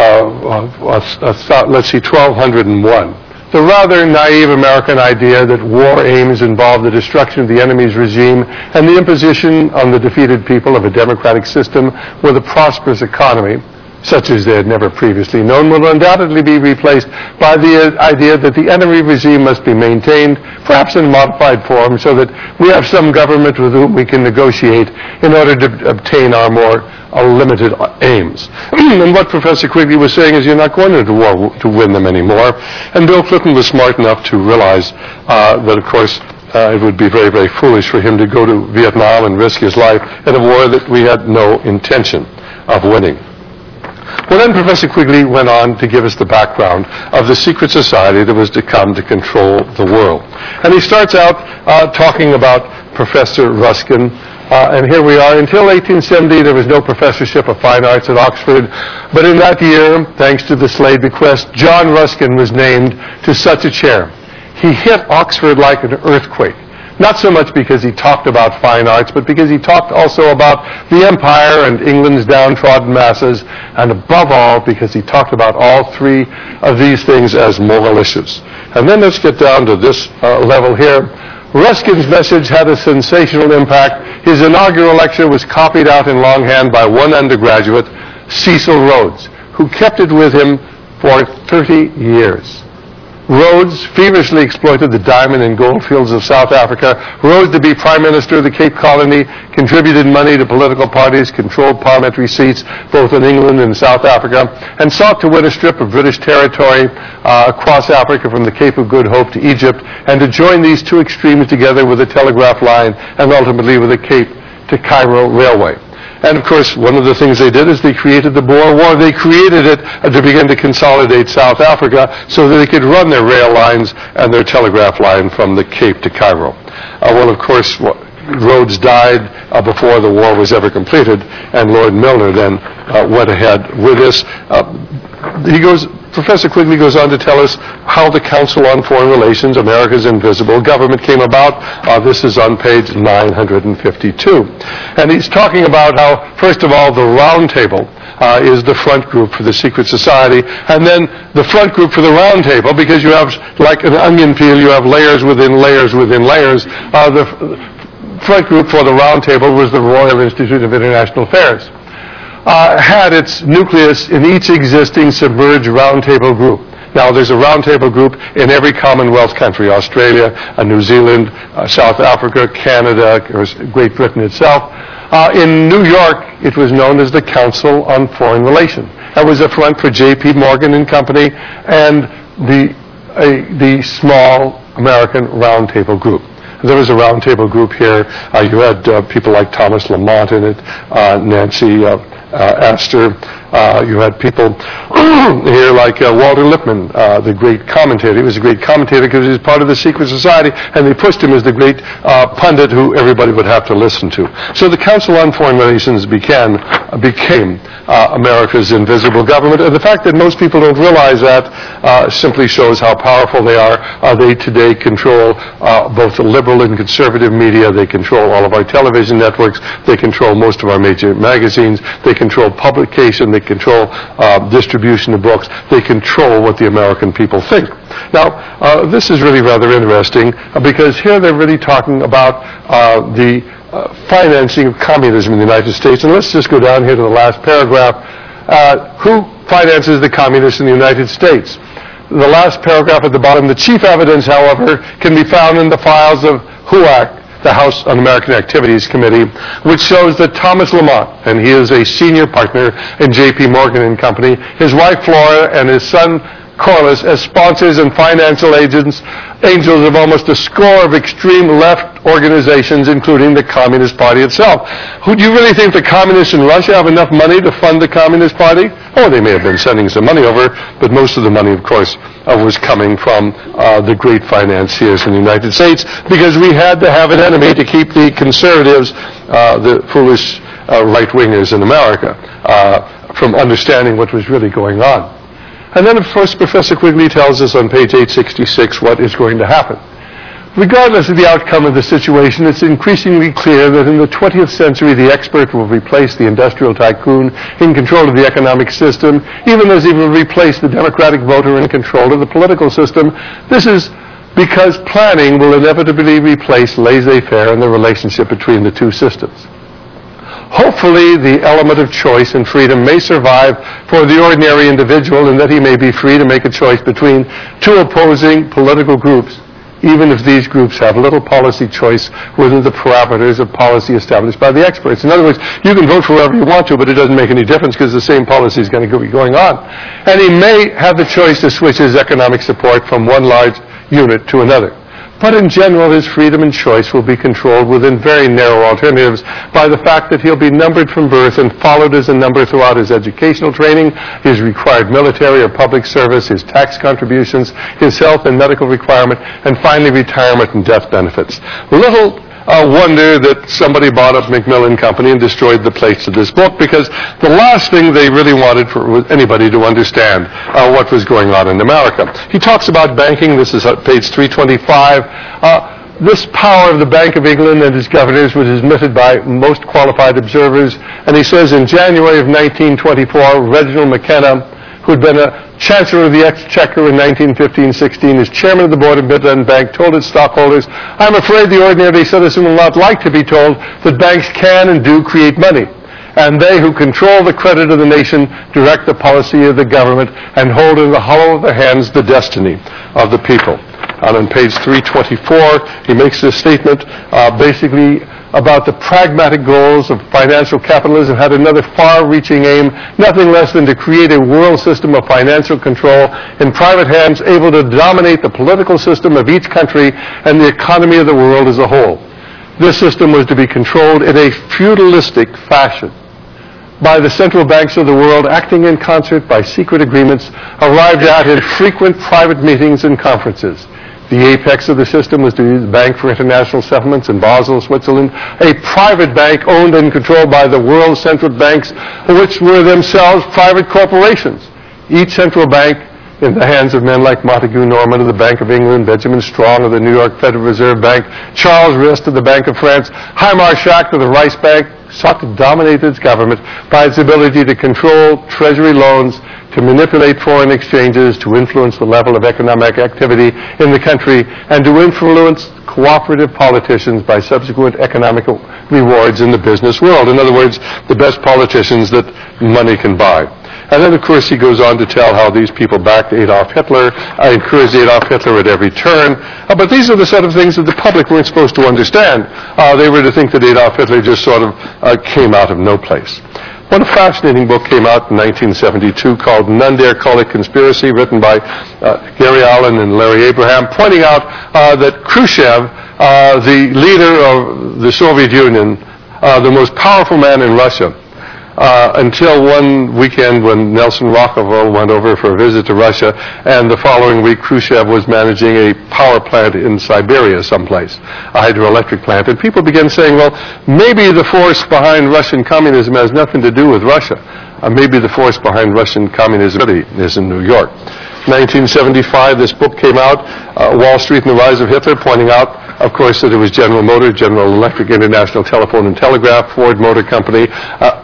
uh, uh, let's see, twelve oh one. The rather naive American idea that war aims involve the destruction of the enemy's regime and the imposition on the defeated people of a democratic system with a prosperous economy, such as they had never previously known, will undoubtedly be replaced by the idea that the enemy regime must be maintained, perhaps in modified form, so that we have some government with whom we can negotiate in order to obtain our more uh, limited aims. And what Professor Quigley was saying is you're not going into war to win them anymore. And Bill Clinton was smart enough to realize uh, that, of course, uh, it would be very, very foolish for him to go to Vietnam and risk his life in a war that we had no intention of winning. Well, then Professor Quigley went on to give us the background of the secret society that was to come to control the world. And he starts out uh, talking about Professor Ruskin. Uh, and here we are. Until eighteen seventy, there was no professorship of fine arts at Oxford. But in that year, thanks to the Slade bequest, John Ruskin was named to such a chair. He hit Oxford like an earthquake. Not so much because he talked about fine arts, but because he talked also about the empire and England's downtrodden masses, and above all, because he talked about all three of these things as moral issues. And then let's get down to this uh, level here. Ruskin's message had a sensational impact. His inaugural lecture was copied out in longhand by one undergraduate, Cecil Rhodes, who kept it with him for thirty years. Rhodes feverishly exploited the diamond and gold fields of South Africa, rose to be Prime Minister of the Cape Colony, contributed money to political parties, controlled parliamentary seats both in England and South Africa, and sought to win a strip of British territory uh, across Africa from the Cape of Good Hope to Egypt, and to join these two extremes together with a telegraph line and ultimately with the Cape to Cairo Railway. And, of course, one of the things they did is they created the Boer War. They created it to begin to consolidate South Africa so that they could run their rail lines and their telegraph line from the Cape to Cairo. Uh, well, of course, Rhodes died uh, before the war was ever completed, and Lord Milner then uh, went ahead with this. Uh, he goes... Professor Quigley goes on to tell us how the Council on Foreign Relations, America's Invisible Government, came about. Uh, this is on page nine hundred fifty-two. And he's talking about how, first of all, the Round Table uh, is the front group for the secret society, and then the front group for the Round Table, because you have, like an onion peel, you have layers within layers within layers. Uh, the front group for the Round Table was the Royal Institute of International Affairs. Uh, had its nucleus in each existing submerged roundtable group. Now, there's a roundtable group in every Commonwealth country, Australia, uh, New Zealand, uh, South Africa, Canada, or Great Britain itself. Uh, in New York, it was known as the Council on Foreign Relations. That was a front for J P Morgan and Company and the, uh, the small American roundtable group. There was a roundtable group here. Uh, you had uh, people like Thomas Lamont in it, uh, Nancy uh, uh, Astor, Uh, you had people here like uh, Walter Lippmann, uh, the great commentator. He was a great commentator because he was part of the secret society, and they pushed him as the great uh, pundit who everybody would have to listen to. So the Council on Foreign Relations began, uh, became uh, America's invisible government. And the fact that most people don't realize that uh, simply shows how powerful they are. Uh, they today control uh, both the liberal and conservative media. They control all of our television networks. They control most of our major magazines. They control publication. They control uh, distribution of books. They control what the American people think. Now, uh, this is really rather interesting uh, because here they're really talking about uh, the uh, financing of communism in the United States. And let's just go down here to the last paragraph. Uh, who finances the communists in the United States? The last paragraph at the bottom, the chief evidence, however, can be found in the files of H U A C, the House Un-American Activities Committee, which shows that Thomas Lamont, and he is a senior partner in J P Morgan and Company, his wife Flora, and his son Corliss as sponsors and financial agents, angels of almost a score of extreme left organizations, including the Communist Party itself. Who do you really think the communists in Russia have enough money to fund the Communist Party? Oh, they may have been sending some money over, but most of the money, of course, uh, was coming from uh, the great financiers in the United States, because we had to have an enemy to keep the conservatives, uh, the foolish uh, right-wingers in America, uh, from understanding what was really going on. And then, of course, Professor Quigley tells us on page eight sixty-six what is going to happen. Regardless of the outcome of the situation, it's increasingly clear that in the twentieth century, the expert will replace the industrial tycoon in control of the economic system, even as he will replace the democratic voter in control of the political system. This is because planning will inevitably replace laissez-faire in the relationship between the two systems. Hopefully, the element of choice and freedom may survive for the ordinary individual, and that he may be free to make a choice between two opposing political groups, even if these groups have little policy choice within the parameters of policy established by the experts. In other words, you can vote for whoever you want to, but it doesn't make any difference because the same policy is going to be going on. And he may have the choice to switch his economic support from one large unit to another. But in general, his freedom and choice will be controlled within very narrow alternatives by the fact that he'll be numbered from birth and followed as a number throughout his educational training, his required military or public service, his tax contributions, his health and medical requirement, and finally retirement and death benefits. Little uh, wonder that somebody bought up Macmillan Company and destroyed the plates of this book, because the last thing they really wanted for was anybody to understand uh, what was going on in America. He talks about banking. This is at page three twenty-five. Uh, this power of the Bank of England and its governors was admitted by most qualified observers, and he says in January of nineteen twenty-four, Reginald McKenna, who had been a Chancellor of the Exchequer in nineteen fifteen sixteen, as chairman of the board of Midland Bank, told its stockholders, "I'm afraid the ordinary citizen will not like to be told that banks can and do create money, and they who control the credit of the nation direct the policy of the government and hold in the hollow of their hands the destiny of the people." And on page three twenty-four, he makes this statement uh, basically about the pragmatic goals of financial capitalism, had another far-reaching aim, nothing less than to create a world system of financial control in private hands, able to dominate the political system of each country and the economy of the world as a whole. This system was to be controlled in a feudalistic fashion by the central banks of the world, acting in concert by secret agreements arrived at in frequent private meetings and conferences. The apex of the system was to be the Bank for International Settlements in Basel, Switzerland, a private bank owned and controlled by the world's central banks, which were themselves private corporations. Each central bank in the hands of men like Montague Norman of the Bank of England, Benjamin Strong of the New York Federal Reserve Bank, Charles Rist of the Bank of France, Hymar Schacht of the Rice Bank, sought to dominate its government by its ability to control treasury loans, to manipulate foreign exchanges, to influence the level of economic activity in the country, and to influence cooperative politicians by subsequent economic rewards in the business world. In other words, the best politicians that money can buy. And then, of course, he goes on to tell how these people backed Adolf Hitler, uh, encouraged Adolf Hitler at every turn. Uh, but these are the sort of things that the public weren't supposed to understand. Uh, they were to think that Adolf Hitler just sort of uh, came out of no place. One fascinating book came out in nineteen seventy-two called None Dare Call It Conspiracy, written by uh, Gary Allen and Larry Abraham, pointing out uh, that Khrushchev, uh, the leader of the Soviet Union, uh, the most powerful man in Russia, uh, until one weekend when Nelson Rockefeller went over for a visit to Russia, and the following week Khrushchev was managing a power plant in Siberia someplace, a hydroelectric plant. And people began saying, well, maybe the force behind Russian communism has nothing to do with Russia. Uh, maybe the force behind Russian communism really is in New York. nineteen seventy-five, this book came out, uh, Wall Street and the Rise of Hitler, pointing out, of course, that it was General Motors, General Electric, International Telephone and Telegraph, Ford Motor Company, uh,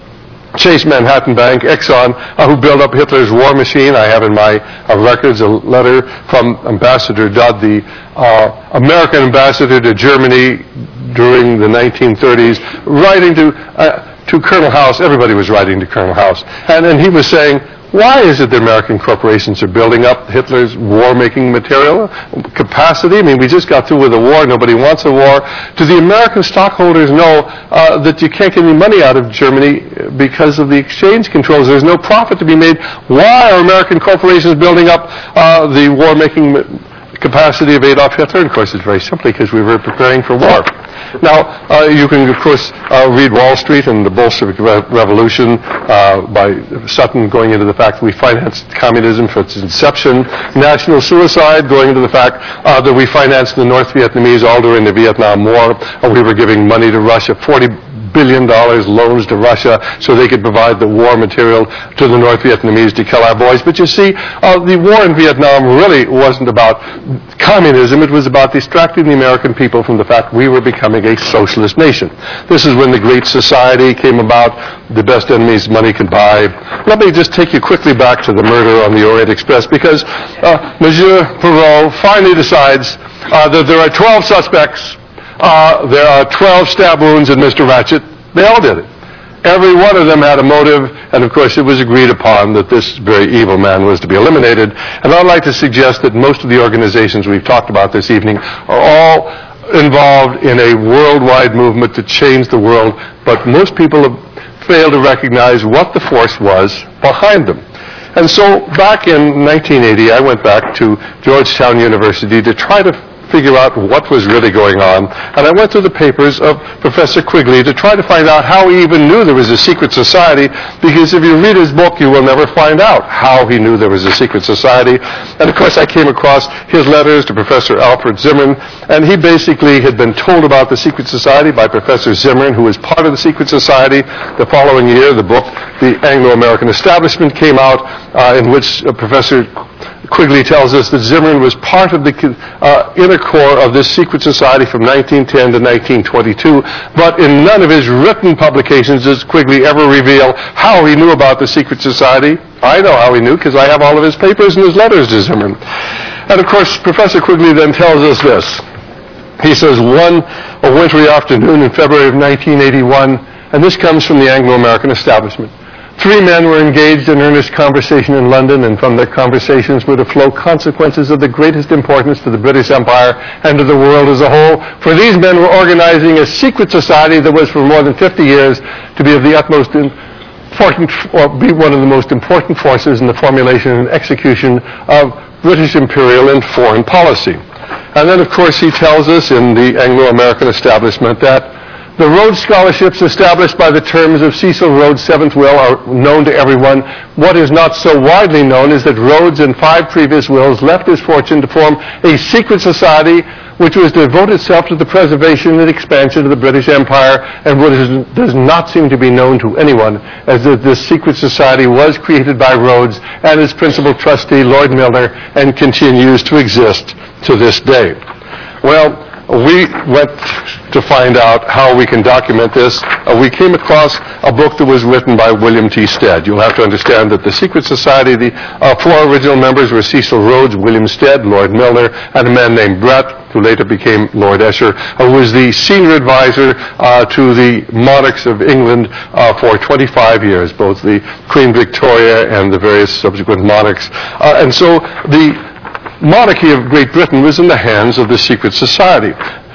Chase Manhattan Bank, Exxon, uh, who built up Hitler's war machine. I have in my uh, records a letter from Ambassador Dodd, the uh, American ambassador to Germany during the nineteen thirties, writing to uh, to Colonel House. Everybody was writing to Colonel House. And, and he was saying, why is it that American corporations are building up Hitler's war-making material capacity? I mean, we just got through with a war. Nobody wants a war. Do the American stockholders know uh, that you can't get any money out of Germany because of the exchange controls? There's no profit to be made. Why are American corporations building up uh, the war-making capacity of Adolf Hitler? And of course, it's very simply because we were preparing for war. Now, uh, you can, of course, uh, read Wall Street and the Bolshevik Re- Revolution uh, by Sutton going into the fact that we financed communism for its inception, national suicide going into the fact uh, that we financed the North Vietnamese all during the Vietnam War. Uh, we were giving money to Russia, forty billion dollars loans to Russia so they could provide the war material to the North Vietnamese to kill our boys. But you see, uh, the war in Vietnam really wasn't about communism. It was about distracting the American people from the fact we were becoming a socialist nation. This is when the Great Society came about, the best enemies money could buy. Let me just take you quickly back to the murder on the Orient Express, because uh, Monsieur Perot finally decides uh, that there are twelve suspects. Uh, there are twelve stab wounds in Mister Ratchet. They all did it. Every one of them had a motive, and of course it was agreed upon that this very evil man was to be eliminated. And I'd like to suggest that most of the organizations we've talked about this evening are all involved in a worldwide movement to change the world, but most people have failed to recognize what the force was behind them. And so back in nineteen eighty, I went back to Georgetown University to try to figure out what was really going on. And I went through the papers of Professor Quigley to try to find out how he even knew there was a secret society, because if you read his book, you will never find out how he knew there was a secret society. And of course, I came across his letters to Professor Alfred Zimmern, and he basically had been told about the secret society by Professor Zimmern, who was part of the secret society. The following year, the book, The Anglo-American Establishment, came out, uh, in which uh, Professor Quigley tells us that Zimmern was part of the uh, inner core of this secret society from nineteen ten to nineteen twenty-two, but in none of his written publications does Quigley ever reveal how he knew about the secret society. I know how he knew because I have all of his papers and his letters to Zimmern. And of course, Professor Quigley then tells us this. He says, one a wintry afternoon in February of nineteen eighty-one, and this comes from the Anglo-American Establishment. Three men were engaged in earnest conversation in London, and from their conversations were to flow consequences of the greatest importance to the British Empire and to the world as a whole. For these men were organizing a secret society that was for more than fifty years to be of the utmost important, or be one of the most important forces in the formulation and execution of British imperial and foreign policy. And then, of course, he tells us in the Anglo-American Establishment that the Rhodes Scholarships established by the terms of Cecil Rhodes' seventh will are known to everyone. What is not so widely known is that Rhodes in five previous wills left his fortune to form a secret society which was to devote itself to the preservation and expansion of the British Empire, and what is, does not seem to be known to anyone as that this secret society was created by Rhodes and his principal trustee, Lord Milner, and continues to exist to this day. Well, we went to find out how we can document this. Uh, we came across a book that was written by William T. Stead. You'll have to understand that the secret society, the uh, four original members were Cecil Rhodes, William Stead, Lord Milner, and a man named Brett, who later became Lord Esher, who was the senior advisor uh, to the monarchs of England uh, for twenty-five years, both the Queen Victoria and the various subsequent monarchs. Uh, and so the monarchy of Great Britain was in the hands of the secret society.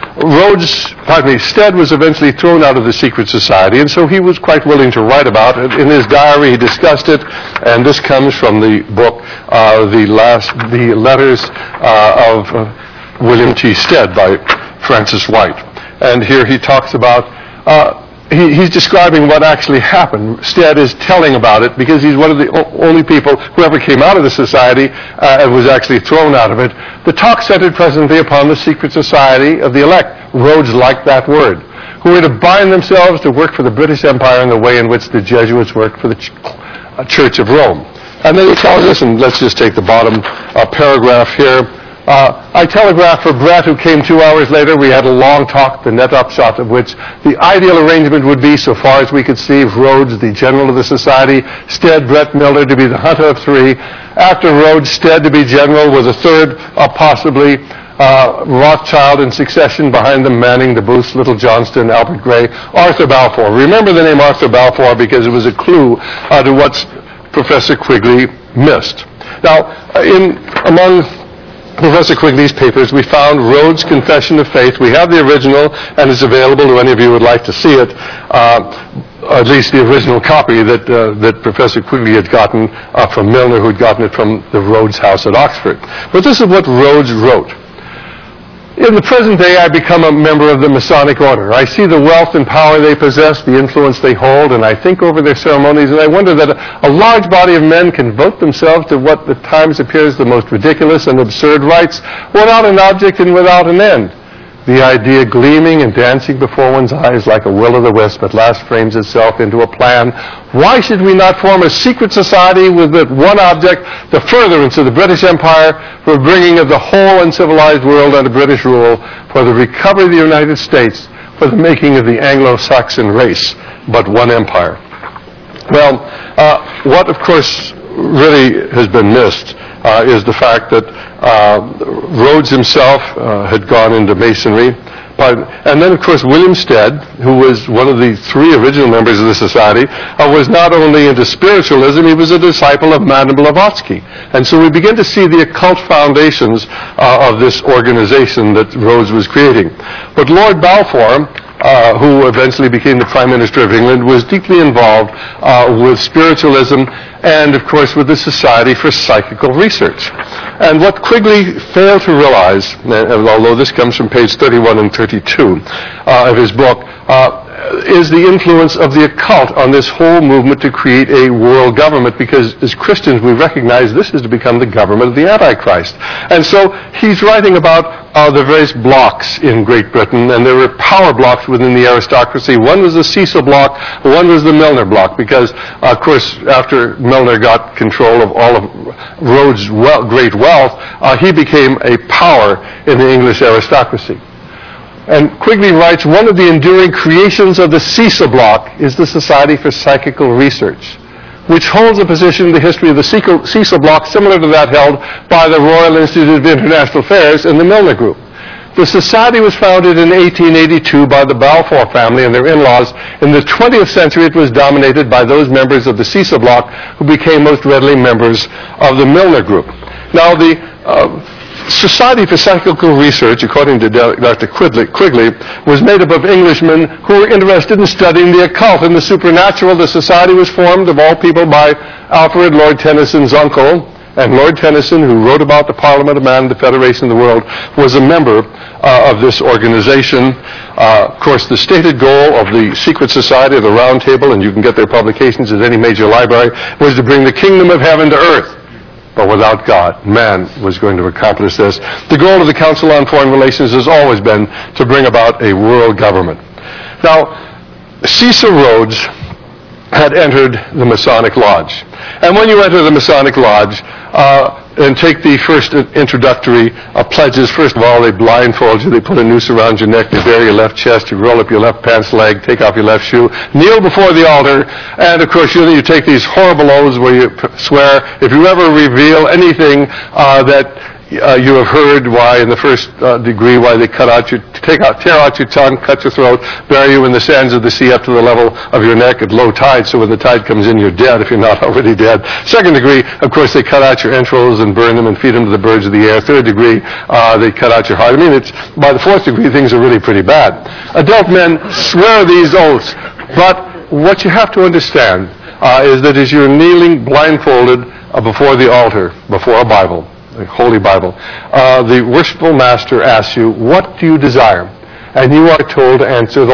Rhodes, pardon me, Stead was eventually thrown out of the secret society, and so he was quite willing to write about it. In his diary, he discussed it, and this comes from the book, uh, the last, the letters uh, of uh, William T. Stead by Francis White. And here he talks about uh, he, he's describing what actually happened. Stead is telling about it because he's one of the o- only people who ever came out of the society uh, and was actually thrown out of it. The talk centered presently upon the secret society of the elect. Rhodes liked that word. Who were to bind themselves to work for the British Empire in the way in which the Jesuits worked for the ch- uh, Church of Rome. And then he tells us, and let's just take the bottom uh, paragraph here. Uh, I telegraphed for Brett, who came two hours later. We had a long talk, the net upshot of which the ideal arrangement would be, so far as we could see, Rhodes, the general of the society, Stead, Brett, Milner to be the hunter of three. After Rhodes, Stead to be general, with a third, uh, possibly, uh, Rothschild in succession behind them, Manning, the Booths, Little Johnston, Albert Gray, Arthur Balfour. Remember the name Arthur Balfour because it was a clue uh, to what Professor Quigley missed. Now, in among Professor Quigley's papers, we found Rhodes' Confession of Faith. We have the original, and it's available to any of you who would like to see it, uh, at least the original copy that uh, that Professor Quigley had gotten uh, from Milner, who had gotten it from the Rhodes House at Oxford. But this is what Rhodes wrote. In the present day, I become a member of the Masonic Order. I see the wealth and power they possess, the influence they hold, and I think over their ceremonies, and I wonder that a, a large body of men can vote themselves to what at times appears the most ridiculous and absurd rites without an object and without an end. The idea gleaming and dancing before one's eyes like a will-o'-the-wisp at last frames itself into a plan. Why should we not form a secret society with but one object, the furtherance of the British Empire, for bringing of the whole uncivilized world under British rule, for the recovery of the United States, for the making of the Anglo-Saxon race, but one empire? Well, uh, what, of course, really has been missed uh, is the fact that uh, Rhodes himself uh, had gone into Masonry. But, and then, of course, William Stead, who was one of the three original members of the society, uh, was not only into spiritualism, he was a disciple of Madame Blavatsky. And so we begin to see the occult foundations uh, of this organization that Rhodes was creating. But Lord Balfour, Uh, who eventually became the Prime Minister of England, was deeply involved uh, with spiritualism and, of course, with the Society for Psychical Research. And what Quigley failed to realize, and although this comes from page thirty-one and thirty-two uh, of his book, uh, is the influence of the occult on this whole movement to create a world government, because as Christians we recognize this is to become the government of the Antichrist. And so he's writing about uh, the various blocks in Great Britain, and there were power blocks within the aristocracy. One was the Cecil block, one was the Milner block, because, uh, of course, after Milner got control of all of Rhodes' well, great wealth, uh, he became a power in the English aristocracy. And Quigley writes, one of the enduring creations of the Cecil block is the Society for Psychical Research, which holds a position in the history of the Cecil block similar to that held by the Royal Institute of International Affairs and the Milner Group. The society was founded in eighteen eighty-two by the Balfour family and their in-laws. In the twentieth century, it was dominated by those members of the Cecil block who became most readily members of the Milner Group. Now, the uh, Society for Psychical Research, according to Doctor Quigley, Quigley, was made up of Englishmen who were interested in studying the occult and the supernatural. The society was formed, of all people, by Alfred, Lord Tennyson's uncle, and Lord Tennyson, who wrote about the Parliament of Man, the Federation of the World, was a member uh, of this organization. Uh, of course, the stated goal of the secret society of the Round Table, and you can get their publications at any major library, was to bring the kingdom of heaven to earth. But without God, man was going to accomplish this. The goal of the Council on Foreign Relations has always been to bring about a world government. Now, Cecil Rhodes had entered the Masonic Lodge. And when you enter the Masonic Lodge, uh, and take the first introductory uh, pledges, first of all, they blindfold you, they put a noose around your neck, they bare your left chest, you roll up your left pants leg, take off your left shoe, kneel before the altar, and of course you, you take these horrible oaths where you swear, if you ever reveal anything uh, that Uh, you have heard why, in the first uh, degree, why they cut out your, take out, tear out your tongue, cut your throat, bury you in the sands of the sea up to the level of your neck at low tide, so when the tide comes in, you're dead if you're not already dead. Second degree, of course, they cut out your entrails and burn them and feed them to the birds of the air. Third degree, uh, they cut out your heart. I mean, it's by the fourth degree, things are really pretty bad. Adult men swear these oaths, but what you have to understand uh, is that as you're kneeling blindfolded uh, before the altar, before a Bible, the Holy Bible, uh, the worshipful master asks you, what do you desire? And you are told to answer the light.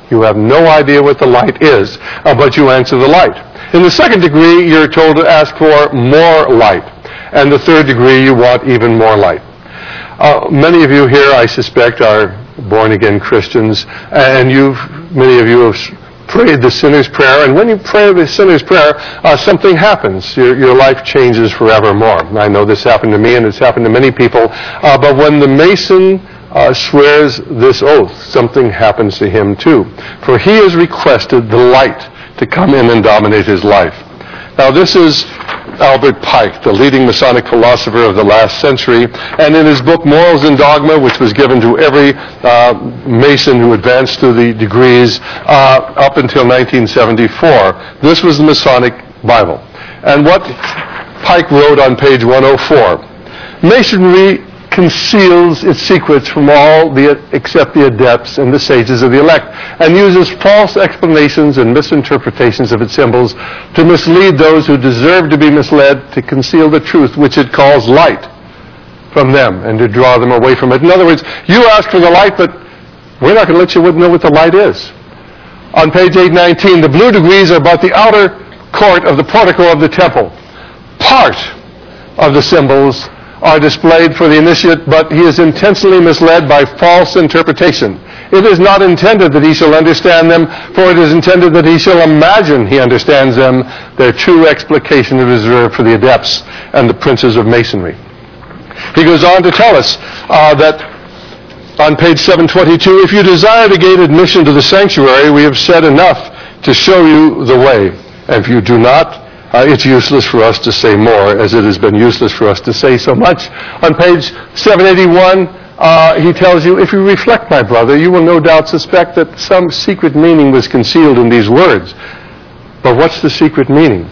You have no idea what the light is, uh, but you answer the light. In the second degree, you're told to ask for more light. And the third degree, you want even more light. Uh, many of you here, I suspect, are born-again Christians, and you've, many of you have prayed the sinner's prayer, and when you pray the sinner's prayer, uh, something happens. Your, your life changes forevermore. I know this happened to me, and it's happened to many people, uh, but when the Mason uh, swears this oath, something happens to him too. For he has requested the light to come in and dominate his life. Now this is Albert Pike, the leading Masonic philosopher of the last century, and in his book Morals and Dogma, which was given to every uh, Mason who advanced through the degrees uh, up until nineteen seventy-four, this was the Masonic Bible. And what Pike wrote on page one oh four, Masonry conceals its secrets from all the, except the adepts and the sages of the elect, and uses false explanations and misinterpretations of its symbols to mislead those who deserve to be misled, to conceal the truth which it calls light from them, and to draw them away from it. In other words, you ask for the light, but we're not going to let you know what the light is. On page eight nineteen, the blue degrees are about the outer court of the portico of the temple. Part of the symbols are displayed for the initiate, but he is intentionally misled by false interpretation. It is not intended that he shall understand them, for it is intended that he shall imagine he understands them. Their true explication is reserved for the adepts and the princes of Masonry. He goes on to tell us uh, that on page seven twenty-two, if you desire to gain admission to the sanctuary, we have said enough to show you the way. And if you do not, Uh, it's useless for us to say more, as it has been useless for us to say so much. On page seven eighty-one, uh, he tells you, if you reflect, my brother, you will no doubt suspect that some secret meaning was concealed in these words. But what's the secret meaning?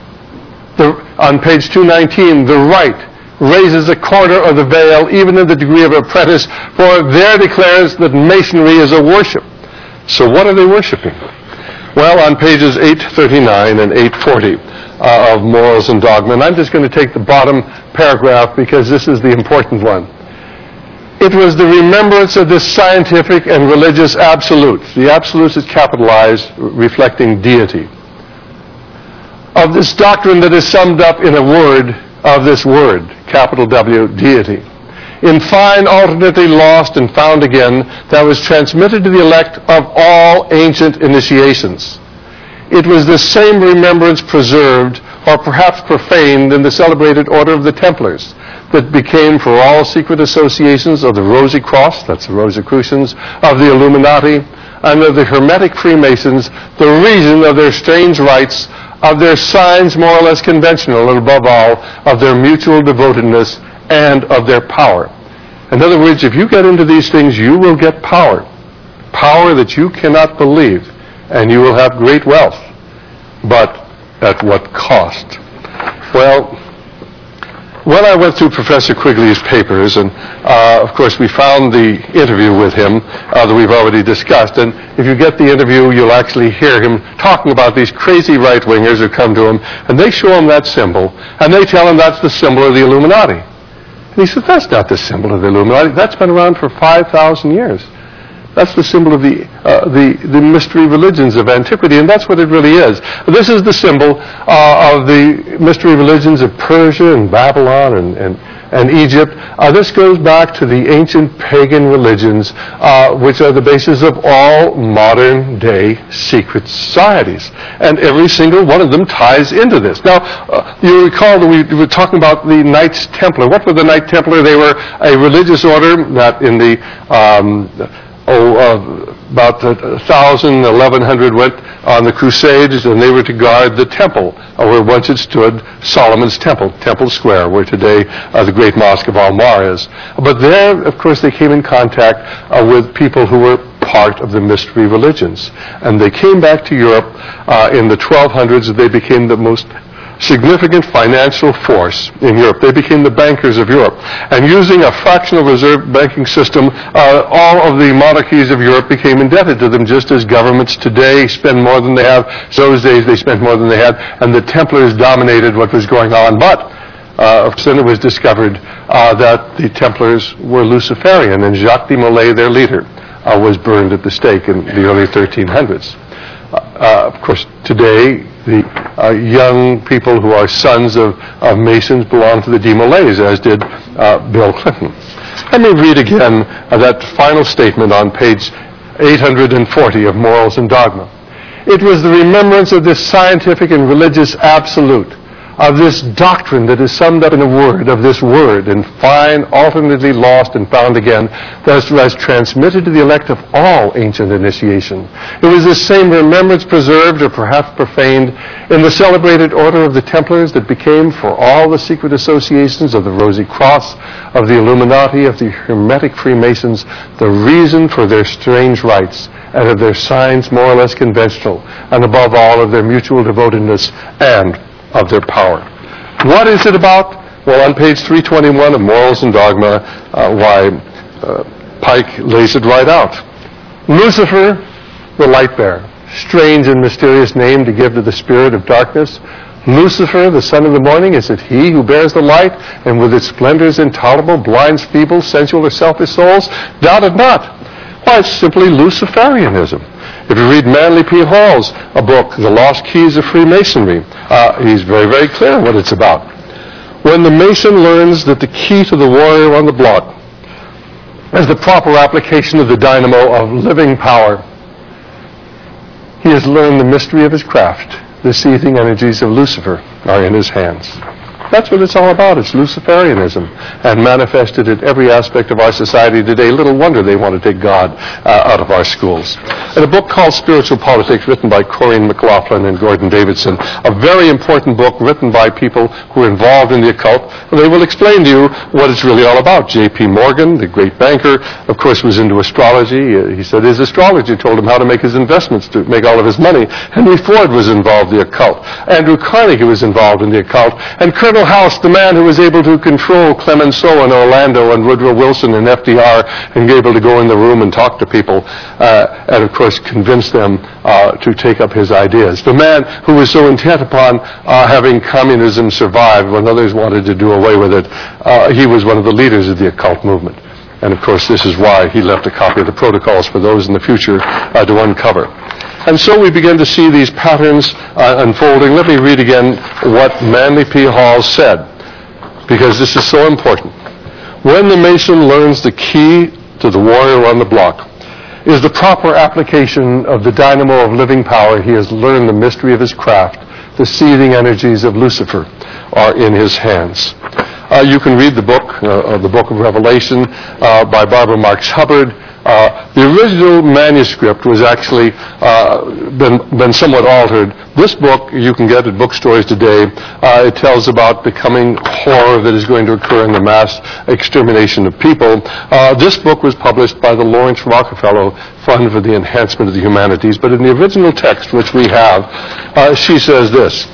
The, on page two nineteen, the right raises a corner of the veil, even in the degree of apprentice, for there declares that Masonry is a worship. So what are they worshiping? Well, on pages eight thirty-nine and eight forty, Uh, of Morals and Dogma. And I'm just going to take the bottom paragraph because this is the important one. It was the remembrance of this scientific and religious absolute. The absolute is capitalized, reflecting deity. Of this doctrine that is summed up in a word of this word, capital W, deity. In fine, alternately lost and found again, that was transmitted to the elect of all ancient initiations. It was the same remembrance preserved, or perhaps profaned, in the celebrated Order of the Templars, that became for all secret associations of the Rosy Cross, that's the Rosicrucians, of the Illuminati, and of the Hermetic Freemasons, the reason of their strange rites, of their signs more or less conventional, and above all, of their mutual devotedness and of their power. In other words, if you get into these things, you will get power. Power that you cannot believe. And you will have great wealth. But at what cost? Well, when I went through Professor Quigley's papers, and uh, of course we found the interview with him uh, that we've already discussed, and if you get the interview, you'll actually hear him talking about these crazy right-wingers who come to him, and they show him that symbol, and they tell him that's the symbol of the Illuminati. And he says, that's not the symbol of the Illuminati. That's been around for five thousand years. That's the symbol of the, uh, the the mystery religions of antiquity, and that's what it really is. This is the symbol uh, of the mystery religions of Persia and Babylon and, and, and Egypt. Uh, this goes back to the ancient pagan religions, uh, which are the basis of all modern-day secret societies. And every single one of them ties into this. Now, uh, you recall that we were talking about the Knights Templar. What were the Knights Templar? They were a religious order that in the... Um, Oh, uh, about one thousand, eleven hundred went on the Crusades, and they were to guard the temple, uh, where once it stood Solomon's Temple, Temple Square, where today uh, the great Mosque of Al-Mar is. But there, of course, they came in contact uh, with people who were part of the mystery religions. And they came back to Europe uh, in the twelve hundreds, and they became the most significant financial force in Europe. They became the bankers of Europe. And using a fractional reserve banking system, uh, all of the monarchies of Europe became indebted to them, just as governments today spend more than they have. So those days they spent more than they had, and the Templars dominated what was going on. But uh, then it was discovered uh, that the Templars were Luciferian, and Jacques de Molay, their leader, uh, was burned at the stake in the early thirteen hundreds. Uh, of course, today, the uh, young people who are sons of, of Masons belong to the De Mollets, as did uh, Bill Clinton. Let me read again uh, that final statement on page eight hundred forty of Morals and Dogma. It was the remembrance of this scientific and religious absolute, of this doctrine that is summed up in a word, of this word, and fine, alternately lost and found again, that was transmitted to the elect of all ancient initiation. It was this same remembrance preserved, or perhaps profaned, in the celebrated order of the Templars that became, for all the secret associations of the Rosy Cross, of the Illuminati, of the Hermetic Freemasons, the reason for their strange rites, and of their signs more or less conventional, and above all of their mutual devotedness and of their power. What is it about? Well, on page three twenty-one of Morals and Dogma, uh, why uh, Pike lays it right out. Lucifer, the light bearer, strange and mysterious name to give to the spirit of darkness. Lucifer, the son of the morning, is it he who bears the light and with its splendors intolerable blinds feeble, sensual, or selfish souls? Doubt it not. Why, it's simply Luciferianism. If you read Manly P. Hall's a book, The Lost Keys of Freemasonry, uh, he's very, very clear what it's about. When the Mason learns that the key to the warrior on the block is the proper application of the dynamo of living power, he has learned the mystery of his craft. The seething energies of Lucifer are in his hands. That's what it's all about. It's Luciferianism, and manifested in every aspect of our society today. Little wonder they want to take God uh, out of our schools. In a book called Spiritual Politics, written by Corrine McLaughlin and Gordon Davidson, a very important book written by people who are involved in the occult, they will explain to you what it's really all about. J P Morgan, the great banker, of course, was into astrology. He said his astrology told him how to make his investments, to make all of his money. Henry Ford was involved in the occult. Andrew Carnegie was involved in the occult. And Colonel House, the man who was able to control Clemenceau in Orlando and Woodrow Wilson and F D R, and be able to go in the room and talk to people, uh, and of course convince them uh, to take up his ideas. The man who was so intent upon uh, having communism survive when others wanted to do away with it, uh, he was one of the leaders of the occult movement. And of course, this is why he left a copy of the protocols for those in the future uh, to uncover. And so we begin to see these patterns uh, unfolding. Let me read again what Manly P. Hall said, because this is so important. When the Mason learns the key to the warrior on the block is the proper application of the dynamo of living power, he has learned the mystery of his craft. The seething energies of Lucifer are in his hands. Uh, you can read the book, uh, the Book of Revelation, uh, by Barbara Marx Hubbard. Uh, the original manuscript was actually uh, been, been somewhat altered. This book you can get at bookstores today. Uh, it tells about the coming horror that is going to occur in the mass extermination of people. Uh, this book was published by the Lawrence Rockefeller Fund for the Enhancement of the Humanities, but in the original text, which we have, uh, she says this.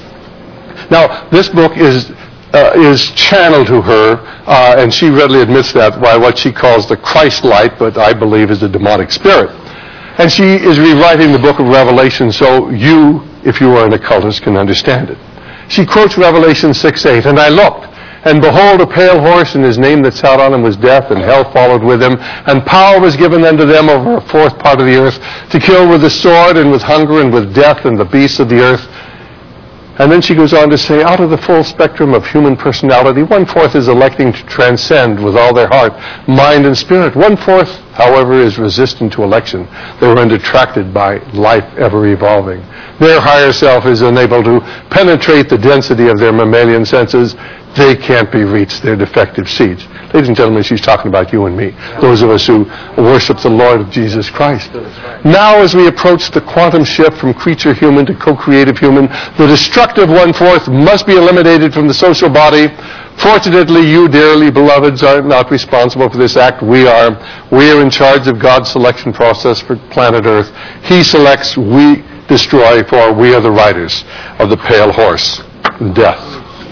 Now, this book is Uh, is channeled to her, uh, and she readily admits that by what she calls the Christ light, but I believe is a demonic spirit. And she is rewriting the book of Revelation so you, if you are an occultist, can understand it. She quotes Revelation six eight, and I looked, and behold, a pale horse, and his name that sat on him was Death, and hell followed with him, and power was given unto them over a fourth part of the earth, to kill with the sword, and with hunger, and with death, and the beasts of the earth. And then she goes on to say, out of the full spectrum of human personality, one-fourth is electing to transcend with all their heart, mind, and spirit. One-fourth, however, is resistant to election. They are unattracted by life ever evolving. Their higher self is unable to penetrate the density of their mammalian senses. They can't be reached. They're defective seeds. Ladies and gentlemen, she's talking about you and me, those of us who worship the Lord of Jesus Christ. Now, as we approach the quantum shift from creature human to co-creative human, the destructive one-fourth must be eliminated from the social body. Fortunately, you, dearly beloveds, are not responsible for this act. We are. We are in charge of God's selection process for planet Earth. He selects, we destroy, for we are the riders of the pale horse, death.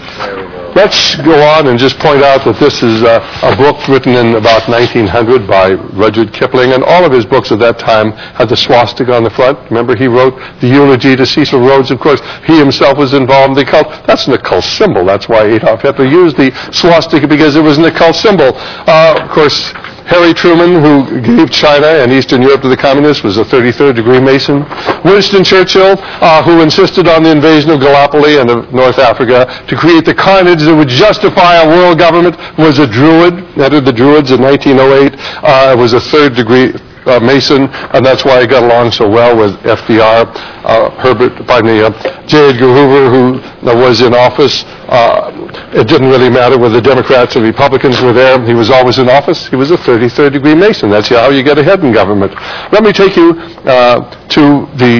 Let's go on and just point out that this is a, a book written in about nineteen hundred by Rudyard Kipling, and all of his books at that time had the swastika on the front. Remember, he wrote the eulogy to Cecil Rhodes. Of course, he himself was involved in the occult. That's an occult symbol. That's why Adolf Hitler used the swastika, because it was an occult symbol. Uh, of course, Harry Truman, who gave China and Eastern Europe to the communists, was a thirty-third degree Mason. Winston Churchill, uh, who insisted on the invasion of Gallipoli and of North Africa to create the carnage that would justify a world government, was a Druid, entered the Druids in nineteen oh eight, uh, was a third degree Uh, Mason, and that's why he got along so well with F D R, uh, Herbert, pardon me, uh, J. Edgar Hoover, who uh, was in office. Uh, it didn't really matter whether Democrats or Republicans were there. He was always in office. He was a thirty-third degree Mason. That's how you get ahead in government. Let me take you uh, to the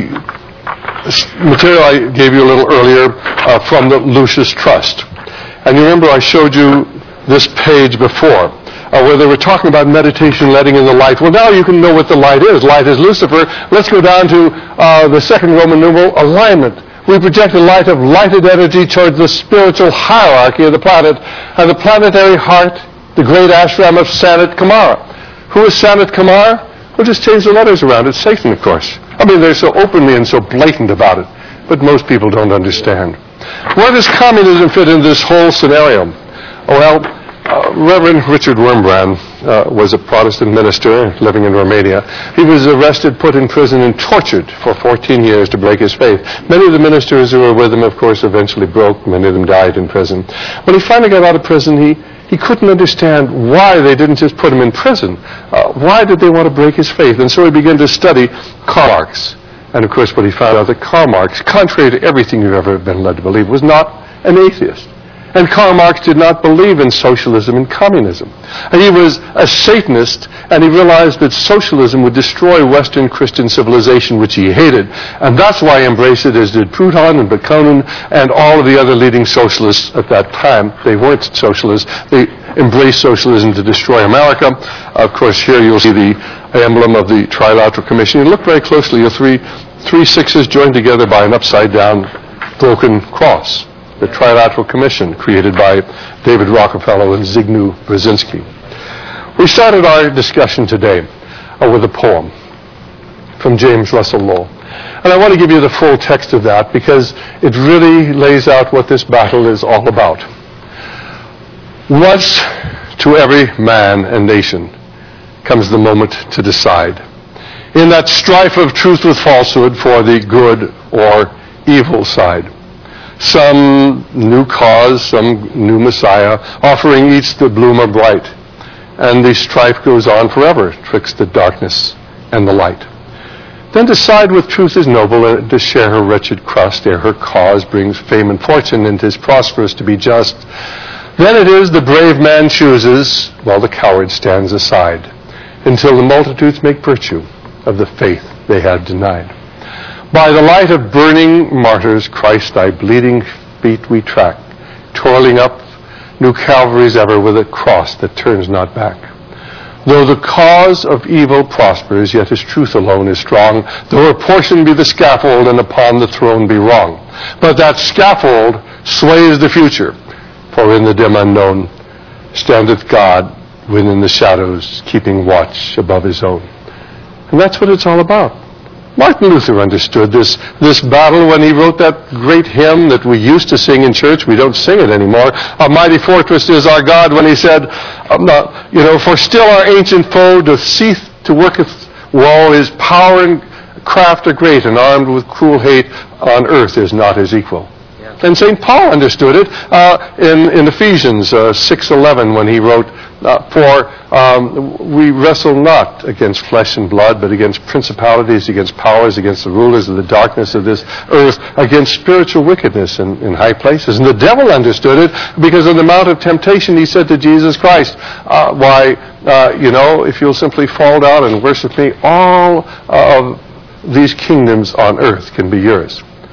material I gave you a little earlier uh, from the Lucis Trust. And you remember I showed you this page before. Uh, where they were talking about meditation, letting in the light. Well, now you can know what the light is. Light is Lucifer. Let's go down to uh, the second Roman numeral, alignment. We project a light of lighted energy towards the spiritual hierarchy of the planet and the planetary heart, the great ashram of Sanat Kumara. Who is Sanat Kumara? We'll just change the letters around. It's Satan, of course. I mean, they're so openly and so blatant about it, but most people don't understand. Where does communism fit in this whole scenario? Well, Uh, Reverend Richard Wurmbrand uh, was a Protestant minister living in Romania. He was arrested, put in prison, and tortured for fourteen years to break his faith. Many of the ministers who were with him, of course, eventually broke. Many of them died in prison. When he finally got out of prison, he, he couldn't understand why they didn't just put him in prison. Uh, why did they want to break his faith? And so he began to study Karl Marx. And, of course, what he found out that Karl Marx, contrary to everything you've ever been led to believe, was not an atheist. And Karl Marx did not believe in socialism and communism. And he was a Satanist, and he realized that socialism would destroy Western Christian civilization, which he hated. And that's why he embraced it, as did Proudhon and Bakunin and all of the other leading socialists at that time. They weren't socialists. They embraced socialism to destroy America. Of course, here you'll see the emblem of the Trilateral Commission. You look very closely, your three, three sixes joined together by an upside-down broken cross. The Trilateral Commission, created by David Rockefeller and Zygmunt Brzezinski. We started our discussion today uh, with a poem from James Russell Lowell. And I want to give you the full text of that because it really lays out what this battle is all about. Once to every man and nation comes the moment to decide. In that strife of truth with falsehood for the good or evil side. Some new cause, some new Messiah, offering each the bloom of bright. And the strife goes on forever twixt the darkness and the light. Then decide with truth is noble, and to share her wretched crust, ere her cause brings fame and fortune, and 'tis prosperous to be just. Then it is the brave man chooses, while the coward stands aside, until the multitudes make virtue of the faith they had denied. By the light of burning martyrs, Christ, thy bleeding feet we track, toiling up new Calvaries ever with a cross that turns not back. Though the cause of evil prospers, yet his truth alone is strong, though her portion be the scaffold and upon the throne be wrong. But that scaffold sways the future, for in the dim unknown standeth God within the shadows, keeping watch above his own. And that's what it's all about. Martin Luther understood this, this battle when he wrote that great hymn that we used to sing in church. We don't sing it anymore. A mighty fortress is our God, when he said, um, uh, you know, for still our ancient foe doth cease to worketh woe. His power and craft are great, and armed with cruel hate on earth is not his equal. Yeah. And Saint Paul understood it uh, in, in Ephesians uh, six eleven when he wrote, Uh, for um, we wrestle not against flesh and blood, but against principalities, against powers, against the rulers of the darkness of this earth, against spiritual wickedness in, in high places. And the devil understood it, because on the Mount of Temptation he said to Jesus Christ, uh, why, uh, you know, if you'll simply fall down and worship me, all of these kingdoms on earth can be yours.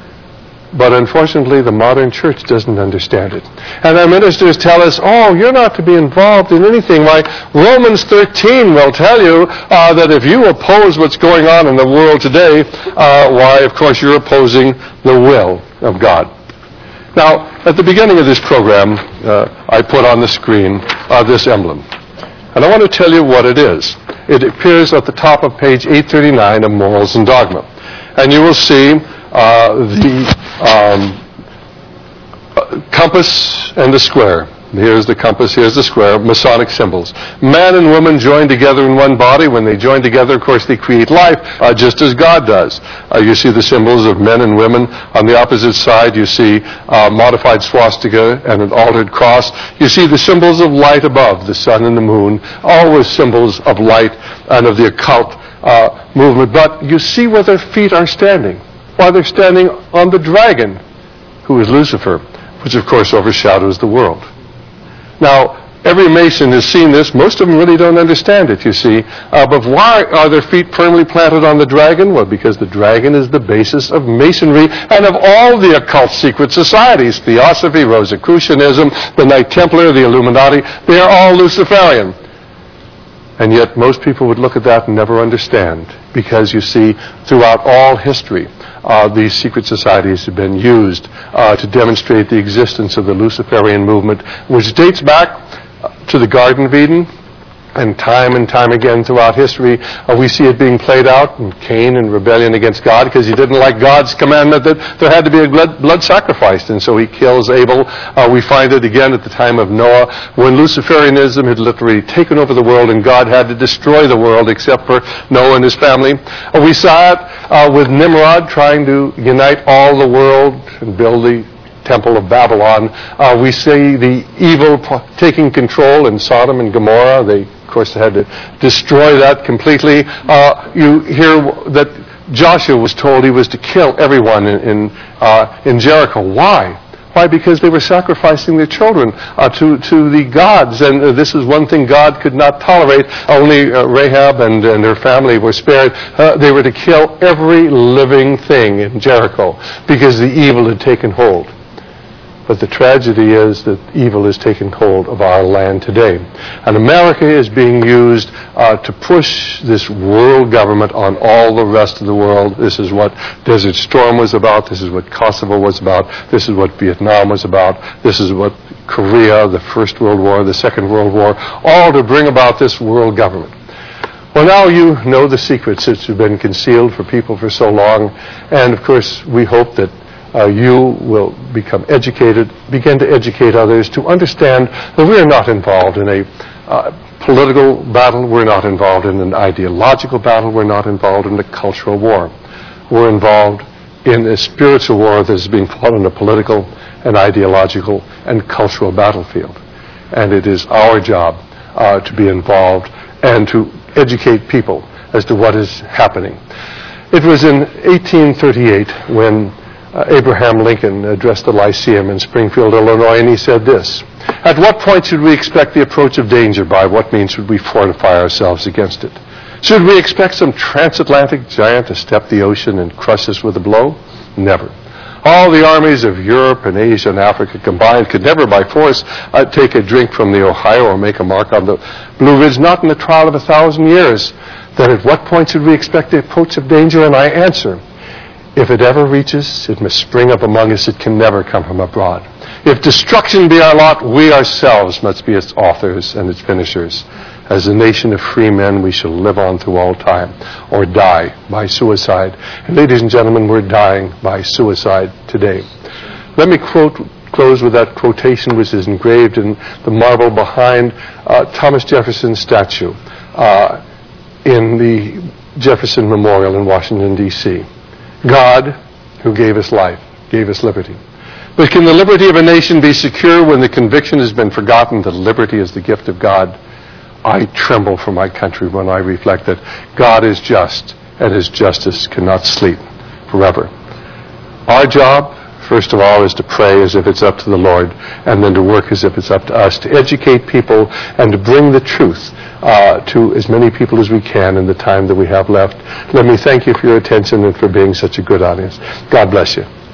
But unfortunately, the modern church doesn't understand it. And our ministers tell us, oh, you're not to be involved in anything. Why, Romans thirteen will tell you uh, that if you oppose what's going on in the world today, uh, why, of course, you're opposing the will of God. Now, at the beginning of this program, uh, I put on the screen uh, this emblem. And I want to tell you what it is. It appears at the top of page eight thirty-nine of Morals and Dogma. And you will see Uh, the um, uh, compass and the square. Here's the compass, here's the square, Masonic symbols. Man and woman join together in one body. When they join together, of course, they create life, uh, just as God does. Uh, you see the symbols of men and women. On the opposite side, you see uh, modified swastika and an altered cross. You see the symbols of light above, the sun and the moon, always symbols of light and of the occult uh, movement. But you see where their feet are standing. Why, they're standing on the dragon, who is Lucifer, which of course overshadows the world. Now, every Mason has seen this. Most of them really don't understand it, you see. Uh, but why are their feet firmly planted on the dragon? Well, because the dragon is the basis of Masonry and of all the occult secret societies. Theosophy, Rosicrucianism, the Knight Templar, the Illuminati, they are all Luciferian. And yet most people would look at that and never understand. Because, you see, throughout all history, Uh, these secret societies have been used uh, to demonstrate the existence of the Luciferian movement, which dates back to the Garden of Eden, and time and time again throughout history, uh, we see it being played out in Cain in rebellion against God because he didn't like God's commandment that there had to be a blood, blood sacrificed, and so he kills Abel. Uh, we find it again at the time of Noah, when Luciferianism had literally taken over the world and God had to destroy the world except for Noah and his family. Uh, we saw it uh, with Nimrod trying to unite all the world and build the Temple of Babylon. Uh, we see the evil p- taking control in Sodom and Gomorrah. They, of course, had to destroy that completely. Uh, you hear that Joshua was told he was to kill everyone in in, uh, in Jericho. Why? Why? Because they were sacrificing their children uh, to, to the gods. And uh, this is one thing God could not tolerate. Only uh, Rahab and, and her family were spared. Uh, they were to kill every living thing in Jericho because the evil had taken hold. But the tragedy is that evil has taken hold of our land today. And America is being used uh, to push this world government on all the rest of the world. This is what Desert Storm was about. This is what Kosovo was about. This is what Vietnam was about. This is what Korea, the First World War, the Second World War, all to bring about this world government. Well, now you know the secrets that have been concealed for people for so long. And, of course, we hope that Uh, you will become educated, begin to educate others to understand that we are not involved in a uh, political battle. We're not involved in an ideological battle. We're not involved in a cultural war. We're involved in a spiritual war that is being fought on a political and ideological and cultural battlefield. And it is our job uh, to be involved and to educate people as to what is happening. It was in eighteen thirty-eight when Uh, Abraham Lincoln addressed the Lyceum in Springfield, Illinois, and he said this: "At what point should we expect the approach of danger? By what means should we fortify ourselves against it? Should we expect some transatlantic giant to step the ocean and crush us with a blow? Never. All the armies of Europe and Asia and Africa combined could never by force uh, take a drink from the Ohio or make a mark on the Blue Ridge, not in the trial of a thousand years. Then at what point should we expect the approach of danger? And I answer, if it ever reaches, it must spring up among us. It can never come from abroad. If destruction be our lot, we ourselves must be its authors and its finishers. As a nation of free men, we shall live on through all time, or die by suicide." And ladies and gentlemen, we're dying by suicide today. Let me quote, close with that quotation which is engraved in the marble behind uh, Thomas Jefferson's statue uh, in the Jefferson Memorial in Washington, D C God, who gave us life, gave us liberty. But can the liberty of a nation be secure when the conviction has been forgotten that liberty is the gift of God? I tremble for my country when I reflect that God is just, and his justice cannot sleep forever. Our job, first of all, is to pray as if it's up to the Lord, and then to work as if it's up to us, to educate people and to bring the truth uh, to as many people as we can in the time that we have left. Let me thank you for your attention and for being such a good audience. God bless you.